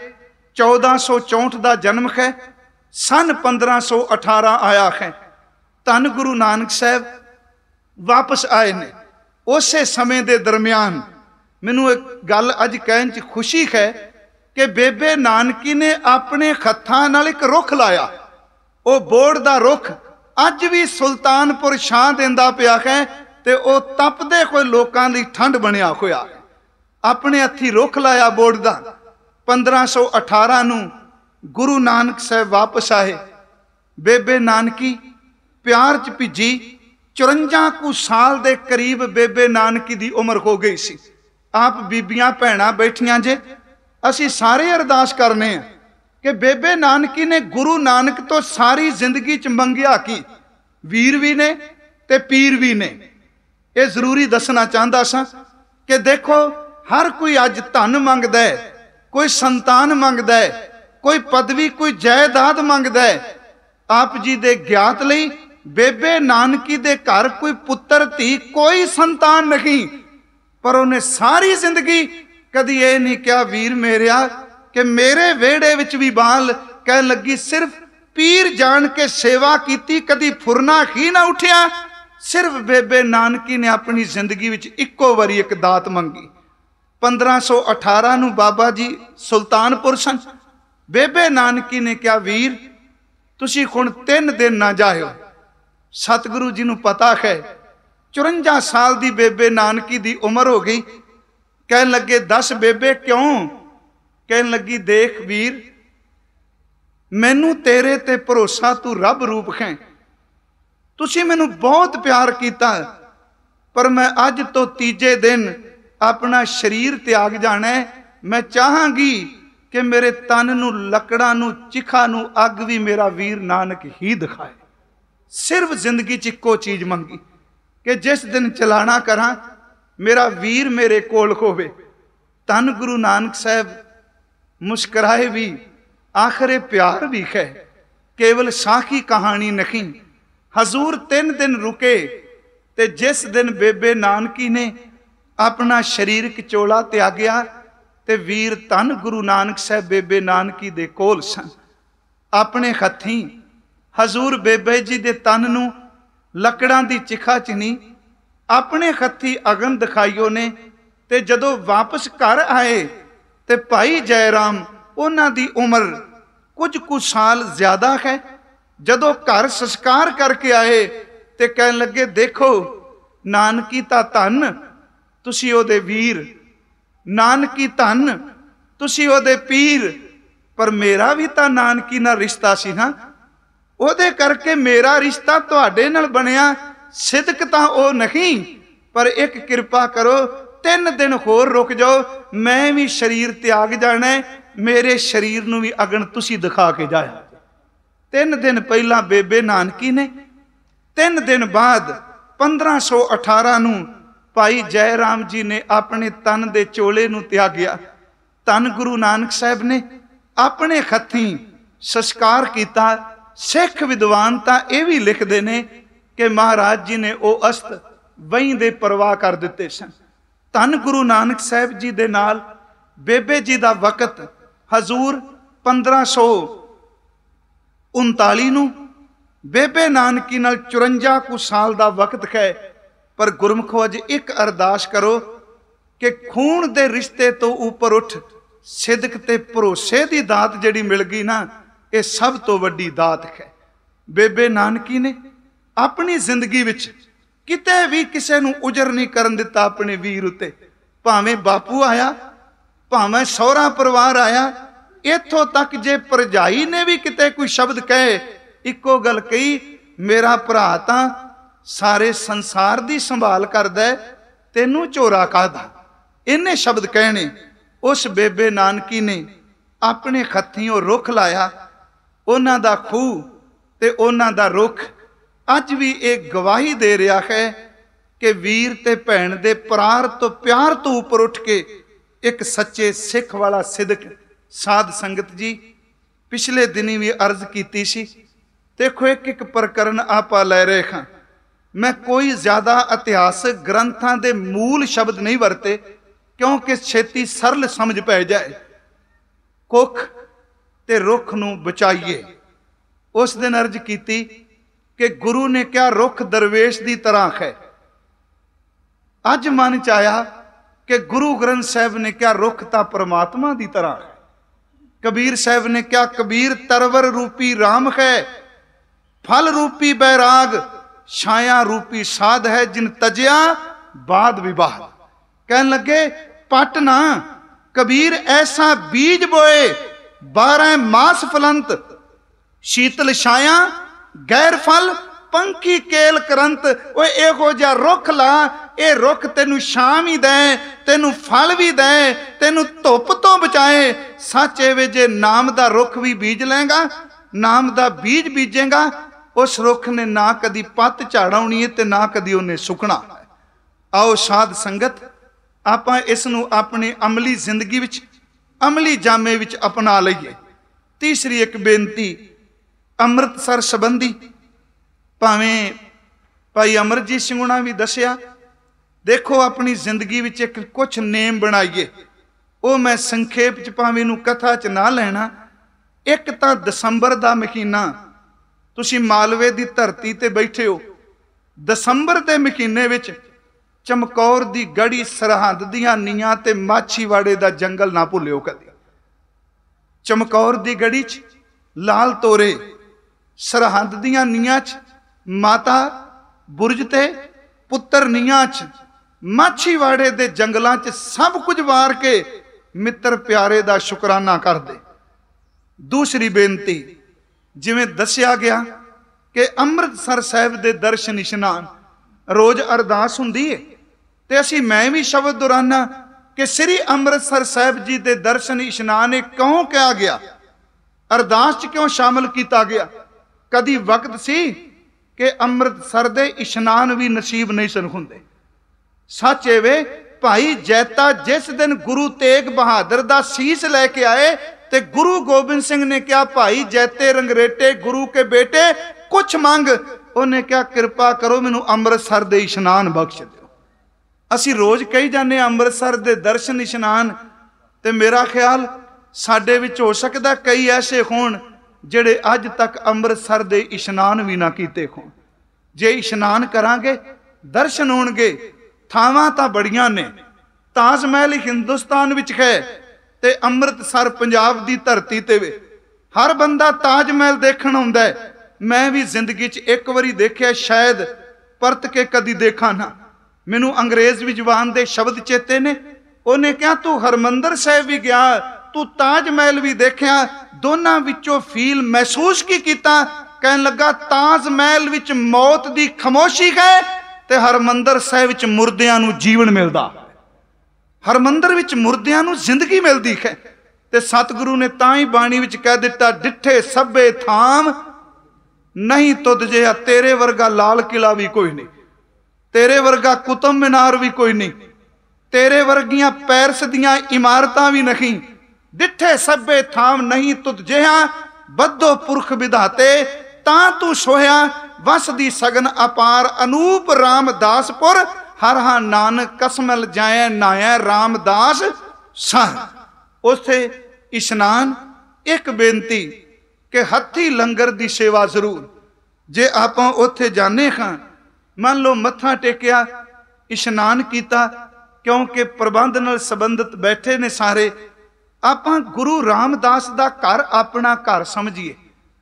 1464 ਦਾ ਜਨਮ ਹੈ, ਸਨ 1518 ਆਇਆ ਹੈ। ਧੰਨ ਗੁਰੂ ਨਾਨਕ ਸਾਹਿਬ ਵਾਪਸ ਆਏ ਨੇ। ਉਸੇ ਸਮੇਂ ਦੇ ਦਰਮਿਆਨ ਮੈਨੂੰ ਇੱਕ ਗੱਲ ਅੱਜ ਕਹਿਣ 'ਚ ਖੁਸ਼ੀ ਹੈ ਕਿ ਬੇਬੇ ਨਾਨਕੀ ਨੇ ਆਪਣੇ ਹੱਥਾਂ ਨਾਲ ਇੱਕ ਰੁੱਖ ਲਾਇਆ। ਉਹ ਬੋੜ ਦਾ ਰੁੱਖ ਅੱਜ ਵੀ ਸੁਲਤਾਨਪੁਰ ਛਾਂ ਦਿੰਦਾ ਪਿਆ ਹੈ ਤੇ ਉਹ ਤਪਦੇ ਹੋਏ ਲੋਕਾਂ ਲਈ ਠੰਡ ਬਣਿਆ ਹੋਇਆ ਹੈ। ਆਪਣੇ ਹੱਥੀ ਰੁੱਖ ਲਾਇਆ ਬੋੜ ਦਾ। 1518 ਨੂੰ ਗੁਰੂ ਨਾਨਕ ਸਾਹਿਬ ਵਾਪਸ ਆਏ। ਬੇਬੇ ਨਾਨਕੀ ਪਿਆਰ 'ਚ ਭਿੱਜੀ। 54 ਕੁ ਸਾਲ ਦੇ ਕਰੀਬ ਬੇਬੇ ਨਾਨਕੀ ਦੀ ਉਮਰ ਹੋ ਗਈ ਸੀ। ਆਪ ਬੀਬੀਆਂ ਭੈਣਾਂ ਬੈਠੀਆਂ ਜੇ, ਅਸੀਂ ਸਾਰੇ ਅਰਦਾਸ ਕਰਨੇ ਆ ਕਿ ਬੇਬੇ ਨਾਨਕੀ ਨੇ ਗੁਰੂ ਨਾਨਕ ਤੋਂ ਸਾਰੀ ਜ਼ਿੰਦਗੀ 'ਚ ਮੰਗਿਆ ਕੀ। ਵੀਰ ਵੀ ਨੇ ਤੇ ਪੀਰ ਵੀ ਨੇ। ਇਹ ਜ਼ਰੂਰੀ ਦੱਸਣਾ ਚਾਹੁੰਦਾ ਸਾਂ ਕਿ ਦੇਖੋ ਹਰ ਕੋਈ ਅੱਜ ਧਨ ਮੰਗਦਾ ਹੈ, ਕੋਈ ਸੰਤਾਨ ਮੰਗਦਾ ਹੈ, ਕੋਈ ਪਦਵੀ, ਕੋਈ ਜਾਇਦਾਦ ਮੰਗਦਾ ਹੈ। ਆਪ ਜੀ ਦੇ ਗਿਆਤ ਲਈ ਬੇਬੇ ਨਾਨਕੀ ਦੇ ਘਰ ਕੋਈ ਪੁੱਤਰ ਧੀ, ਕੋਈ ਸੰਤਾਨ ਨਹੀਂ, ਪਰ ਉਹਨੇ ਸਾਰੀ ਜ਼ਿੰਦਗੀ ਕਦੀ ਇਹ ਨਹੀਂ ਕਿਹਾ ਵੀਰ ਮੇਰਿਆ ਕਿ ਮੇਰੇ ਵਿਹੜੇ ਵਿੱਚ ਵੀ ਬਾਲ। ਕਹਿਣ ਲੱਗੀ ਸਿਰਫ ਪੀਰ ਜਾਣ ਕੇ ਸੇਵਾ ਕੀਤੀ, ਕਦੀ ਫੁਰਨਾ ਹੀ ਨਾ ਉੱਠਿਆ। ਸਿਰਫ ਬੇਬੇ ਨਾਨਕੀ ਨੇ ਆਪਣੀ ਜ਼ਿੰਦਗੀ ਵਿੱਚ ਇੱਕੋ ਵਾਰੀ ਇੱਕ ਦਾਤ ਮੰਗੀ। 1518 ਨੂੰ ਬਾਬਾ ਜੀ ਸੁਲਤਾਨਪੁਰ ਸਨ। ਬੇਬੇ ਨਾਨਕੀ ਨੇ ਕਿਹਾ ਵੀਰ ਤੁਸੀਂ ਹੁਣ 3 ਦਿਨ ਨਾ ਜਾਇਓ। ਸਤਿਗੁਰੂ ਜੀ ਨੂੰ ਪਤਾ ਹੈ 54 ਸਾਲ ਦੀ ਬੇਬੇ ਨਾਨਕੀ ਦੀ ਉਮਰ ਹੋ ਗਈ। ਕਹਿਣ ਲੱਗੇ ਦੱਸ ਬੇਬੇ ਕਿਉਂ? ਕਹਿਣ ਲੱਗੀ ਦੇਖ ਵੀਰ ਮੈਨੂੰ ਤੇਰੇ ਤੇ ਭਰੋਸਾ, ਤੂੰ ਰੱਬ ਰੂਪ ਹੈ, ਤੁਸੀਂ ਮੈਨੂੰ ਬਹੁਤ ਪਿਆਰ ਕੀਤਾ, ਪਰ ਮੈਂ ਅੱਜ ਤੋਂ ਤੀਜੇ ਦਿਨ ਆਪਣਾ ਸਰੀਰ ਤਿਆਗ ਜਾਣਾ ਹੈ। ਮੈਂ ਚਾਹਾਂਗੀ ਕਿ ਮੇਰੇ ਤਨ ਨੂੰ, ਲੱਕੜਾਂ ਨੂੰ, ਚਿਖਾ ਨੂੰ ਅੱਗ ਵੀ ਮੇਰਾ ਵੀਰ ਨਾਨਕ ਹੀ ਦਿਖਾਏ। ਸਿਰਫ ਜ਼ਿੰਦਗੀ 'ਚ ਇੱਕੋ ਚੀਜ਼ ਮੰਗੀ। कि जिस दिन चलाना करा मेरा वीर मेरे कोल होवे। धन गुरु नानक साहब मुस्कराए भी, आखिर प्यार भी है, केवल साखी कहानी नहीं। हजूर 3 दिन रुके ते जिस दिन बेबे नानकी ने अपना शरीरक चोला त्यागया ते वीर धन गुरु नानक साहब बेबे नानकी दे कोल सन। अपने हथीं हजूर बेबे जी दे तन नूं लकड़ां दी चिखा च नहीं, अपने हथी अगन दिखाईओ ने। ते जदों वापस घर आए ते भाई जयराम उन्हां दी उम्र कुछ कुछ साल ज्यादा है। जदों घर संस्कार करके आए ते कहन लगे, देखो नानकी ता धन, तुसी ओदे वीर, नानकी धन, तुसी ओदे पीर, पर मेरा भी तां नानकी नाल रिश्ता सी ना, ओदे करके मेरा रिश्ता तुहाडे नाल बनिया। सिदक तां ओ नहीं, पर एक कृपा करो 3 दिन होर रुक जाओ, मैं भी शरीर त्याग जाना है, मेरे शरीर नूं भी अगन तुसी दिखा के जाया। 3 दिन पहला बेबे नानकी ने, 3 दिन बाद 1518 नूं भाई जयराम जी ने अपने तन दे चोले नूं त्यागया। धन गुरु नानक साहब ने अपने हथीं संस्कार किया। सिख विद्वान तां यह भी लिखते ने कि महाराज जी ने वो अस्त वहीं दे परवाह कर दिते सन। धन गुरु नानक साहब जी दे नाल बेबे जी दा वक़्त हजूर 1539 नूं बेबे नानकी नाल 54 कुछ साल दा वक़्त है। पर गुरमुखो अज एक अरदास करो कि खून दे रिश्ते तो ऊपर उठ सिदक ते भरोसे दी दात जिहड़ी मिल गई ना, ये सब तो वड्डी दात है। बेबे नानकी ने अपनी जिंदगी विच किते भी किसे नूं उजर नहीं करन दिता अपने वीर उत्ते। भावें बापू आया, भावें सौहरा परिवार आया, इत्थों तक जे भरजाई ने भी किते कोई शब्द कहे, इक्को गल कही, मेरा भरा तां सारे संसार दी संभाल करदा है, तेनू चोरा कहदा। इन्ने शब्द कहने। उस बेबे नानकी ने अपने हथीं ओ रुख लाया। उन्हां दा खूह ते उन्हां दा रुख अज भी एक गवाही दे रहा है कि वीर ते भैन दे प्यार तो ऊपर उठ के एक सच्चे सिख वाला सिदक। साध संगत जी पिछले दिनी भी अर्ज की सी, देखो एक एक प्रकरण आपा लै रहे हैं। मैं कोई ज्यादा इतिहासक ग्रंथां दे मूल शब्द नहीं वरते, क्योंकि छेती सरल समझ पै जाए। कुख ते रुख नूं बचाइए। उस दिन अर्ज की कि गुरु ने क्या रुख दरवेश की तरह है। अज मन च आया कि गुरु ग्रंथ साहब ने क्या रुख ता परमात्मा की तरह है। कबीर साहब ने क्या कबीर तरवर रूपी राम है, फल रूपी बैराग, छाया रूपी साध है, जिन तजया बाद विवाद। कहन लगे पट ना कबीर ऐसा बीज बोए 12 मास फलंत, शीतल छाया गैर फल पंखी केल करंत। वो एहो जिहा रुख ला, ये रुख तेनू छां भी दे, तेनू फल भी दे, तेनू धुप तो बचाए। सच एवे जे नाम दा रुख भी बीज लेगा, नाम दा बीज बीजेगा, उस रुख ने ना कदी पत्त झाड़ आउणी है ते ना कदी उन्हें सुकना। आओ साध संगत आपां इस नूं अपनी अमली जिंदगी विच अमली जामे विच अपना लईए। तीसरी एक बेनती अमृतसर संबंधी, भावें भाई अमरजीत सिंह हुणां भी दसिया, देखो अपनी जिंदगी विच एक कुछ नेम बनाइए। वो मैं संखेप च भावें नूं कथा च ना लेना। एक तां दसंबर दा महीना, तुसीं मालवे दी धरती ते बैठे हो। दसंबर दे महीने विच चमकौर दी गढ़ी, सरहद दियां नीआं ते माछीवाड़े दा जंगल ना भुल्लिओ कदी। चमकौर दी गढ़ी च लाल तोरे, सरहद दियां नीआं च माता बुरज ते पुत्र नीआं च, माछीवाड़े दे जंगलां च सब कुछ वार के मित्र प्यारे दा शुकराना कर दे। दूसरी बेनती, जिवें दसिया गया कि अमृतसर साहिब दे दर्शन इशनान रोज अरदास हुंदी है, ते असी मैं भी शब्द दोहराना कि श्री अमृतसर साहिब जी दे दर्शन इशनान क्यों कहा गया, अरदास च क्यों शामिल किया गया। कदी वक्त सी कि ਅੰਮ੍ਰਿਤਸਰ ਦੇ ਇਸ਼ਨਾਨ ਵੀ ਨਸੀਬ ਨਹੀਂ ਸਨ ਹੁੰਦੇ। ਸੱਚ ਇਹ ਵੇ ਭਾਈ ਜੈਤਾ ਜਿਸ ਦਿਨ ਗੁਰੂ ਤੇਗ ਬਹਾਦਰ ਦਾ ਸੀਸ ਲੈ ਕੇ ਆਏ ਤੇ ਗੁਰੂ ਗੋਬਿੰਦ ਸਿੰਘ ਨੇ ਕਿਹਾ ਭਾਈ ਜੈਤੇ ਰੰਗਰੇਟੇ ਗੁਰੂ ਕੇ ਬੇਟੇ ਕੁਛ ਮੰਗ। ਉਹਨੇ ਕਿਹਾ ਕਿਰਪਾ ਕਰੋ ਮੈਨੂੰ ਅੰਮ੍ਰਿਤਸਰ ਦੇ ਇਸ਼ਨਾਨ ਬਖਸ਼ ਦਿਓ। ਅਸੀਂ ਰੋਜ਼ ਕਹੀ ਜਾਂਦੇ ਹਾਂ ਅੰਮ੍ਰਿਤਸਰ ਦੇ ਦਰਸ਼ਨ ਇਸ਼ਨਾਨ, ਤੇ ਮੇਰਾ ਖਿਆਲ ਸਾਡੇ ਵਿੱਚ ਹੋ ਸਕਦਾ ਕਈ ਐਸੇ ਹੋਣ ਜਿਹੜੇ ਅੱਜ ਤੱਕ ਅੰਮ੍ਰਿਤਸਰ ਦੇ ਇਸ਼ਨਾਨ ਵੀ ਨਾ ਕੀਤੇ ਹੋਣ। ਜੇ ਇਸ਼ਨਾਨ ਕਰਾਂਗੇ ਦਰਸ਼ਨ ਹੋਣਗੇ। ਥਾਵਾਂ ਤਾਂ ਬੜੀਆਂ ਨੇ, ਤਾਜ ਮਹਿਲ ਹਿੰਦੁਸਤਾਨ ਵਿੱਚ ਹੈ ਤੇ ਅੰਮ੍ਰਿਤਸਰ ਪੰਜਾਬ ਦੀ ਧਰਤੀ ਤੇ ਵੇ। ਹਰ ਬੰਦਾ ਤਾਜ ਮਹਿਲ ਦੇਖਣ ਆਉਂਦਾ ਹੈ। ਮੈਂ ਵੀ ਜ਼ਿੰਦਗੀ 'ਚ ਇੱਕ ਵਾਰੀ ਦੇਖਿਆ, ਸ਼ਾਇਦ ਪਰਤ ਕੇ ਕਦੀ ਦੇਖਾਂ ਨਾ। ਮੈਨੂੰ ਅੰਗਰੇਜ਼ ਵਿਦਵਾਨ ਦੇ ਸ਼ਬਦ ਚੇਤੇ ਨੇ। ਉਹਨੇ ਕਿਹਾ ਤੂੰ ਹਰਮੰਦਰ ਸਾਹਿਬ ਵੀ ਗਿਆ, ਤੂੰ ਤਾਜ ਮਹਿਲ ਵੀ ਦੇਖਿਆ, ਦੋਨਾਂ ਵਿੱਚੋਂ ਫੀਲ ਮਹਿਸੂਸ ਕੀ ਕੀਤਾ? ਕਹਿਣ ਲੱਗਾ ਤਾਜ ਮਹਿਲ ਵਿੱਚ ਮੌਤ ਦੀ ਖਾਮੋਸ਼ੀ ਹੈ ਤੇ ਹਰਮੰਦਰ ਸਾਹਿਬ ਵਿੱਚ ਮੁਰਦਿਆਂ ਨੂੰ ਜੀਵਨ ਮਿਲਦਾ। ਹਰਮੰਦਰ ਵਿੱਚ ਮੁਰਦਿਆਂ ਨੂੰ ਜ਼ਿੰਦਗੀ ਮਿਲਦੀ ਹੈ। ਤੇ ਸਤਿਗੁਰੂ ਨੇ ਤਾਂ ਹੀ ਬਾਣੀ ਵਿੱਚ ਕਹਿ ਦਿੱਤਾ, ਡਿੱਠੇ ਸਭੇ ਥਾਮ ਨਹੀਂ ਤੁਧ ਜਿਹਾ, ਤੇਰੇ ਵਰਗਾ ਲਾਲ ਕਿਲਾ ਵੀ ਕੋਈ ਨਹੀਂ, ਤੇਰੇ ਵਰਗਾ ਕੁਤਬ ਮੀਨਾਰ ਵੀ ਕੋਈ ਨਹੀਂ, ਤੇਰੇ ਵਰਗੀਆਂ ਪੈਰਸ ਦੀਆਂ ਇਮਾਰਤਾਂ ਵੀ ਨਹੀਂ। ਡਿੱਠੇ ਸਭੇ ਥਾਮ ਨਹੀਂ ਤੁਧ ਜਿਹਾ, ਬੱਧੋ ਪੁਰਖ ਵਿਧਾਤੇ ਤਾਂ ਤੂੰ ਸੋਹਿਆ, ਵਸਦੀ ਸਗਨ ਅਪਾਰ ਅਨੂਪ ਰਾਮਦਾਸਪੁਰ, ਹਰ ਹਾਂ ਨਾਨਕ ਕਸਮਲ ਜਾਏ ਨਾਇਆ ਰਾਮਦਾਸ ਸਰ। ਉੱਥੇ ਇਸ਼ਨਾਨ। ਇੱਕ ਬੇਨਤੀ ਕਿ ਹੱਥੀ ਲੰਗਰ ਦੀ ਸੇਵਾ ਜ਼ਰੂਰ। ਜੇ ਆਪਾਂ ਉੱਥੇ ਜਾਂਦੇ ਹਾਂ, ਮੰਨ ਲਓ ਮੱਥਾ ਟੇਕਿਆ, ਇਸ਼ਨਾਨ ਕੀਤਾ, ਕਿਉਂਕਿ ਪ੍ਰਬੰਧ ਨਾਲ ਸੰਬੰਧਿਤ ਬੈਠੇ ਨੇ ਸਾਰੇ, ਆਪਾਂ ਗੁਰੂ ਰਾਮਦਾਸ ਦਾ ਘਰ ਆਪਣਾ ਘਰ ਸਮਝੀਏ।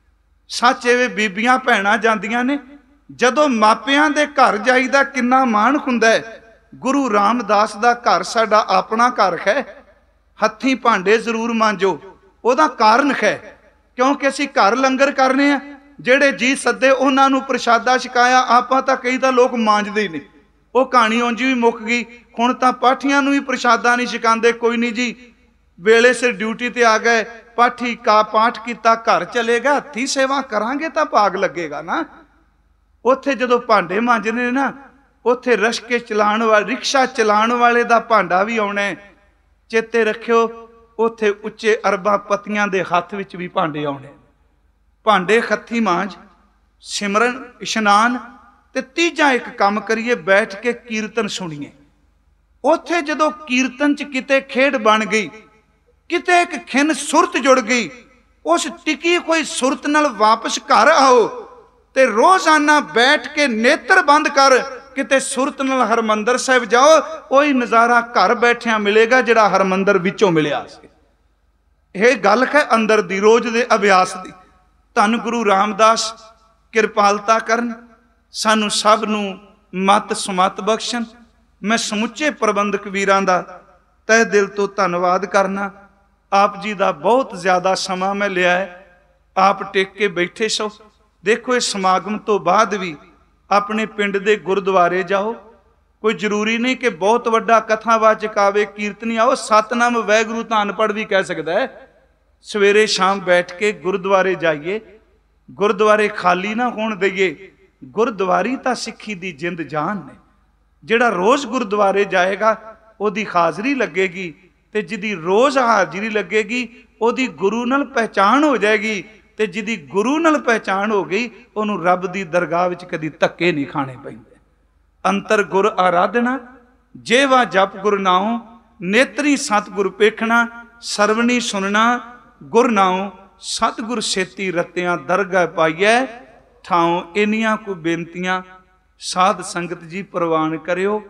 ਸੱਚ ਐਵੇਂ ਬੀਬੀਆਂ ਭੈਣਾਂ ਜਾਂਦੀਆਂ ਨੇ, ਜਦੋਂ ਮਾਪਿਆਂ ਦੇ ਘਰ ਜਾਈਦਾ ਕਿੰਨਾ ਮਾਣ ਹੁੰਦਾ ਹੈ। ਗੁਰੂ ਰਾਮਦਾਸ ਦਾ ਘਰ ਸਾਡਾ ਆਪਣਾ ਘਰ ਹੈ। ਹੱਥੀਂ ਭਾਂਡੇ ਜ਼ਰੂਰ ਮਾਂਜੋ, ਉਹਦਾ ਕਾਰਨ ਹੈ ਕਿਉਂਕਿ ਅਸੀਂ ਘਰ ਲੰਗਰ ਕਰਨੇ ਆ। ਜਿਹੜੇ ਜੀ ਸੱਦੇ ਉਹਨਾਂ ਨੂੰ ਪ੍ਰਸ਼ਾਦਾ ਛਕਾਇਆ, ਆਪਾਂ ਤਾਂ ਕਈ ਤਾਂ ਲੋਕ ਮਾਂਜਦੇ ਹੀ ਨਹੀਂ। ਉਹ ਕਹਾਣੀ ਉਂਝ ਵੀ ਮੁੱਕ ਗਈ। ਹੁਣ ਤਾਂ ਪਾਠੀਆਂ ਨੂੰ ਵੀ ਪ੍ਰਸ਼ਾਦਾ ਨਹੀਂ ਛਕਾਉਂਦੇ। ਕੋਈ ਨਹੀਂ ਜੀ, ਵੇਲੇ ਸਿਰ ਡਿਊਟੀ ਤੇ ਆ ਗਏ, ਪਾਠੀ ਕਾ ਪਾਠ ਕੀਤਾ, ਘਰ ਚਲੇਗਾ। ਹੱਥੀ ਸੇਵਾ ਕਰਾਂਗੇ ਤਾਂ ਭਾਗ ਲੱਗੇਗਾ ਨਾ। ਉੱਥੇ ਜਦੋਂ ਭਾਂਡੇ ਮਾਂਜਣੇ ਨੇ ਨਾ, ਉੱਥੇ ਰਸ਼ਕੇ ਚਲਾਉਣ ਵਾਲੇ, ਰਿਕਸ਼ਾ ਚਲਾਉਣ ਵਾਲੇ ਦਾ ਭਾਂਡਾ ਵੀ ਆਉਣਾ। ਚੇਤੇ ਰੱਖਿਓ, ਉੱਥੇ ਉੱਚੇ ਅਰਬਾਂ ਪਤੀਆਂ ਦੇ ਹੱਥ ਵਿੱਚ ਵੀ ਭਾਂਡੇ ਆਉਣੇ। ਭਾਂਡੇ ਹੱਥੀ ਮਾਂਜ, ਸਿਮਰਨ, ਇਸ਼ਨਾਨ, ਤੇ ਤੀਜਾ ਇੱਕ ਕੰਮ ਕਰੀਏ, ਬੈਠ ਕੇ ਕੀਰਤਨ ਸੁਣੀਏ। ਉੱਥੇ ਜਦੋਂ ਕੀਰਤਨ 'ਚ ਕਿਤੇ ਖੇਡ ਬਣ ਗਈ, ਕਿਤੇ ਇੱਕ ਖਿੰਨ ਸੁਰਤ ਜੁੜ ਗਈ, ਉਸ ਟਿਕੀ ਹੋਈ ਸੁਰਤ ਨਾਲ ਵਾਪਸ ਘਰ ਆਓ ਤੇ ਰੋਜ਼ਾਨਾ ਬੈਠ ਕੇ ਨੇਤਰ ਬੰਦ ਕਰ, ਕਿਤੇ ਸੁਰਤ ਨਾਲ ਹਰਮੰਦਰ ਸਾਹਿਬ ਜਾਓ। ਉਹੀ ਨਜ਼ਾਰਾ ਘਰ ਬੈਠਿਆਂ ਮਿਲੇਗਾ ਜਿਹੜਾ ਹਰਮੰਦਰ ਵਿੱਚੋਂ ਮਿਲਿਆ ਸੀ। ਇਹ ਗੱਲ ਹੈ ਅੰਦਰ ਦੀ, ਰੋਜ਼ ਦੇ ਅਭਿਆਸ ਦੀ। ਧੰਨ ਗੁਰੂ ਰਾਮਦਾਸ ਕਿਰਪਾਲਤਾ ਕਰਨ, ਸਾਨੂੰ ਸਭ ਨੂੰ ਮਤ ਸਮਤ ਬਖਸ਼ਣ। ਮੈਂ ਸਮੁੱਚੇ ਪ੍ਰਬੰਧਕ ਵੀਰਾਂ ਦਾ ਤਹਿ ਦਿਲ ਤੋਂ ਧੰਨਵਾਦ ਕਰਨਾ। ਆਪ ਜੀ ਦਾ ਬਹੁਤ ਜ਼ਿਆਦਾ ਸਮਾਂ ਮੈਂ ਲਿਆ ਹੈ, ਆਪ ਟਿਕ ਕੇ ਬੈਠੇ ਸੋ। ਦੇਖੋ, ਇਸ ਸਮਾਗਮ ਤੋਂ ਬਾਅਦ ਵੀ ਆਪਣੇ ਪਿੰਡ ਦੇ ਗੁਰਦੁਆਰੇ ਜਾਓ। ਕੋਈ ਜ਼ਰੂਰੀ ਨਹੀਂ ਕਿ ਬਹੁਤ ਵੱਡਾ ਕਥਾਵਾਚਕ ਆਵੇ, ਕੀਰਤਨੀ ਆਓ। ਸਤਨਾਮ ਵਾਹਿਗੁਰੂ ਤਾਂ ਅਨਪੜ੍ਹ ਵੀ ਕਹਿ ਸਕਦਾ ਹੈ। ਸਵੇਰੇ ਸ਼ਾਮ ਬੈਠ ਕੇ ਗੁਰਦੁਆਰੇ ਜਾਈਏ। ਗੁਰਦੁਆਰੇ ਖਾਲੀ ਨਾ ਹੋਣ ਦਈਏ। ਗੁਰਦੁਆਰੀ ਤਾਂ ਸਿੱਖੀ ਦੀ ਜਿੰਦ ਜਾਨ ਨੇ। ਜਿਹੜਾ ਰੋਜ਼ ਗੁਰਦੁਆਰੇ ਜਾਏਗਾ ਉਹਦੀ ਹਾਜ਼ਰੀ ਲੱਗੇਗੀ, ਤੇ ਜਿਹਦੀ ਰੋਜ਼ ਹਾਜ਼ਰੀ ਲੱਗੇਗੀ ਉਹਦੀ ਗੁਰੂ ਨਾਲ ਪਹਿਚਾਣ ਹੋ ਜਾਏਗੀ, ਤੇ ਜਿਹਦੀ ਗੁਰੂ ਨਾਲ ਪਹਿਚਾਣ ਹੋ ਗਈ ਉਹਨੂੰ ਰੱਬ ਦੀ ਦਰਗਾਹ ਵਿੱਚ ਕਦੀ ਧੱਕੇ ਨਹੀਂ ਖਾਣੇ ਪੈਂਦੇ। ਅੰਤਰ ਗੁਰ ਆਰਾਧਨਾ, ਜੇਵਾ ਜਪ ਗੁਰ ਨਾਉ, ਨੇਤਰੀ ਸਤਿਗੁਰ ਪੇਖਣਾ, ਸਰਵਣੀ ਸੁਨਣਾ ਗੁਰ ਨਾਉ, ਸਤਿਗੁਰ ਛੇਤੀ ਰਤਿਆਂ ਦਰਗਾਹ ਪਾਈਐ ਠਾਉ। ਇੰਨੀਆਂ ਕੋ ਬੇਨਤੀਆਂ ਸਾਧ ਸੰਗਤ ਜੀ ਪ੍ਰਵਾਨ ਕਰਿਓ।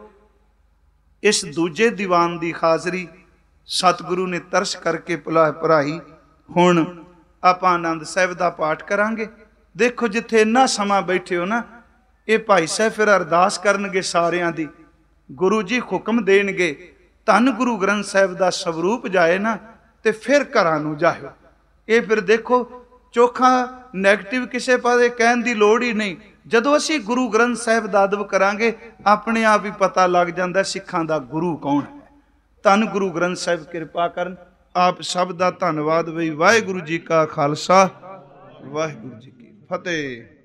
ਇਸ ਦੂਜੇ ਦੀਵਾਨ ਦੀ ਹਾਜ਼ਰੀ ਸਤਿਗੁਰੂ ਨੇ ਤਰਸ ਕਰਕੇ ਭਰਾਈ। ਹੁਣ ਆਪਾਂ ਆਨੰਦ ਸਾਹਿਬ ਦਾ ਪਾਠ ਕਰਾਂਗੇ। ਦੇਖੋ, ਜਿੱਥੇ ਇੰਨਾ ਸਮਾਂ ਬੈਠੇ ਹੋ ਨਾ, ਇਹ ਭਾਈ ਸਾਹਿਬ ਫਿਰ ਅਰਦਾਸ ਕਰਨਗੇ ਸਾਰਿਆਂ ਦੀ। ਗੁਰੂ ਜੀ ਹੁਕਮ ਦੇਣਗੇ, ਧੰਨ ਗੁਰੂ ਗ੍ਰੰਥ ਸਾਹਿਬ ਦਾ ਸਵਰੂਪ ਜਾਏ ਨਾ, ਤੇ ਫਿਰ ਘਰਾਂ ਨੂੰ ਜਾਇਓ। ਇਹ ਫਿਰ ਦੇਖੋ, ਚੋਖਾ ਨੈਗੇਟਿਵ ਕਿਸੇ ਪਾਸੇ ਕਹਿਣ ਦੀ ਲੋੜ ਹੀ ਨਹੀਂ। ਜਦੋਂ ਅਸੀਂ ਗੁਰੂ ਗ੍ਰੰਥ ਸਾਹਿਬ ਦਾ ਅਦਬ ਕਰਾਂਗੇ, ਆਪਣੇ ਆਪ ਹੀ ਪਤਾ ਲੱਗ ਜਾਂਦਾ ਸਿੱਖਾਂ ਦਾ ਗੁਰੂ ਕੌਣ ਹੈ। ਧੰਨ ਗੁਰੂ ਗ੍ਰੰਥ ਸਾਹਿਬ ਕਿਰਪਾ ਕਰਨ। ਆਪ ਸਭ ਦਾ ਧੰਨਵਾਦ ਬਈ। ਵਾਹਿਗੁਰੂ ਜੀ ਕਾ ਖਾਲਸਾ, ਵਾਹਿਗੁਰੂ ਜੀ ਕੀ ਫਤਿਹ।